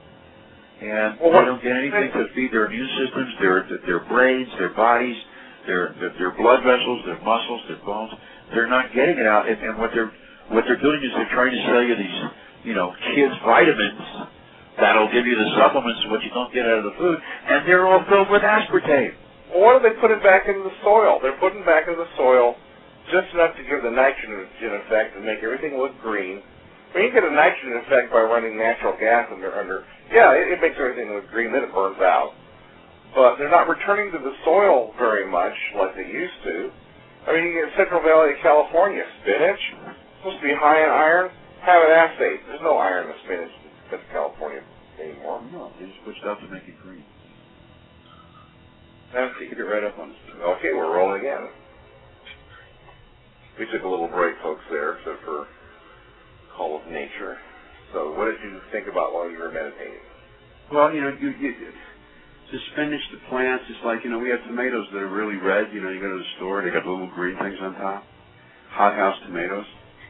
And they don't get anything to feed their immune systems, their brains, their bodies, their blood vessels, their muscles, their bones. They're not getting it out, and what they're doing is they're trying to sell you these, you know, kids' vitamins that'll give you the supplements what you don't get out of the food, and they're all filled with aspartame. Well, what are they putting back into the soil? They're putting back into the soil just enough to give the nitrogen effect and make everything look green. I mean, you get a nitrogen effect by running natural gas under it makes everything look green, then it burns out. But they're not returning to the soil very much like they used to. I mean, in Central Valley of California, spinach, supposed to be high in iron, have it assayed. There's no iron in spinach in California anymore. No, they just put stuff to make it green. That's to get it right up on the spinach. Okay, we're rolling again. We took a little break, folks, there, except for Call of Nature. So what did you think about while you were meditating? Well, you know, the spinach, the plants, it's like, you know, we have tomatoes that are really red. You know, you go to the store, they got little green things on top. Hothouse tomatoes.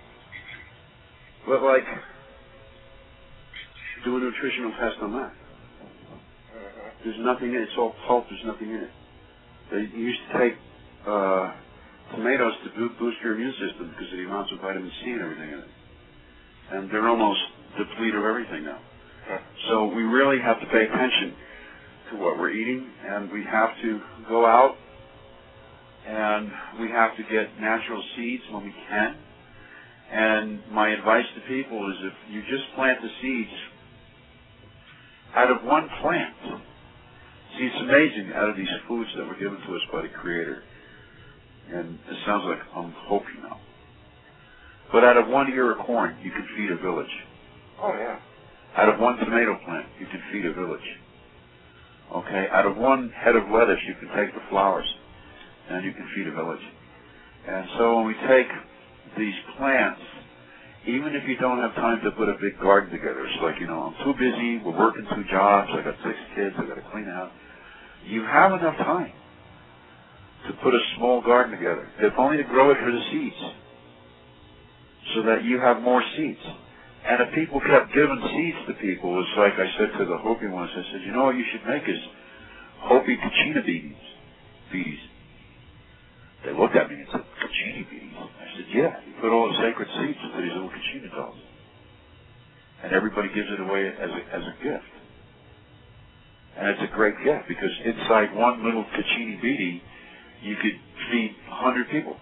But, like, do a nutritional test on that. There's nothing in it. It's all pulp. There's nothing in it. They used to take tomatoes to boost your immune system because of the amounts of vitamin C and everything in it. And they're almost depleted of everything now. So we really have to pay attention to what we're eating, and we have to go out and we have to get natural seeds when we can. And my advice to people is if you just plant the seeds out of one plant. See, it's amazing out of these foods that were given to us by the Creator. And it sounds like I'm hoping now. But out of one ear of corn, you can feed a village. Oh, yeah. Out of one tomato plant, you can feed a village. Okay? Out of one head of lettuce, you can take the flowers, and you can feed a village. And so when we take these plants, even if you don't have time to put a big garden together, it's like, you know, I'm too busy, we're working 2 jobs, I got 6 kids, I got to clean out. You have enough time to put a small garden together, if only to grow it for the seeds, so that you have more seeds. And if people kept giving seeds to people, it's like I said to the Hopi ones, I said, you know what you should make is Hopi Kachina beaties. They looked at me and said, Kachina beaties? I said, yeah, you put all the sacred seeds into these little Kachina dolls. And everybody gives it away as a gift. And it's a great gift because inside one little Kachina beadie, you could feed 100 people.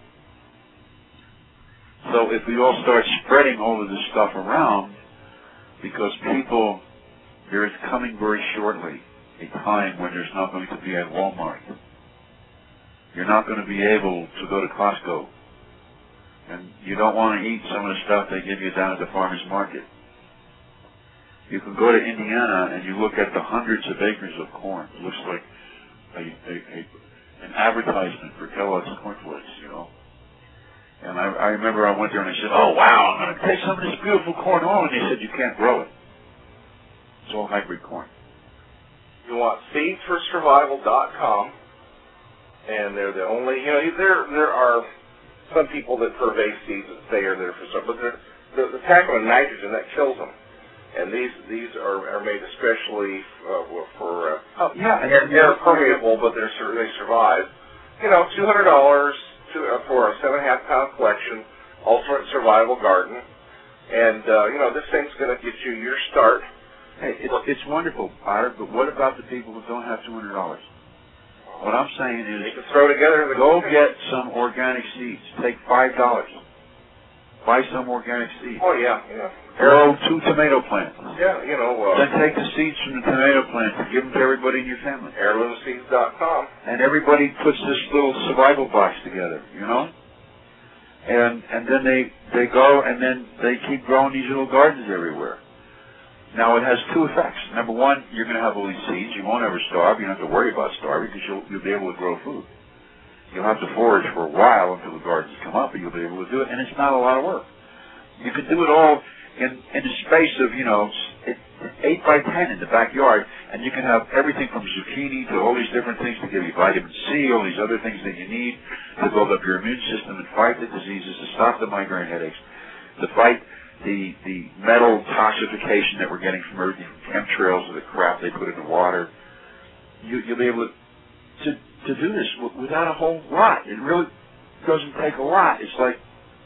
So if we all start spreading all of this stuff around, because people, there is coming very shortly a time when there's not going to be at Walmart. You're not going to be able to go to Costco. And you don't want to eat some of the stuff they give you down at the farmer's market. You can go to Indiana and you look at the hundreds of acres of corn. It looks like an advertisement for Kellogg's cornflakes, you know. And I remember I went there and I said, oh, wow, I'm going to take some of this beautiful corn home. And they said, you can't grow it. It's all hybrid corn. You want seedsforsurvival.com, and they're the only. There are some people that purvey seeds that say are there for some, but the tackle of nitrogen that kills them. And these are made especially for they're permeable, but they survive. $200 for a 7.5 pound collection, Ultimate Survival Garden, and this thing's going to get you your start. Hey, it's wonderful, Otter, but what about the people who don't have $200? What I'm saying is, you can throw together. Go get some organic seeds. Take $5. Buy some organic seeds. Oh yeah. Grow 2 tomato plants. Yeah, then take the seeds from the tomato plants and give them to everybody in your family. Heirloomseeds.com. And everybody puts this little survival box together, And then they go and then they keep growing these little gardens everywhere. Now it has 2 effects. Number one, you're going to have all these seeds. You won't ever starve. You don't have to worry about starving because you'll be able to grow food. You'll have to forage for a while until the gardens come up, but you'll be able to do it, and it's not a lot of work. You can do it all in the space of 8 by 10 in the backyard, and you can have everything from zucchini to all these different things to give you vitamin C, all these other things that you need to build up your immune system and fight the diseases, to stop the migraine headaches, to fight the metal toxification that we're getting from everything, from chemtrails to the crap they put in the water. You'll be able to do this without a whole lot. It really doesn't take a lot. It's like,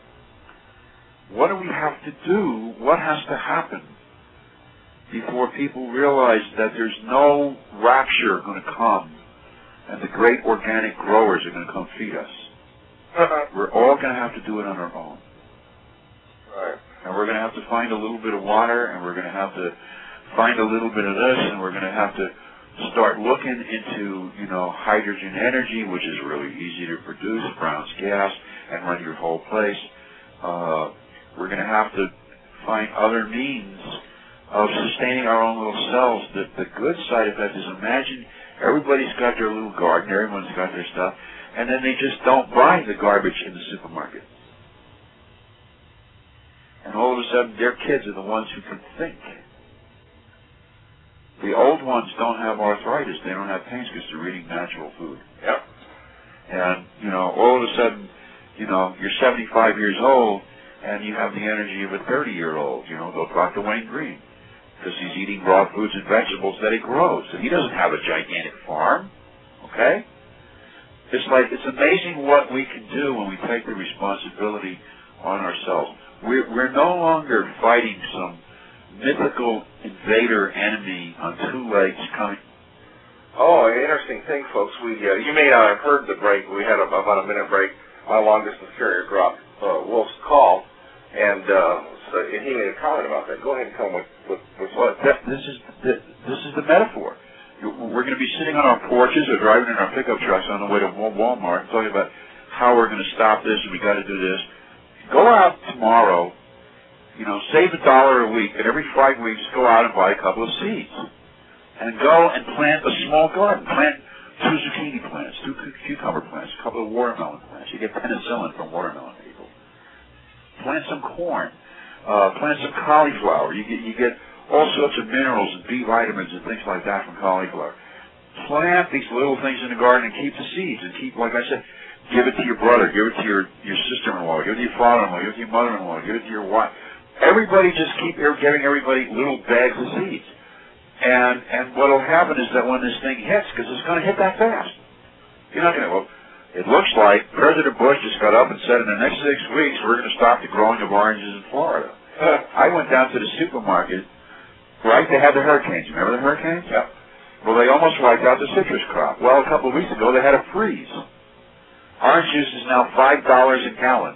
what do we have to do? What has to happen before people realize that there's no rapture going to come and the great organic growers are going to come feed us? We're all going to have to do it on our own. Right. And we're going to have to find a little bit of water, and we're going to have to find a little bit of this, and we're going to have to start looking into, hydrogen energy, which is really easy to produce, Brown's gas, and run your whole place. We're going to have to find other means of sustaining our own little cells. The good side effect is, imagine everybody's got their little garden, everyone's got their stuff, and then they just don't buy the garbage in the supermarket. And all of a sudden, their kids are the ones who can think. The old ones don't have arthritis. They don't have pains because they're eating natural food. Yep. And, all of a sudden, you're 75 years old and you have the energy of a 30-year-old. Go talk to Wayne Green because he's eating raw foods and vegetables that he grows. And he doesn't have a gigantic farm, okay? It's amazing what we can do when we take the responsibility on ourselves. We're no longer fighting some mythical invader enemy on 2 legs coming. Oh, interesting thing, folks. You may not have heard the break. We had about a minute break. My long-distance carrier dropped Wolf's call, and he made a comment about that. Go ahead and come with what? This is the metaphor. We're going to be sitting on our porches or driving in our pickup trucks on the way to Walmart and talking about how we're going to stop this and we got to do this. Go out tomorrow, save $1 a week, and every 5 weeks go out and buy a couple of seeds. And go and plant a small garden. Plant 2 zucchini plants, 2 cucumber plants, a couple of watermelon plants. You get penicillin from watermelon people. Plant some corn. Plant some cauliflower. You get all sorts of minerals and B vitamins and things like that from cauliflower. Plant these little things in the garden and keep the seeds. And keep, like I said, give it to your brother, give it to your sister-in-law, give it to your father-in-law, give it to your mother-in-law, give it to your wife. Everybody just keep giving everybody little bags of seeds. And what will happen is that when this thing hits, because it's going to hit that fast, you're not going to, it looks like President Bush just got up and said in the next 6 weeks we're going to stop the growing of oranges in Florida. I went down to the supermarket, right, they had the hurricanes. Remember the hurricanes? Yeah. Well, they almost wiped out the citrus crop. Well, a couple of weeks ago they had a freeze. Orange juice is now $5 a gallon.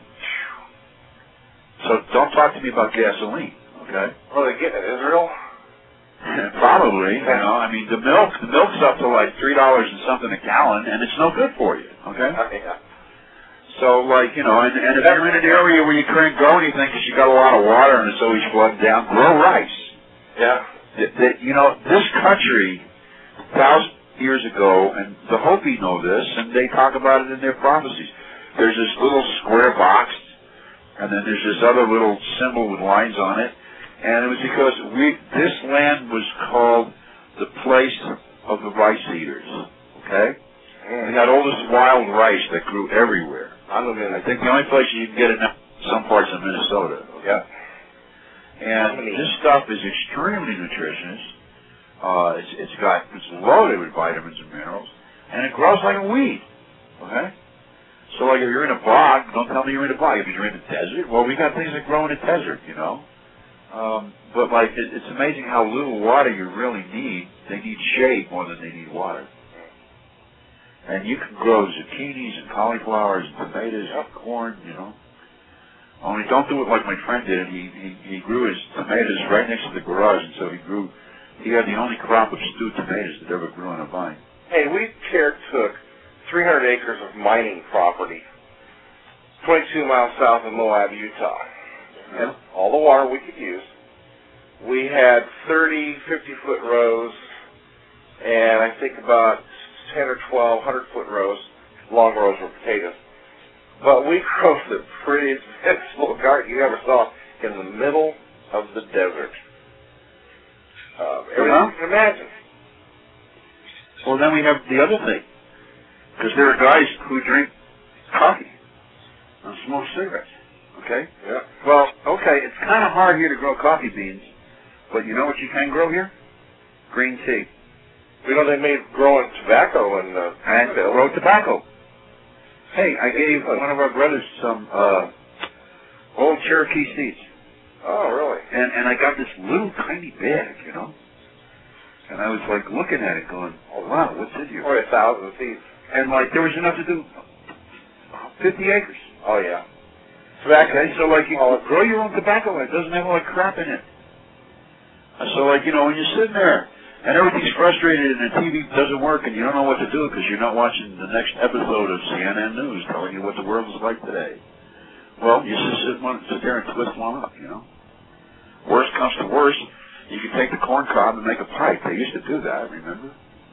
So don't talk to me about gasoline, okay? Well, they get it, Israel? Probably, the milk's up to like $3 and something a gallon, and it's no good for you, okay? Yeah. So, and if you're in an area where you can't go anything because you got a lot of water and it's always flooded down, grow rice. Yeah. This country, 1,000 years ago, and the Hopi know this, and they talk about it in their prophecies. There's this little square box, and then there's this other little symbol with lines on it. And it was because this land was called the place of the rice eaters, okay? They had all this wild rice that grew everywhere. I think the only place you can get it now is some parts of Minnesota. Okay? Yeah. And this stuff is extremely nutritious. It's loaded with vitamins and minerals, and it grows like a weed. Okay? So, like, if you're in a bog, don't tell me you're in a bog. If you're in a desert, well, we got things that grow in a desert, you know. But, like, it's amazing how little water you really need. They need shade more than they need water. And you can grow zucchinis and cauliflowers and tomatoes and corn, you know. Only don't do it like my friend did. He grew his tomatoes right next to the garage, and so he had the only crop of stewed tomatoes that ever grew on a vine. Hey, we took 300 acres of mining property 22 miles south of Moab, Utah. And all the water we could use. We had 30, 50-foot rows, and I think about 10 or 12 100-foot rows, long rows of potatoes. But we grew the prettiest vegetable garden you ever saw in the middle of the desert. Everything you can imagine. Well, then we have the other thing. Because there are guys who drink coffee and smoke cigarettes. Okay? Yeah. Well, okay, it's kind of hard here to grow coffee beans, but you know what you can grow here? Green tea. You know, they made growing tobacco and grow tobacco. Hey, I gave one of our brothers some old Cherokee seeds. Oh, really? And I got this little tiny bag, you know. And I was like looking at it going, oh, wow, what's in here? 1,000 seeds. And like there was enough to do 50 acres. Oh, yeah. Tobacco. Okay, so like you grow your own tobacco. It doesn't have all that crap in it. So like, you know, when you're sitting there and everything's frustrated and the TV doesn't work and you don't know what to do because you're not watching the next episode of CNN News telling you what the world is like today. Well, you just sit there and twist one up, you know. Worst comes to worst, you can take the corn cob and make a pipe. They used to do that, remember?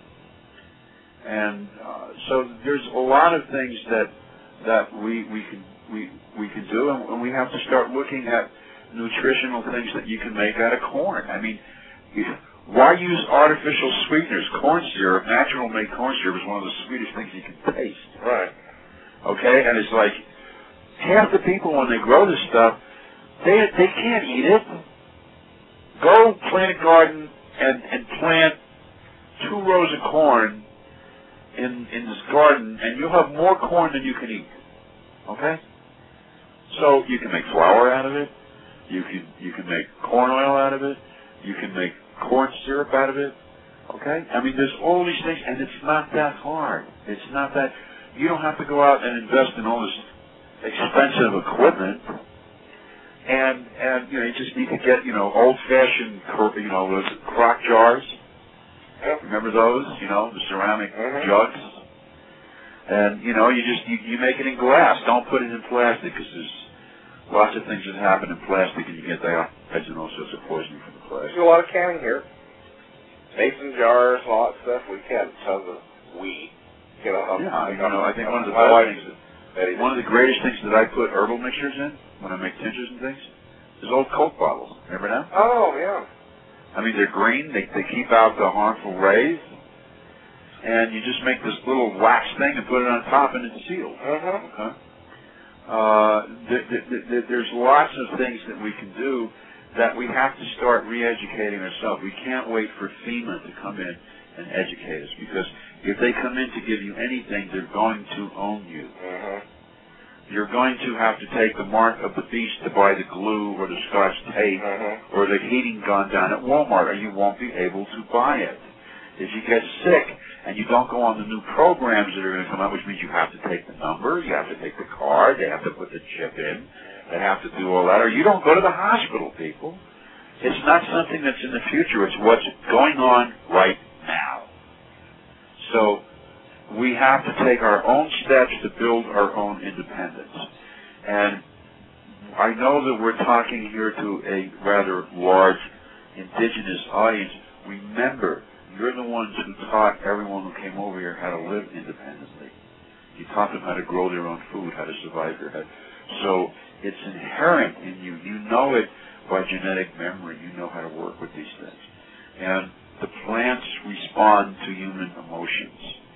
And so there's a lot of things that we can do, and we have to start looking at nutritional things that you can make out of corn. I mean, why use artificial sweeteners? Corn syrup, natural made corn syrup is one of the sweetest things you can taste. Right. Okay, and it's like half the people when they grow this stuff, they can't eat it. Go plant a garden and plant 2 rows of corn in this garden, and you'll have more corn than you can eat. Okay? So you can make flour out of it. You can make corn oil out of it. You can make corn syrup out of it. Okay? I mean, there's all these things, and it's not that hard. It's not that. You don't have to go out and invest in all this expensive equipment. And you know, you just need to get, you know, old-fashioned, you know, those crock jars. Yep. Remember those? You know, the ceramic jugs. And you know, you make it in glass. Don't put it in plastic because there's lots of things that happen in plastic, and you get dioxins and all sorts of poisoning from the plastic. There's a lot of canning here. Mason jars, a lot of stuff. We can tons of weed. You know, I think one of the greatest things that I put herbal mixtures in when I make tinctures and things is old Coke bottles. Remember that? Oh, yeah. I mean, they're green. They keep out the harmful rays. And you just make this little wax thing and put it on top, and it's sealed. Okay? There's lots of things that we can do that we have to start re-educating ourselves. We can't wait for FEMA to come in and educate us, because if they come in to give you anything, they're going to own you. You're going to have to take the mark of the beast to buy the glue or the Scotch tape or the heating gun down at Walmart, or you won't be able to buy it. If you get sick and you don't go on the new programs that are going to come out, which means you have to take the number, you have to take the card, they have to put the chip in, they have to do all that, or you don't go to the hospital, people. It's not something that's in the future. It's what's going on right now. So we have to take our own steps to build our own independence. And I know that we're talking here to a rather large indigenous audience. Remember, you're the ones who taught everyone who came over here how to live independently. You taught them how to grow their own food, how to survive their head. So it's inherent in you. You know it by genetic memory. You know how to work with these things. And the plants respond to human emotions.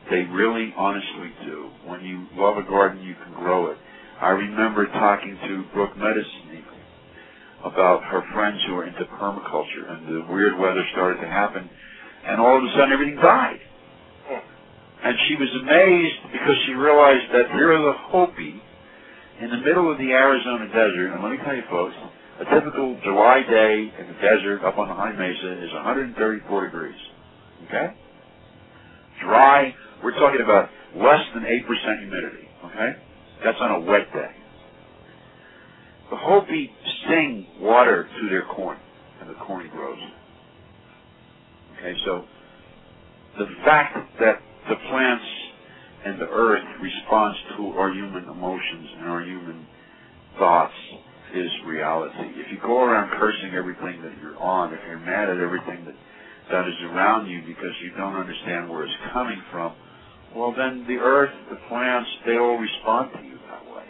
They really, honestly do. When you love a garden, you can grow it. I remember talking to Brooke Medicine about her friends who were into permaculture, and the weird weather started to happen, and all of a sudden everything died. And she was amazed because she realized that here is a Hopi in the middle of the Arizona desert, and let me tell you folks, a typical July day in the desert up on the high mesa is 134 degrees. Okay? Dry, we're talking about less than 8% humidity. Okay? That's on a wet day. The Hopi sing water to their corn, and the corn grows. Okay, so the fact that the plants and the earth responds to our human emotions and our human thoughts is reality. If you go around cursing everything that you're on, if you're mad at everything that is around you because you don't understand where it's coming from, well then the earth, the plants, they all respond to you that way.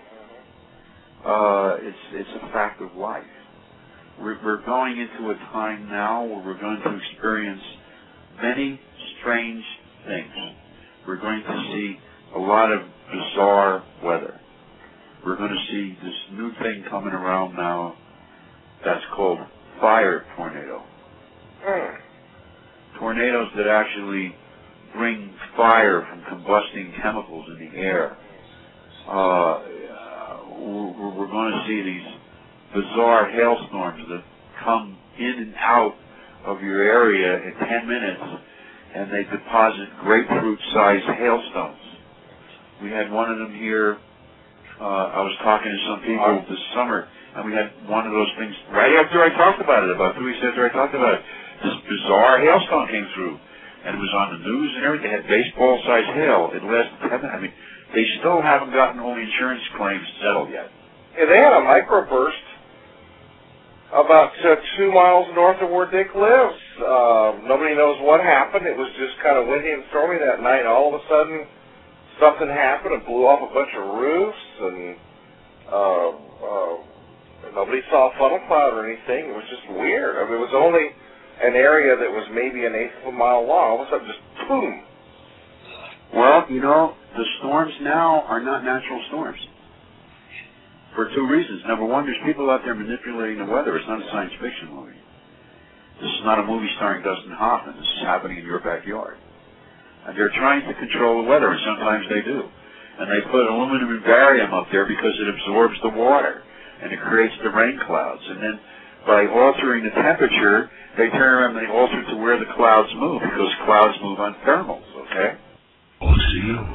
It's a fact of life. We're going into a time now where we're going to experience many strange things. We're going to see a lot of bizarre weather. We're going to see this new thing coming around now that's called fire tornado. Tornadoes that actually bring fire from combusting chemicals in the air. We're going to see these bizarre hailstorms that come in and out of your area in 10 minutes, and they deposit grapefruit-sized hailstones. We had one of them here. I was talking to some people this summer, and we had one of those things right after I talked about it, about 2 weeks after I talked about it. This bizarre hailstone came through, and it was on the news and everything. They had baseball-sized hail. It lasted 10 minutes. I mean, they still haven't gotten all the insurance claims settled yet. Yeah, they had a microburst about 2 miles north of where Dick lives. Nobody knows what happened. It was just kind of windy and stormy that night. All of a sudden, something happened. It blew off a bunch of roofs, and nobody saw a funnel cloud or anything. It was just weird. I mean, it was only an area that was maybe an eighth of a mile long. All of a sudden, just boom. Well, you know, the storms now are not natural storms. For 2 reasons. Number one, there's people out there manipulating the weather. It's not a science fiction movie. This is not a movie starring Dustin Hoffman. This is happening in your backyard. And they're trying to control the weather, and sometimes they do. And they put aluminum barium up there because it absorbs the water, and it creates the rain clouds. And then by altering the temperature, they turn around and they alter to where the clouds move, because clouds move on thermals, okay? We'll see you.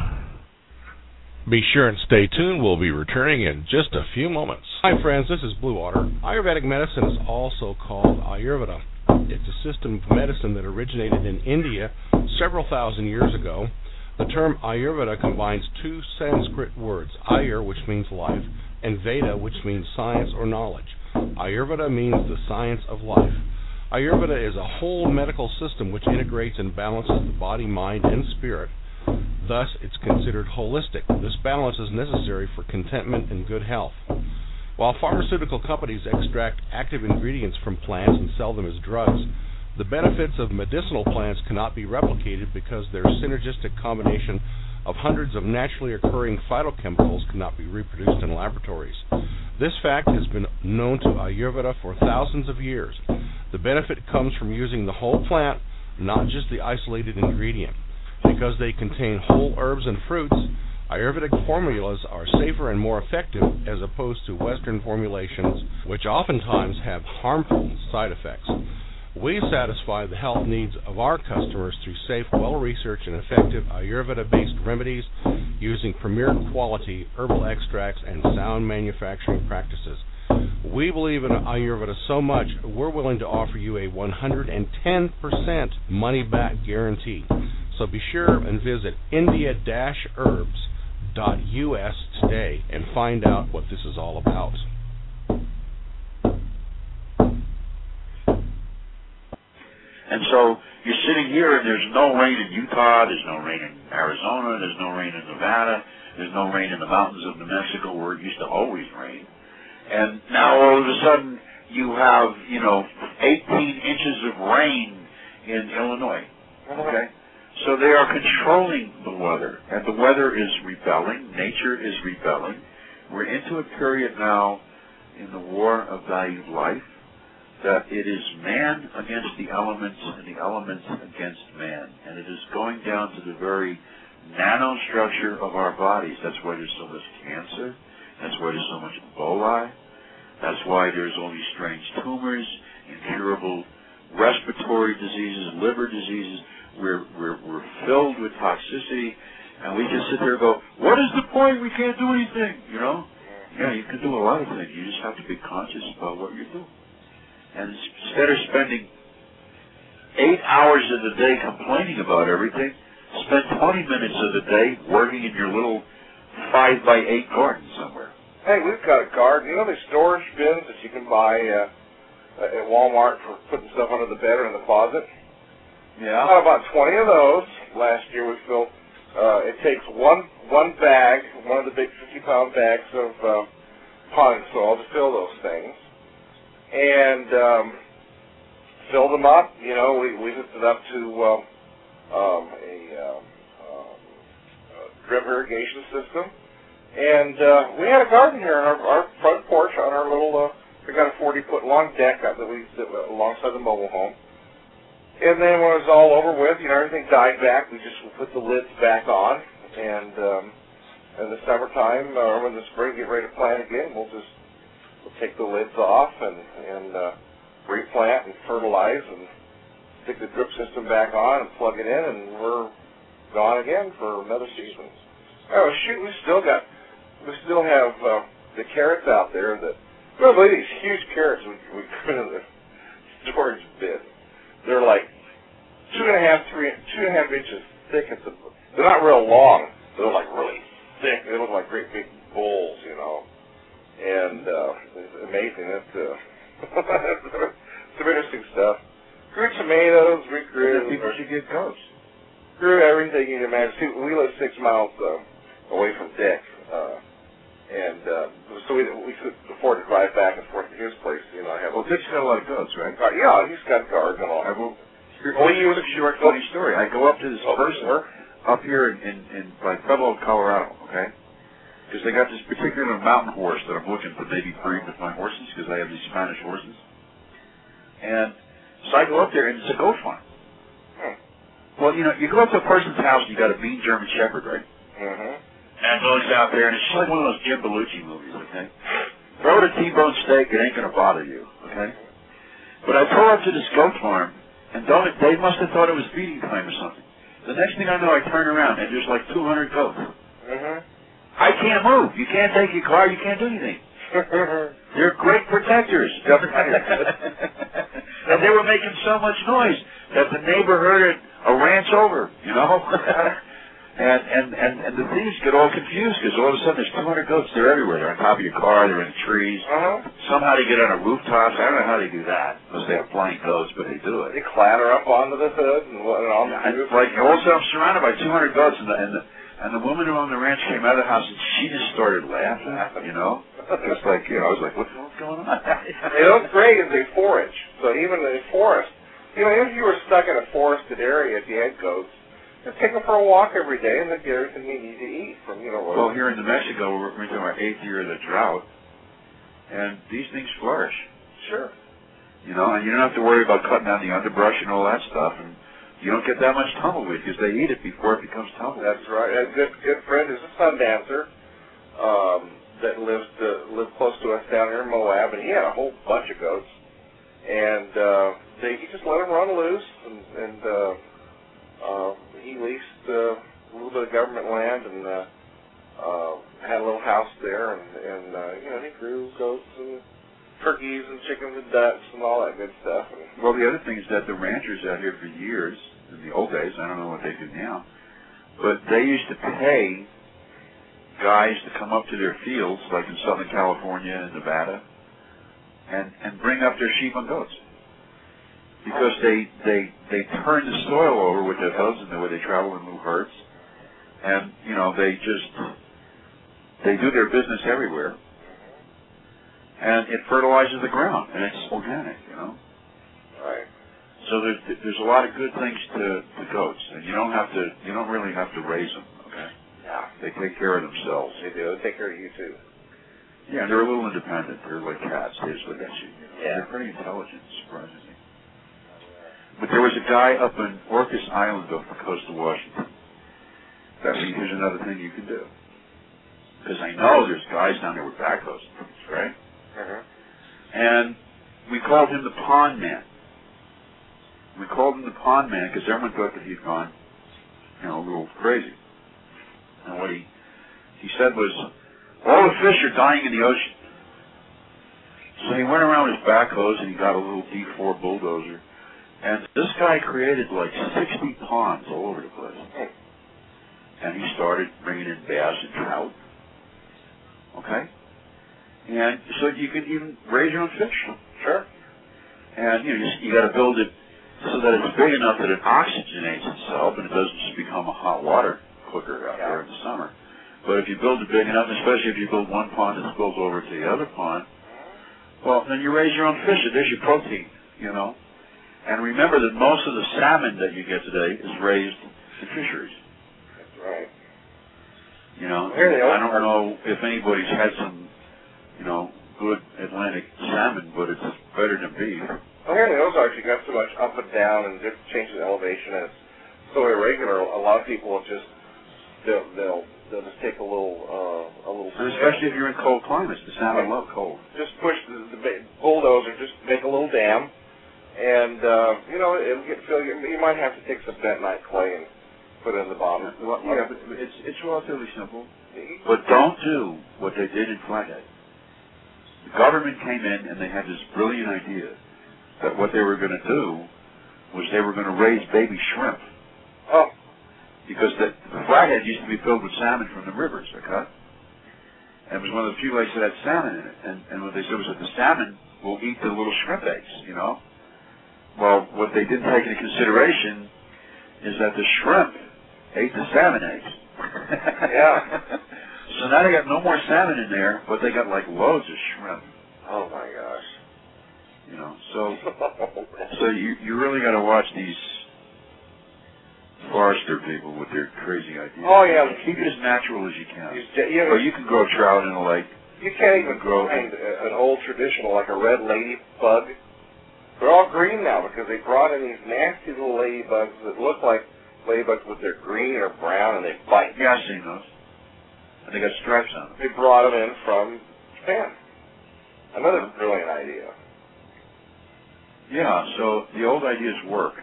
Be sure and stay tuned. We'll be returning in just a few moments. Hi, friends. This is Blue Water. Ayurvedic medicine is also called Ayurveda. It's a system of medicine that originated in India several thousand years ago. The term Ayurveda combines 2 Sanskrit words, Ayur, which means life, and Veda, which means science or knowledge. Ayurveda means the science of life. Ayurveda is a whole medical system which integrates and balances the body, mind, and spirit. Thus, it's considered holistic. This balance is necessary for contentment and good health. While pharmaceutical companies extract active ingredients from plants and sell them as drugs, the benefits of medicinal plants cannot be replicated because their synergistic combination of hundreds of naturally occurring phytochemicals cannot be reproduced in laboratories. This fact has been known to Ayurveda for thousands of years. The benefit comes from using the whole plant, not just the isolated ingredient. Because they contain whole herbs and fruits, Ayurvedic formulas are safer and more effective as opposed to Western formulations, which oftentimes have harmful side effects. We satisfy the health needs of our customers through safe, well-researched, and effective Ayurveda-based remedies using premier quality herbal extracts and sound manufacturing practices. We believe in Ayurveda so much, we're willing to offer you a 110% money-back guarantee. So be sure and visit india-herbs.us today and find out what this is all about. And so you're sitting here and there's no rain in Utah, there's no rain in Arizona, there's no rain in Nevada, there's no rain in the mountains of New Mexico where it used to always rain. And now all of a sudden you have, 18 inches of rain in Illinois. Okay? So they are controlling the weather, and the weather is rebelling. Nature is rebelling. We're into a period now in the war of valued life that it is man against the elements and the elements against man. And it is going down to the very nanostructure of our bodies. That's why there's so much cancer. That's why there's so much Ebola. That's why there's all these strange tumors, incurable respiratory diseases, liver diseases. We're filled with toxicity, and we just sit there and go, what is the point? We can't do anything, you know? Yeah, you can do a lot of things. You just have to be conscious about what you're doing. And instead of spending 8 hours of the day complaining about everything, spend 20 minutes of the day working in your little 5x8 garden somewhere. Hey, we've got a garden. You know the storage bins that you can buy at Walmart for putting stuff under the bed or in the closet? Yeah. Got about 20 of those. Last year we filled. It takes one bag, one of the big 50-pound bags of potting soil to fill those things, and fill them up. You know, we hooked it up to a drip irrigation system, and we had a garden here on our front porch on our little. We got a 40-foot long deck up that we sit alongside the mobile home. And then when it was all over with, you know, everything died back. We just put the lids back on, and in the summertime or in the spring, get ready to plant again. We'll take the lids off and replant and fertilize and stick the drip system back on and plug it in, and we're gone again for another season. Oh shoot, we still have the carrots out there that. Well, these huge carrots we put in the storage bin. They're like 2.5 inches thick. They're not real long. They're like really thick. They look like great big bowls, you know. And it's amazing. It's some interesting stuff. Grew tomatoes. We grew. People should get goats. Grew everything you can imagine. See, we live 6 miles away from Dick. So we could afford to drive back and forth to his place. You know, Well, Dick's got a lot of goats, right? Yeah, he's got a garden and all. Here's a short, funny story. I go up to this person up here in by Pueblo, Colorado, okay? Because they got this particular mountain horse that I'm looking to maybe breed with my horses, because I have these Spanish horses. And so I go up there, and it's a goat farm. Well, you know, you go up to a person's house, and you got a mean German Shepherd, right? Mm-hmm. And goes out there, and it's like one of those Jim Belushi movies, okay? Throw it a T-bone steak, it ain't going to bother you, okay? But I pull up to this goat farm, and they must have thought it was feeding time or something. The next thing I know, I turn around, and there's like 200 goats. Mm-hmm. I can't move. You can't take your car. You can't do anything. They're great protectors. And they were making so much noise that the neighbor heard it a ranch over, you know? And the thieves get all confused because all of a sudden there's 200 goats. They're everywhere. They're on top of your car. They're in trees. Somehow they get on a rooftop. I don't know how they do that. Unless they have flying goats, but they do it. They clatter up onto the hood and on the roof. Like also, I'm surrounded by 200 goats, and the woman who owned the ranch came out of the house and she just started laughing. You know, it's like, you know, I was like, what's going on? They look great as they forage. So even in the forest, you know, if you were stuck in a forested area, if you had goats. Just take them for a walk every day, and they'll get everything you need to eat from, you know. Well, here in New Mexico, we're into our 8th year of the drought, and these things flourish. Sure. You know, and you don't have to worry about cutting down the underbrush and all that stuff, and you don't get that much tumbleweed because they eat it before it becomes tumbleweed. That's right. A good friend is a sun dancer that lived close to us down here in Moab, and he had a whole bunch of goats, and he just let them run loose, and he leased a little bit of government land and had a little house there, and you know, he grew goats and turkeys and chickens and ducks and all that good stuff. Well, the other thing is that the ranchers out here for years, in the old days, I don't know what they do now, but they used to pay guys to come up to their fields, like in Southern California and Nevada, and bring up their sheep and goats. Because they turn the soil over with their hooves and the way they travel and move herds, and you know they do their business everywhere, and it fertilizes the ground and it's organic, you know. Right. So there's a lot of good things to goats, and you don't really have to raise them. Okay. Yeah. They take care of themselves. They do. They take care of you too. Yeah, they're a little independent. They're like cats. They just look at you. Yeah. They're pretty intelligent, surprisingly. But there was a guy up in Orcas Island off the coast of Washington. Here's another thing you can do. Because I know there's guys down there with backhoes, right? Uh-huh. And we called him the Pond Man. We called him the Pond Man because everyone thought that he'd gone, a little crazy. And what he said was, all the fish are dying in the ocean. So he went around with his backhoes and he got a little D4 bulldozer. And this guy created like 60 ponds all over the place. And he started bringing in bass and trout. Okay? And so you can even raise your own fish. Sure. And you got to build it so that it's big enough that it oxygenates itself and it doesn't just become a hot water cooker out there in the summer. But if you build it big enough, especially if you build one pond that spills over to the other pond, well, then you raise your own fish. There's your protein, And remember that most of the salmon that you get today is raised in fisheries. That's right. I don't know if anybody's had some, good Atlantic salmon, but it's better than beef. Well, here in the Ozarks, you got so much up and down and different changes in elevation, and it's so irregular. A lot of people will just they'll just take a little. And especially if you're in cold climates, the salmon love cold. Just push the bulldozer, just make a little dam, and it'll get filled. You might have to take some bentonite clay and put it in the bottom. Well, yeah, but it's relatively simple. But don't do what they did in Flathead. The government came in and they had this brilliant idea that what they were going to do was they were going to raise baby shrimp. Oh. Because the Flathead used to be filled with salmon from the rivers, okay? And it was one of the few lakes that had salmon in it. And what they said was that the salmon will eat the little shrimp eggs, Well, what they didn't take into consideration is that the shrimp ate the salmon eggs. Yeah. So now they got no more salmon in there, but they got like loads of shrimp. Oh my gosh. So you really got to watch these forester people with their crazy ideas. Oh yeah. Keep it as natural as you can. Or you can grow trout in a lake. You can't even grow an old traditional like a red ladybug. They're all green now because they brought in these nasty little ladybugs that look like ladybugs, but they're green or brown and they bite. Yeah, I've seen those. And they got stripes on them. They brought them in from Japan. Another brilliant idea. Yeah, so the old ideas work,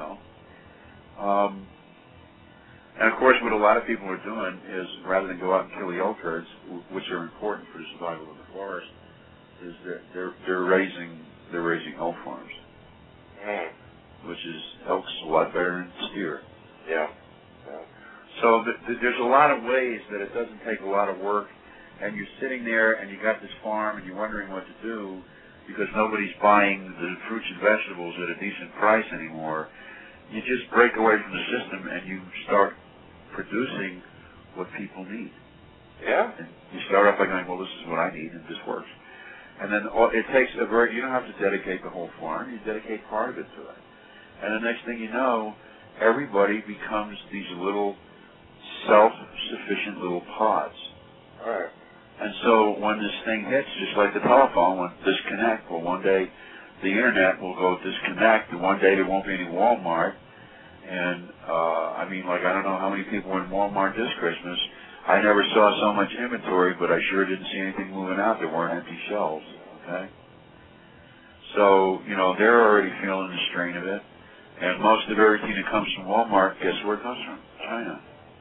And of course, what a lot of people are doing is, rather than go out and kill the elk herds, which are important for the survival of the forest, is they're raising elk farms, which is elk's a lot better than steer. Yeah. So there's a lot of ways that it doesn't take a lot of work, and you're sitting there and you got this farm and you're wondering what to do because nobody's buying the fruits and vegetables at a decent price anymore. You just break away from the system and you start producing what people need. Yeah. And you start off by going, well, this is what I need and this works. And then it takes you don't have to dedicate the whole farm, you dedicate part of it to it. And the next thing you know, everybody becomes these little self-sufficient little pods. All right. And so when this thing hits, just like the telephone, when disconnect, well, one day the internet will go disconnect, and one day there won't be any Walmart. And, I don't know how many people were in Walmart this Christmas. I never saw so much inventory, but I sure didn't see anything moving out. There weren't empty shelves, okay? So, they're already feeling the strain of it. And most of everything that comes from Walmart, guess where it comes from? China.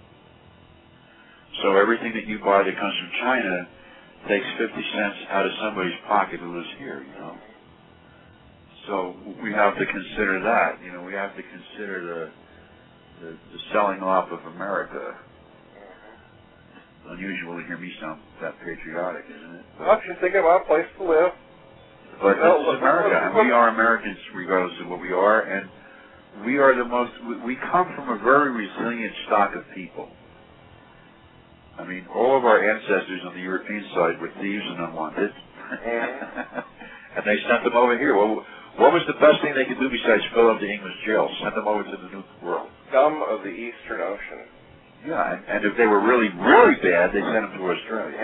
So everything that you buy that comes from China takes 50 cents out of somebody's pocket who lives here, So we have to consider that. We have to consider the selling off of America. Unusual to hear me sound that patriotic, isn't it? Well, if you think about a place to live. But this is America, and we are Americans regardless of what we are, and we are we come from a very resilient stock of people. All of our ancestors on the European side were thieves and unwanted. And they sent them over here. Well, What was the best thing they could do besides fill up the English jails? Send them over to the New World. Scum of the Eastern Ocean. Yeah, and if they were really, really bad, they sent them to Australia.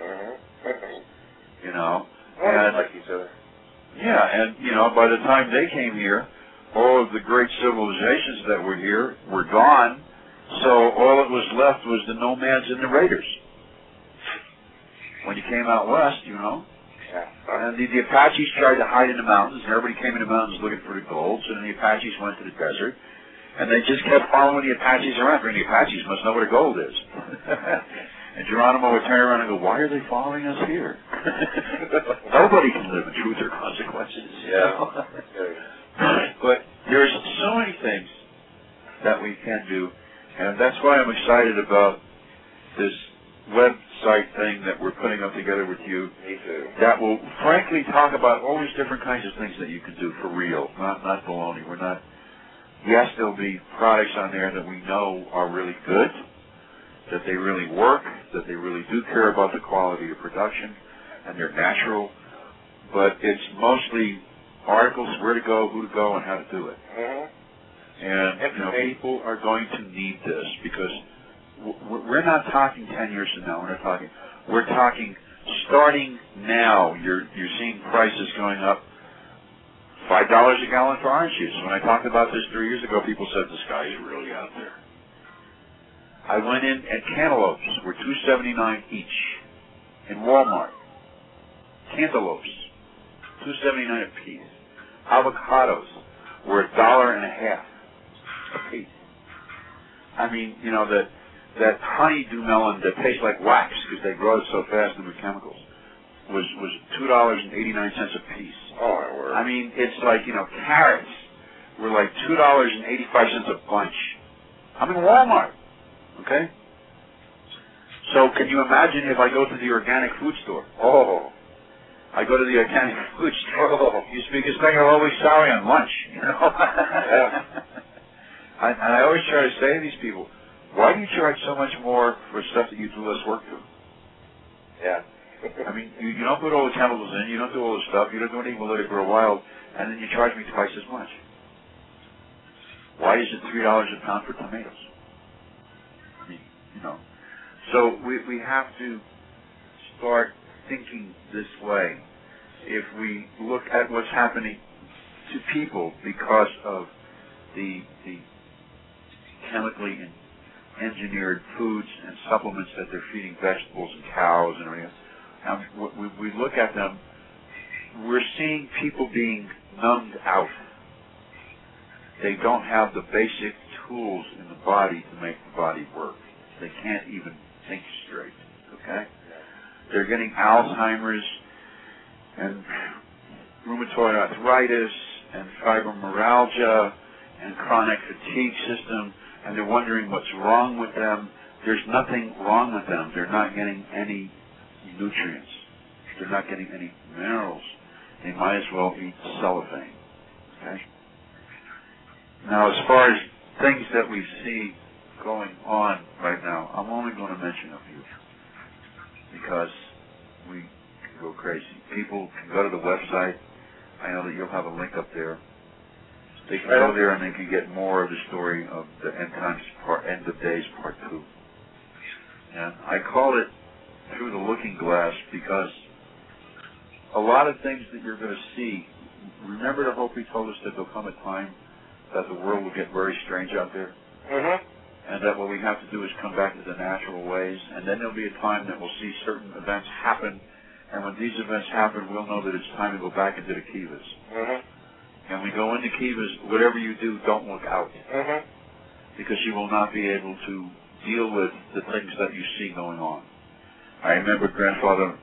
You know? And, like each other. Yeah, and, you know, by the time they came here, all of the great civilizations that were here were gone, so all that was left was the nomads and the raiders. When you came out west, you know. And the Apaches tried to hide in the mountains, and everybody came in the mountains looking for the gold, so then the Apaches went to the desert, and they just kept following the Apaches around, and the Apaches must know where the gold is. And Geronimo would turn around and go, why are they following us here? Nobody can live in truth or consequences. But there's so many things that we can do, and that's why I'm excited about this website thing that we're putting up together with you. Me too. That will frankly talk about all these different kinds of things that you can do for real, not baloney. We're not. Yes, there'll be products on there that we know are really good, that they really work, that they really do care about the quality of production, and they're natural. But it's mostly articles, where to go, who to go, and how to do it. And you know, people are going to need this because we're not talking 10 years from now. We're talking starting now. You're seeing prices going up. $5 a gallon for orange juice. When I talked about this 3 years ago, people said the sky is really out there. I went in and cantaloupes were $2.79 each in Walmart. Cantaloupes, $2.79 a piece. Avocados were $1.50 a piece. I mean, you know, that honeydew melon that tastes like wax because they grow it so fast and with chemicals was $2.89 a piece. Oh, my word. I mean, it's like, you know, carrots were like $2.85 a bunch. I'm in Walmart, okay? So can you imagine if I go to the organic food store? Oh. I go to the organic food store. Oh. You speak a thing, I'm always sorry on lunch, you know? And I always try to say to these people, why do you charge so much more for stuff that you do less work to? Yeah. I mean, you don't put all the chemicals in, you don't do all the stuff, you don't do anything, we'll let it grow wild, and then you charge me twice as much. Why is it $3 a pound for tomatoes? I mean, you know. So we have to start thinking this way. If we look at what's happening to people because of the chemically engineered foods and supplements that they're feeding vegetables and cows and everything, we look at them, we're seeing people being numbed out. They don't have the basic tools in the body to make the body work. They can't even think straight, okay? They're getting Alzheimer's and rheumatoid arthritis and fibromyalgia and chronic fatigue system, and they're wondering what's wrong with them. There's nothing wrong with them. They're not getting any nutrients. They're not getting any minerals. They might as well eat cellophane, okay? Now, as far as things that we see going on right now, I'm only going to mention a few because we can go crazy. People can go to the website. I know that you'll have a link up there. They can go there and they can get more of the story of the end times end of days part 2. And I call it Through the Looking Glass because a lot of things that you're going to see, remember the Hopi told us that there'll come a time that the world will get very strange out there? And that what we have to do is come back to the natural ways, and then there'll be a time that we'll see certain events happen, and when these events happen, we'll know that it's time to go back into the kivas. And we go into kivas, whatever you do, don't look out. Because you will not be able to deal with the things that you see going on. I remember Grandfather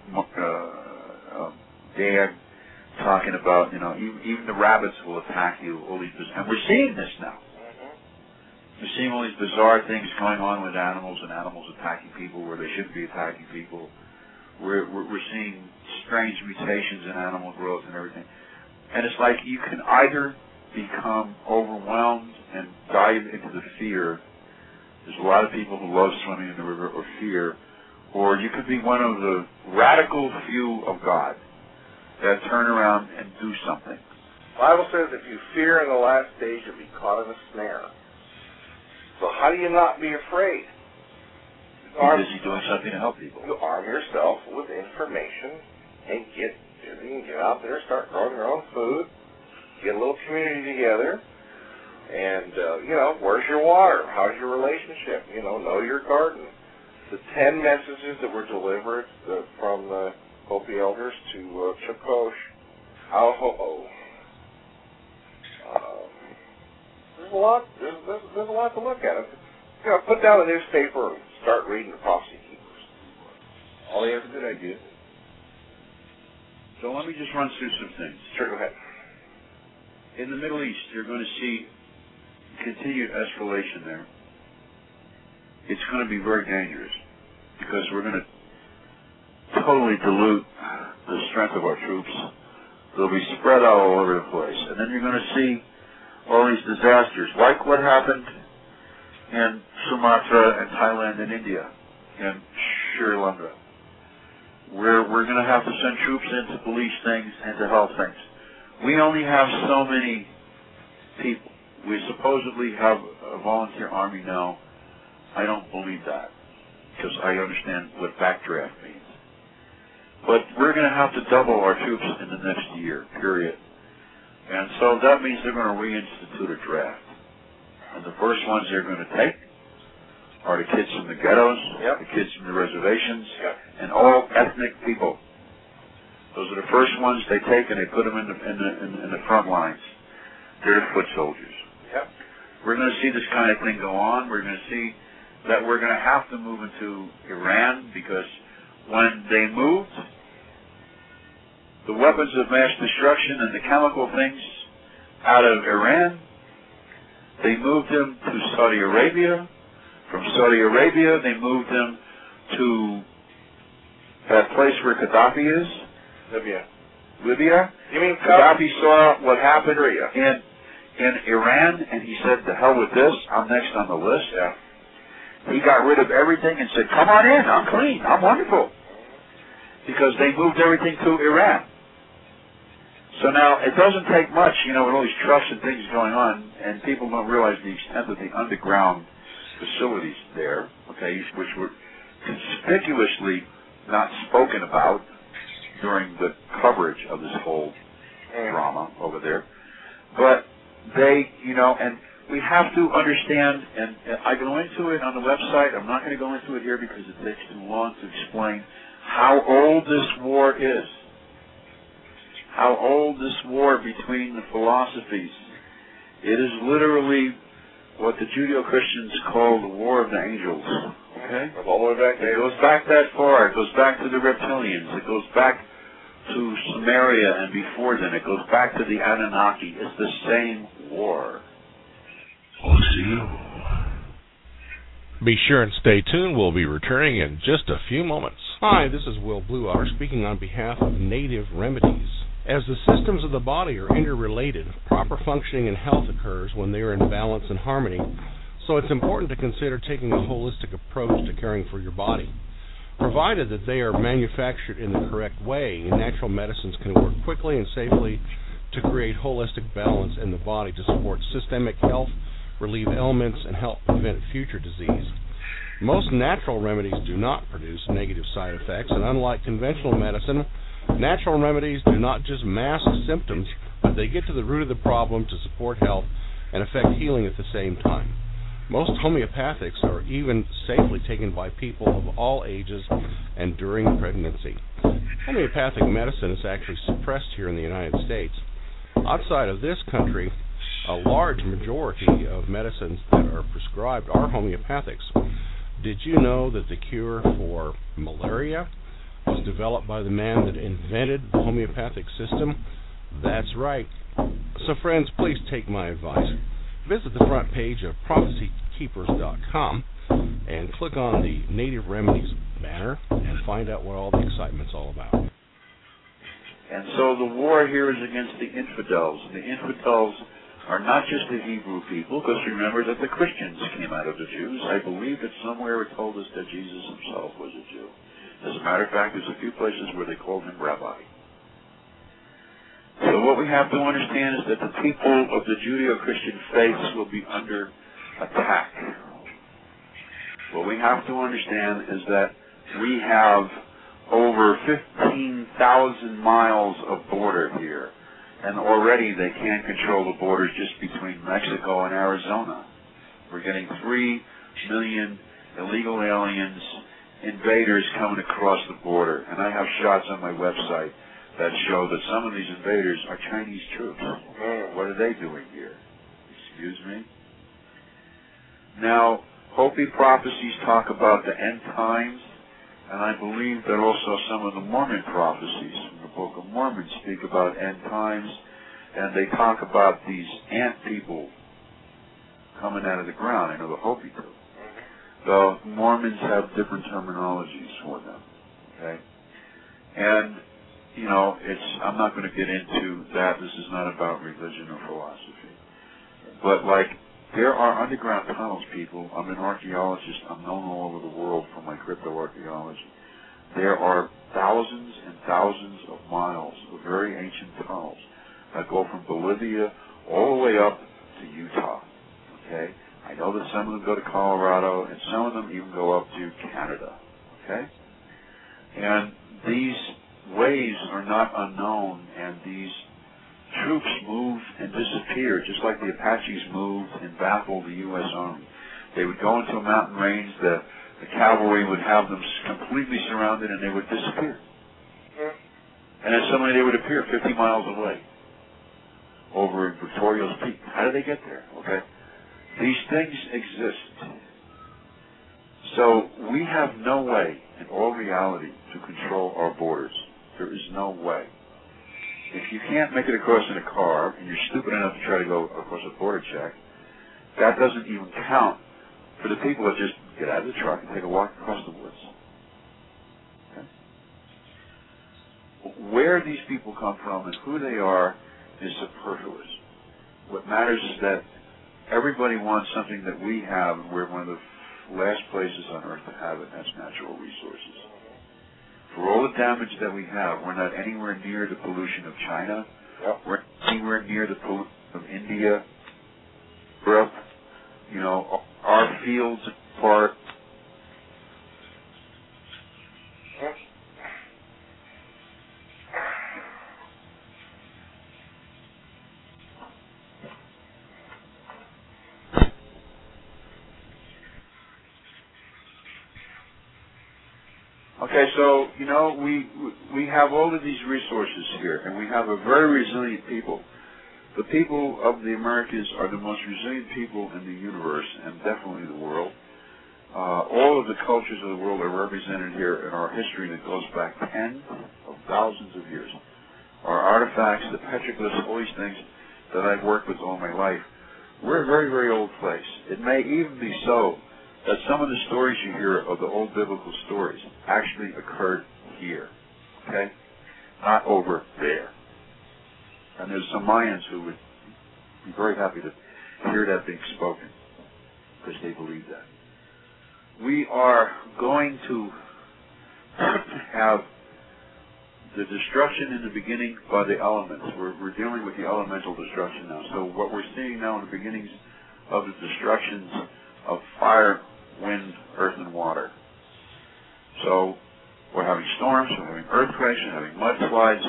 Dan talking about, you know, even the rabbits will attack you, all these, and we're seeing this now. We're seeing all these bizarre things going on with animals, and animals attacking people where they shouldn't be attacking people. We're seeing strange mutations in animal growth and everything. And it's like you can either become overwhelmed and dive into the fear. There's a lot of people who love swimming in the river or fear. Or you could be one of the radical few of God that turn around and do something. The Bible says if you fear in the last days, you'll be caught in a snare. So how do you not be afraid? Because you're doing something to help people. You arm yourself with information and get busy and get out there, start growing your own food, get a little community together, and, where's your water? How's your relationship? Know your garden. The 10 messages that were delivered from the Hopi elders to Chakosh, Auho'o. There's a lot to look at. Put down a newspaper and start reading the Prophecy Keepers. All they have is a good idea. So let me just run through some things. Sure, go ahead. In the Middle East, you're going to see continued escalation there. It's going to be very dangerous because we're going to totally dilute the strength of our troops. They'll be spread out all over the place. And then you're going to see all these disasters, like what happened in Sumatra and Thailand and India and Sri Lanka, where we're going to have to send troops in to police things and to help things. We only have so many people. We supposedly have a volunteer army now. I don't believe that because I understand what backdraft means. But we're going to have to double our troops in the next year, period. And so that means they're going to reinstitute a draft. And the first ones they're going to take are the kids from the ghettos, the kids from the reservations, and all ethnic people. Those are the first ones they take and they put them in the front lines. They're the foot soldiers. We're going to see this kind of thing go on. We're going to see that we're going to have to move into Iran because when they moved the weapons of mass destruction and the chemical things out of Iran, they moved them to Saudi Arabia. From Saudi Arabia, they moved them to that place where Gaddafi is. Libya. You mean Gaddafi saw what happened in Iran, and he said, "The hell with this. I'm next on the list." He got rid of everything and said, "Come on in. I'm clean. I'm wonderful." Because they moved everything to Iran. So now, it doesn't take much, with all these trucks and things going on, and people don't realize the extent of the underground facilities there, which were conspicuously not spoken about during the coverage of this whole drama over there. But they, and we have to understand, and I go into it on the website. I'm not going to go into it here because it takes too long to explain how old this war is. How old this war between the philosophies. It is literally what the Judeo-Christians call the War of the Angels. Okay? All the way back there. It goes back that far. It goes back to the reptilians. It goes back to Sumeria and before then. It goes back to the Anunnaki. It's the same war. Be sure and stay tuned. We'll be returning in just a few moments. Hi, this is Will Bluewater speaking on behalf of Native Remedies. As the systems of the body are interrelated, proper functioning and health occurs when they are in balance and harmony, so it's important to consider taking a holistic approach to caring for your body. Provided that they are manufactured in the correct way, natural medicines can work quickly and safely to create holistic balance in the body to support systemic health, relieve ailments, and help prevent future disease. Most natural remedies do not produce negative side effects, and unlike conventional medicine, natural remedies do not just mask symptoms, but they get to the root of the problem to support health and affect healing at the same time. Most homeopathics are even safely taken by people of all ages and during pregnancy. Homeopathic medicine is actually suppressed here in the United States. Outside of this country, a large majority of medicines that are prescribed are homeopathics. Did you know that the cure for malaria was developed by the man that invented the homeopathic system? That's right. So friends, please take my advice. Visit the front page of prophecykeepers.com and click on the Native Remedies banner and find out what all the excitement's all about. And so the war here is against the infidels. The infidels are not just the Hebrew people, because remember that the Christians came out of the Jews. I believe that somewhere it told us that Jesus himself was a Jew. As a matter of fact, there's a few places where they called him rabbi. So what what we have to understand is that the people of the Judeo-Christian faiths will be under attack. What we have to understand is that we have over 15,000 miles of border here, and already they can't control the borders just between Mexico and Arizona. We're getting 3 million illegal aliens, invaders coming across the border, and I have shots on my website that show that some of these invaders are Chinese troops. What are they doing here? Excuse me? Now, Hopi prophecies talk about the end times, and I believe that also some of the Mormon prophecies from the Book of Mormon speak about end times, and they talk about these ant people coming out of the ground. I know the Hopi do. The Mormons have different terminologies for them. Okay? And, you know, I'm not going to get into that. This is not about religion or philosophy. But, like, there are underground tunnels, people. I'm an archaeologist. I'm known all over the world for my cryptoarchaeology. There are thousands and thousands of miles of very ancient tunnels that go from Bolivia all the way up to Utah. Okay? I know that some of them go to Colorado, and some of them even go up to Canada. Okay? And these ways are not unknown, and these troops move and disappear, just like the Apaches moved and baffled the U.S. Army. They would go into a mountain range, the cavalry would have them completely surrounded, and they would disappear. And then suddenly they would appear 50 miles away over in Victoria's Peak. How did they get there? Okay? These things exist. So we have no way, in all reality, to control our borders. There is no way. If you can't make it across in a car, and you're stupid enough to try to go across a border check, that doesn't even count for the people that just get out of the truck and take a walk across the woods. Okay? Where these people come from and who they are is superfluous. What matters is that everybody wants something that we have, and we're one of the last places on earth to have it, and that's natural resources. For all the damage that we have, we're not anywhere near the pollution of China. Yep. We're anywhere near the pollution of India, Europe. You know, our fields are. Okay, so, you know, we have all of these resources here, and we have a very resilient people. The people of the Americas are the most resilient people in the universe, and definitely the world. All of the cultures of the world are represented here in our history that goes back tens of thousands of years. Our artifacts, the petroglyphs, all these things that I've worked with all my life. We're a very, very old place. It may even be so that some of the stories you hear of the old biblical stories actually occurred here, okay? Not over there. And there's some Mayans who would be very happy to hear that being spoken, because they believe that. We are going to have the destruction in the beginning by the elements. We're dealing with the elemental destruction now. So what we're seeing now in the beginnings of the destructions of fire, wind, earth, and water. So we're having storms, we're having earthquakes, we're having mudslides,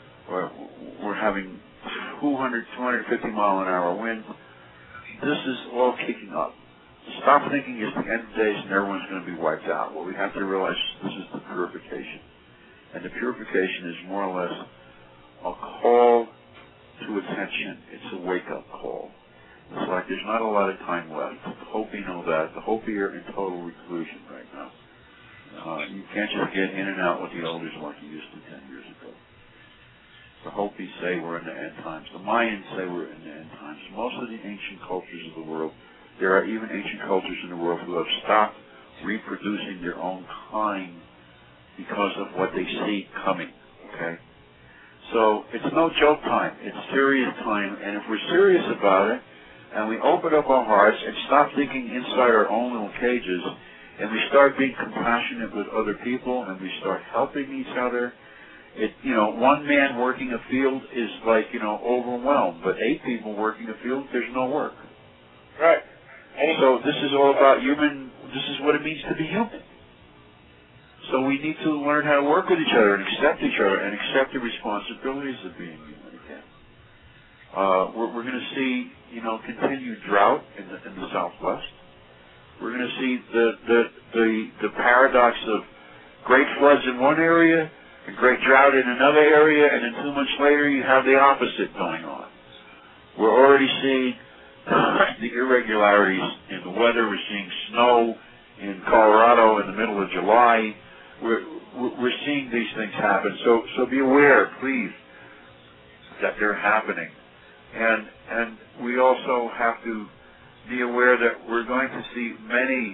we're having 200, 250 mile an hour winds. This is all kicking up. Stop thinking it's the end of days and everyone's going to be wiped out. What we have to realize is this is the purification. And the purification is more or less a call to attention. It's a wake-up call. It's like there's not a lot of time left. The Hopi know that. The Hopi are in total reclusion right now. You can't just get in and out with the elders like you used to 10 years ago. The Hopi say we're in the end times. The Mayans say we're in the end times. Most of the ancient cultures of the world, there are even ancient cultures in the world who have stopped reproducing their own kind because of what they see coming. Okay? So it's no joke time. It's serious time. And if we're serious about it, and we open up our hearts and stop thinking inside our own little cages, and we start being compassionate with other people, and we start helping each other, one man working a field is like, overwhelmed, but 8 people working a field, there's no work. Right. So this is all about this is what it means to be human. So we need to learn how to work with each other and accept each other and accept the responsibilities of being human again. We're going to see, continued drought in the Southwest. We're going to see the paradox of great floods in one area, a great drought in another area, and then 2 months later you have the opposite going on. We're already seeing the irregularities in the weather. We're seeing snow in Colorado in the middle of July. We're seeing these things happen. So be aware, please, that they're happening. And we also have to be aware that we're going to see many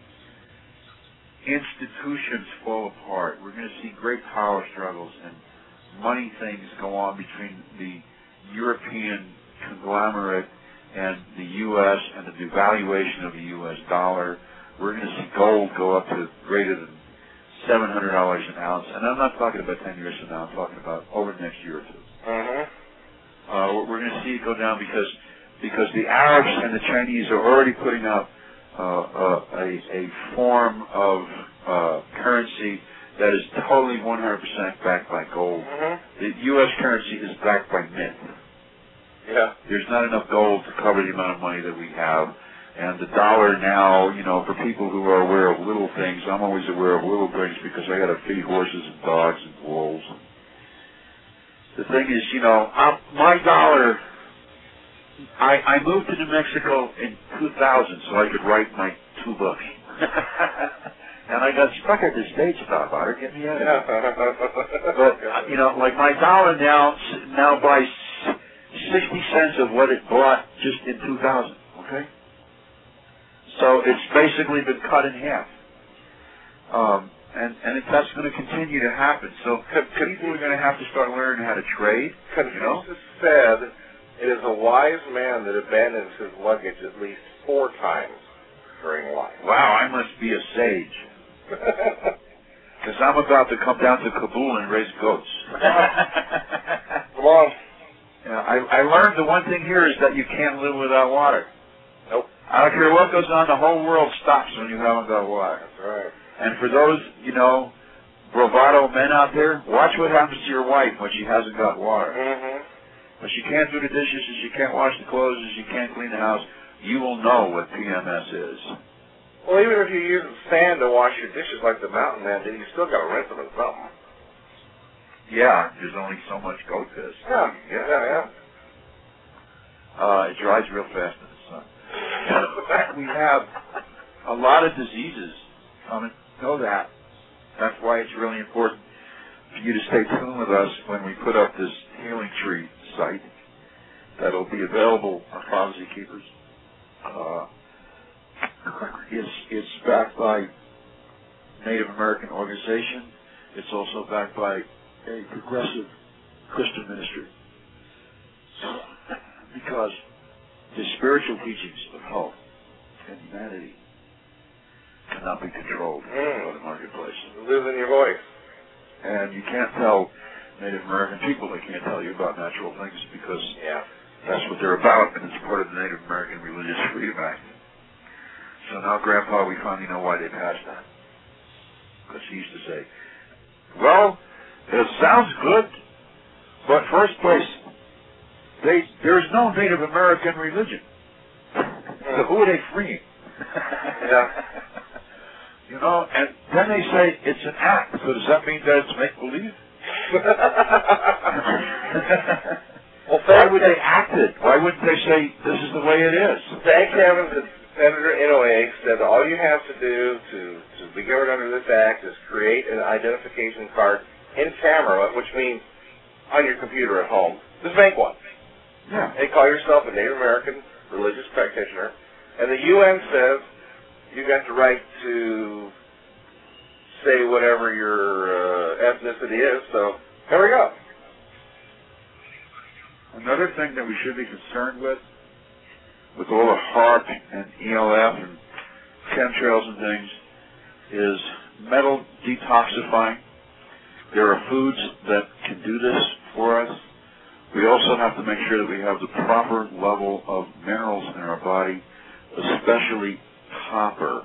institutions fall apart. We're going to see great power struggles and money things go on between the European conglomerate and the U.S. and the devaluation of the U.S. dollar. We're going to see gold go up to greater than $700 an ounce. And I'm not talking about 10 years from now. I'm talking about over the next year or two. We're going to see it go down because the Arabs and the Chinese are already putting out a form of currency that is totally 100% backed by gold. The U.S. currency is backed by mint. Yeah. There's not enough gold to cover the amount of money that we have. And the dollar now, for people who are aware of little things, I'm always aware of little things because I got to feed horses and dogs and wolves. The thing is, my dollar, I moved to New Mexico in 2000 so I could write my 2 books. And I got stuck at the stage stop. Otter, get me out of here. But, like my dollar now buys 60 cents of what it bought just in 2000, okay? So it's basically been cut in half. And that's going to continue to happen. So people are going to have to start learning how to trade. Confucius said, it is a wise man that abandons his luggage at least 4 times during life. Wow, I must be a sage. Because I'm about to come down to Kabul and raise goats. Come on. Yeah, I learned the one thing here is that you can't live without water. Nope. I don't care what goes on, the whole world stops when you haven't got water. That's right. And for those, bravado men out there, watch what happens to your wife when she hasn't got water. When she can't do the dishes, and she can't wash the clothes, and she can't clean the house, you will know what PMS is. Well, even if you use sand to wash your dishes like the mountain man did, you still got to rinse them in something. Yeah, there's only so much goat piss. Yeah. It dries real fast in the sun. We have a lot of diseases coming. Know that. That's why it's really important for you to stay tuned with us when we put up this healing tree site that'll be available on Prophecy Keepers. It's backed by Native American organization. It's also backed by a progressive Christian ministry. Because the spiritual teachings of health and humanity cannot be controlled by the marketplace. Losing your voice. And you can't tell Native American people they can't tell you about natural things because that's what they're about, and it's part of the Native American Religious Freedom Act. So now, Grandpa, we finally know why they passed that. Because he used to say, well, it sounds good, but first place, there's no Native American religion. So who are they freeing? And then they say it's an act. So does that mean that it's make-believe? Well, why would they act it? Why wouldn't they say this is the way it is? Thank heavens that Senator Inouye said all you have to do to be governed under this act is create an identification card in camera, which means on your computer at home. Just make one. Yeah. And call yourself a Native American religious practitioner. And the UN says you got the right to say whatever your ethnicity is. So here we go. Another thing that we should be concerned with all the HAARP and ELF and chemtrails and things, is metal detoxifying. there are foods that can do this for us. We also have to make sure that we have the proper level of minerals in our body, especially copper.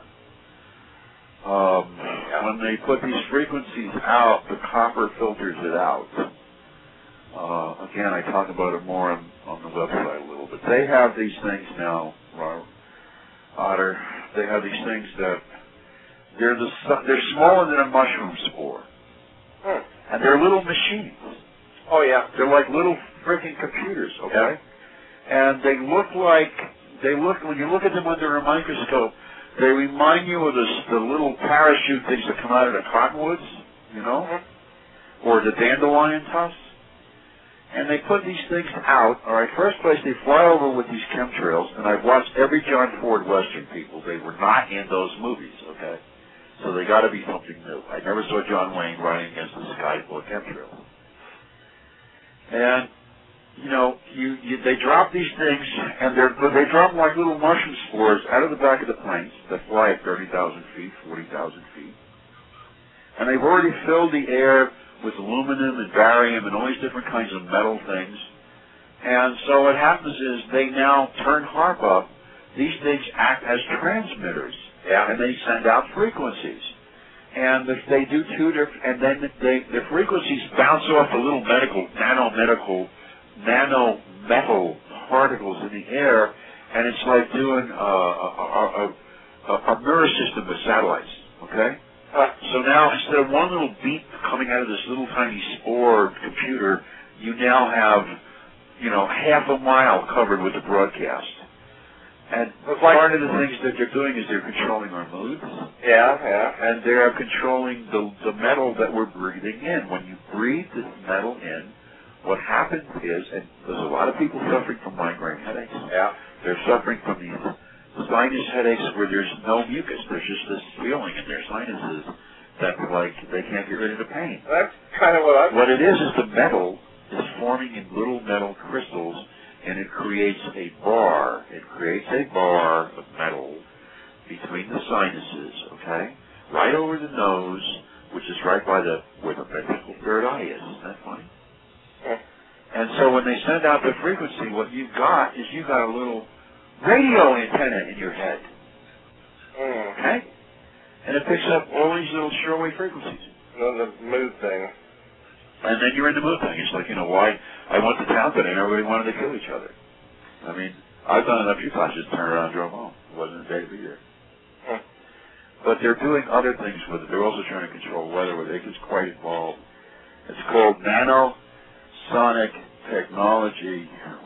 When they put these frequencies out, the copper filters it out. Again, I talk about it more on the website a little bit. They have these things now, Otter. They have these things that they're smaller than a mushroom spore, and they're little machines. Oh yeah, they're like little freaking computers. Okay, and they look when you look at them under a microscope, they remind you of the little parachute things that come out of the cottonwoods, you know, or the dandelion tufts. And they put these things out. All right, first place, they fly over with these chemtrails, and I've watched every John Ford Western, people. They were not in those movies, okay? So they got to be something new. I never saw John Wayne riding against the sky full of chemtrails. And, you know, they drop these things, and they drop them like little mushroom spores out of the back of the planes that fly at 30,000 feet, 40,000 feet. And they've already filled the air with aluminum and barium and all these different kinds of metal things. And so what happens is they now turn HAARP up. These things act as transmitters, and they send out frequencies. And if they do and then the frequencies bounce off the little nanometal particles in the air, and it's like doing a mirror system with satellites, okay? So now, instead of one little beep coming out of this little tiny spore computer, you now have, you know, half a mile covered with the broadcast. And part of the things that they're doing is they're controlling our moods. And they're controlling the metal that we're breathing in. When you breathe this metal in, what happens is, and there's a lot of people suffering from migraine headaches. They're suffering from these sinus headaches where there's no mucus. There's just this feeling in their sinuses that, like, they can't get rid of the pain. That's kind of what it is the metal is forming in little metal crystals, and it creates a bar. It creates a bar of metal between the sinuses, okay? Right over the nose, which is right by where the ventral third eye is. Isn't that funny? And so when they send out the frequency, what you've got is you've got a little radio antenna in your head, okay? And it picks up all these little shortwave frequencies. The mood thing. And then you're in the mood thing. It's like, you know, why I went to town today and everybody wanted to kill each other. I mean, I've done enough few times, just turned around and drove home. It wasn't a day to be here. But they're doing other things with it. They're also trying to control weather with it. It's quite involved. It's called nanosonic technology.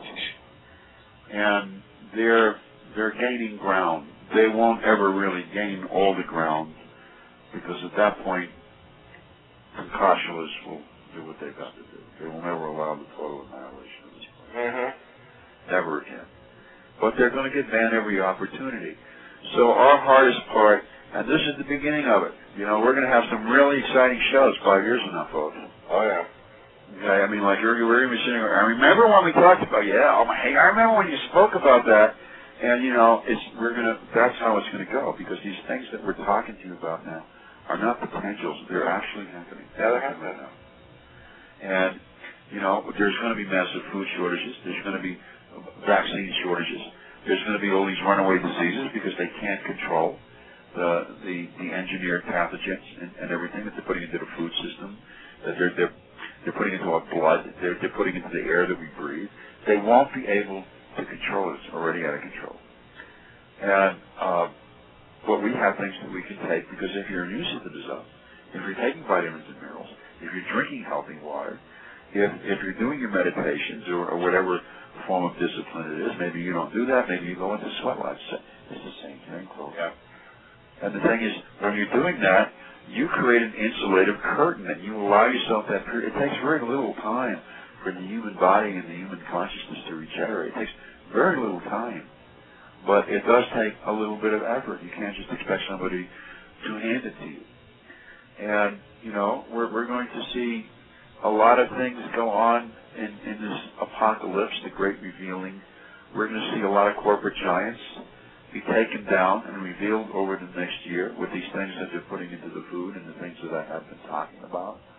And they're gaining ground. They won't ever really gain all the ground, because at that point, concautionists will do what they've got to do. They will never allow the total annihilation of this planet. Never again. But they're going to get banned every opportunity. So our hardest part, and this is the beginning of it, you know, we're going to have some really exciting shows 5 years from now, folks. Okay, I mean, like, we're going to be sitting there. I remember when we talked about, I remember when you spoke about that, and, you know, that's how it's going to go, because these things that we're talking to you about now are not potentials. They're actually happening. They're happening now. And, you know, there's going to be massive food shortages. There's going to be vaccine shortages. There's going to be all these runaway diseases because they can't control the engineered pathogens and everything that they're putting into the food system, that they're putting into our blood, they're putting into the air that we breathe. They won't be able to control it. It's already out of control. And but we have things that we can take, because if your immune system is up, if you're taking vitamins and minerals, if you're drinking healthy water, if you're doing your meditations or whatever form of discipline it is, maybe you don't do that, maybe you go into sweat lodge. It's the same thing, folks. And the thing is, when you're doing that, you create an insulative curtain, and you allow yourself that period. It takes very little time for the human body and the human consciousness to regenerate. It takes very little time. But it does take a little bit of effort. You can't just expect somebody to hand it to you. And, you know, we're going to see a lot of things go on in this apocalypse, the great revealing. We're going to see a lot of corporate giants be taken down and revealed over the next year with these things that they're putting into the food and the things that I have been talking about.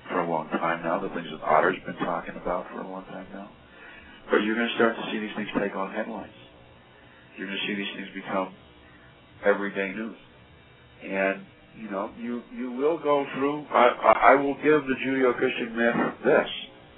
for a long time now, the things that Otter's been talking about for a long time now. But you're going to start to see these things take on headlines. You're going to see these things become everyday news. And, you know, you will go through, I will give the Judeo-Christian myth this.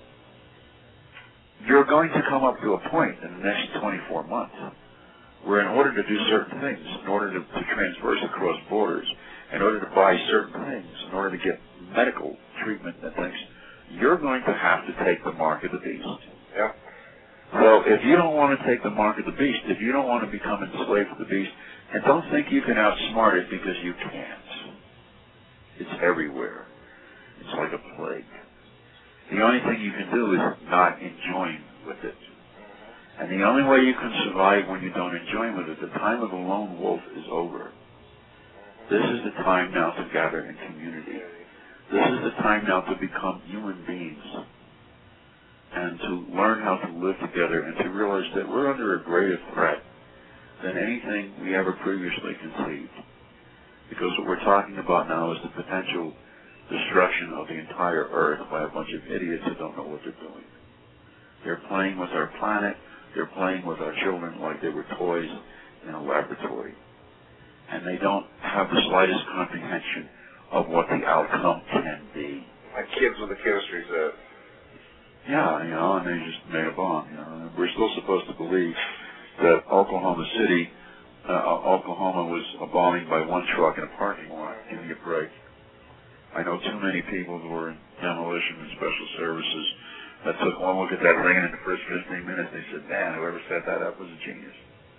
You're going to come up to a point in the next 24 months where in order to do certain things, in order to transverse across borders, in order to buy certain things, in order to get medical treatment and things, you're going to have to take the mark of the beast. Yeah. So if you don't want to take the mark of the beast, if you don't want to become enslaved to the beast, and don't think you can outsmart it because you can't. It's everywhere. It's like a plague. The only thing you can do is not enjoy with it. And the only way you can survive when you don't enjoy with it, the time of the lone wolf is over. This is the time now to gather in community. This is the time now to become human beings and to learn how to live together and to realize that we're under a greater threat than anything we ever previously conceived. Because what we're talking about now is the potential destruction of the entire earth by a bunch of idiots who don't know what they're doing. They're playing with our planet. They're playing with our children like they were toys in a laboratory. And they don't have the slightest comprehension of what the outcome can be. Like kids with a chemistry set. Yeah, you know, and they just made a bomb. You know, we're still supposed to believe that Oklahoma City, Oklahoma was a bombing by one truck in a parking lot. Give me a break. I know too many people who were in demolition and special services that took one look at that thing, and in the first 15 minutes they said, man, whoever set that up was a genius.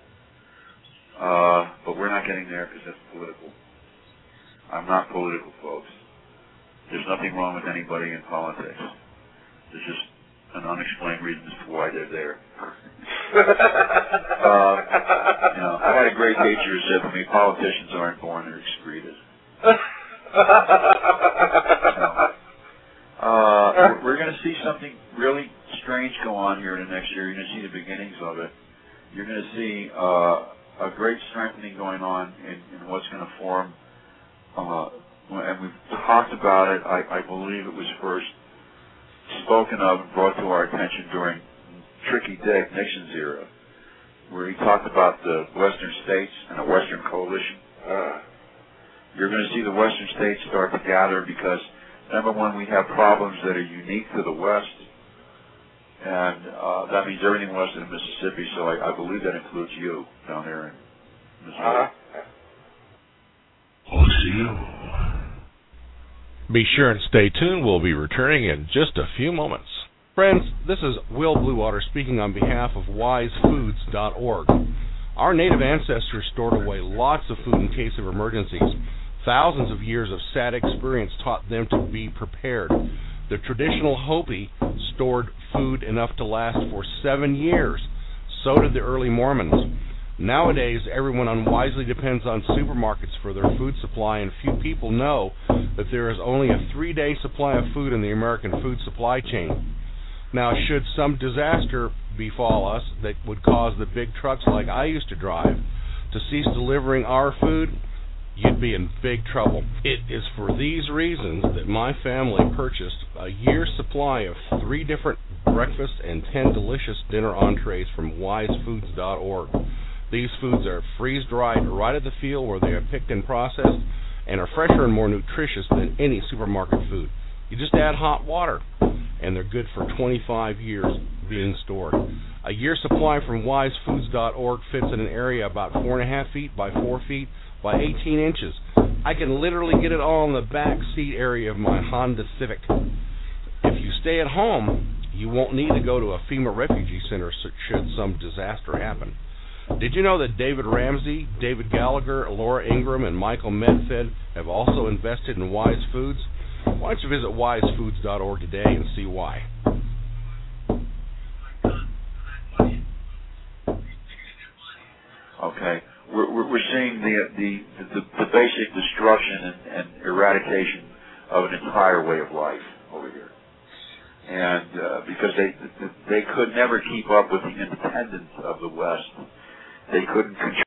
But we're not getting there because that's political. I'm not political, folks. There's nothing wrong with anybody in politics. There's just an unexplained reason as to why they're there. You know, I had a great teacher who said to me, politicians aren't born, they're excreted. We're going to see something really strange go on here in the next year. You're going to see the beginnings of it. You're going to see a great strengthening going on in what's going to form. And we've talked about it. I believe it was first spoken of and brought to our attention during Tricky Dick Nixon's era, where he talked about the Western states and a Western coalition. You're going to see the Western states start to gather because, number one, we have problems that are unique to the West, and that means everything west of the Mississippi, so I believe that includes you down there in Missouri. Be sure and stay tuned. We'll be returning in just a few moments. Friends, this is Will Bluewater speaking on behalf of WiseFoods.org. Our native ancestors stored away lots of food in case of emergencies. Thousands of years of sad experience taught them to be prepared. The traditional Hopi stored food enough to last for 7 years. So did the early Mormons. Nowadays, everyone unwisely depends on supermarkets for their food supply, and few people know that there is only a 3-day supply of food in the American food supply chain. Now, should some disaster befall us that would cause the big trucks like I used to drive to cease delivering our food, you'd be in big trouble. It is for these reasons that my family purchased a year's supply of 3 different breakfast and 10 delicious dinner entrees from WiseFoods.org. These foods are freeze-dried right at the field where they are picked and processed and are fresher and more nutritious than any supermarket food. You just add hot water, and they're good for 25 years being stored. A year's supply from WiseFoods.org fits in an area about 4.5 feet by 4 feet by 18 inches. I can literally get it all in the back seat area of my Honda Civic. If you stay at home, you won't need to go to a FEMA refugee center should some disaster happen. Did you know that David Ramsey, David Gallagher, Laura Ingram, and Michael Medfed have also invested in Wise Foods? Why don't you visit WiseFoods.org today and see why? Okay, we're seeing the basic destruction and eradication of an entire way of life over here, and because they could never keep up with the independence of the West. They couldn't control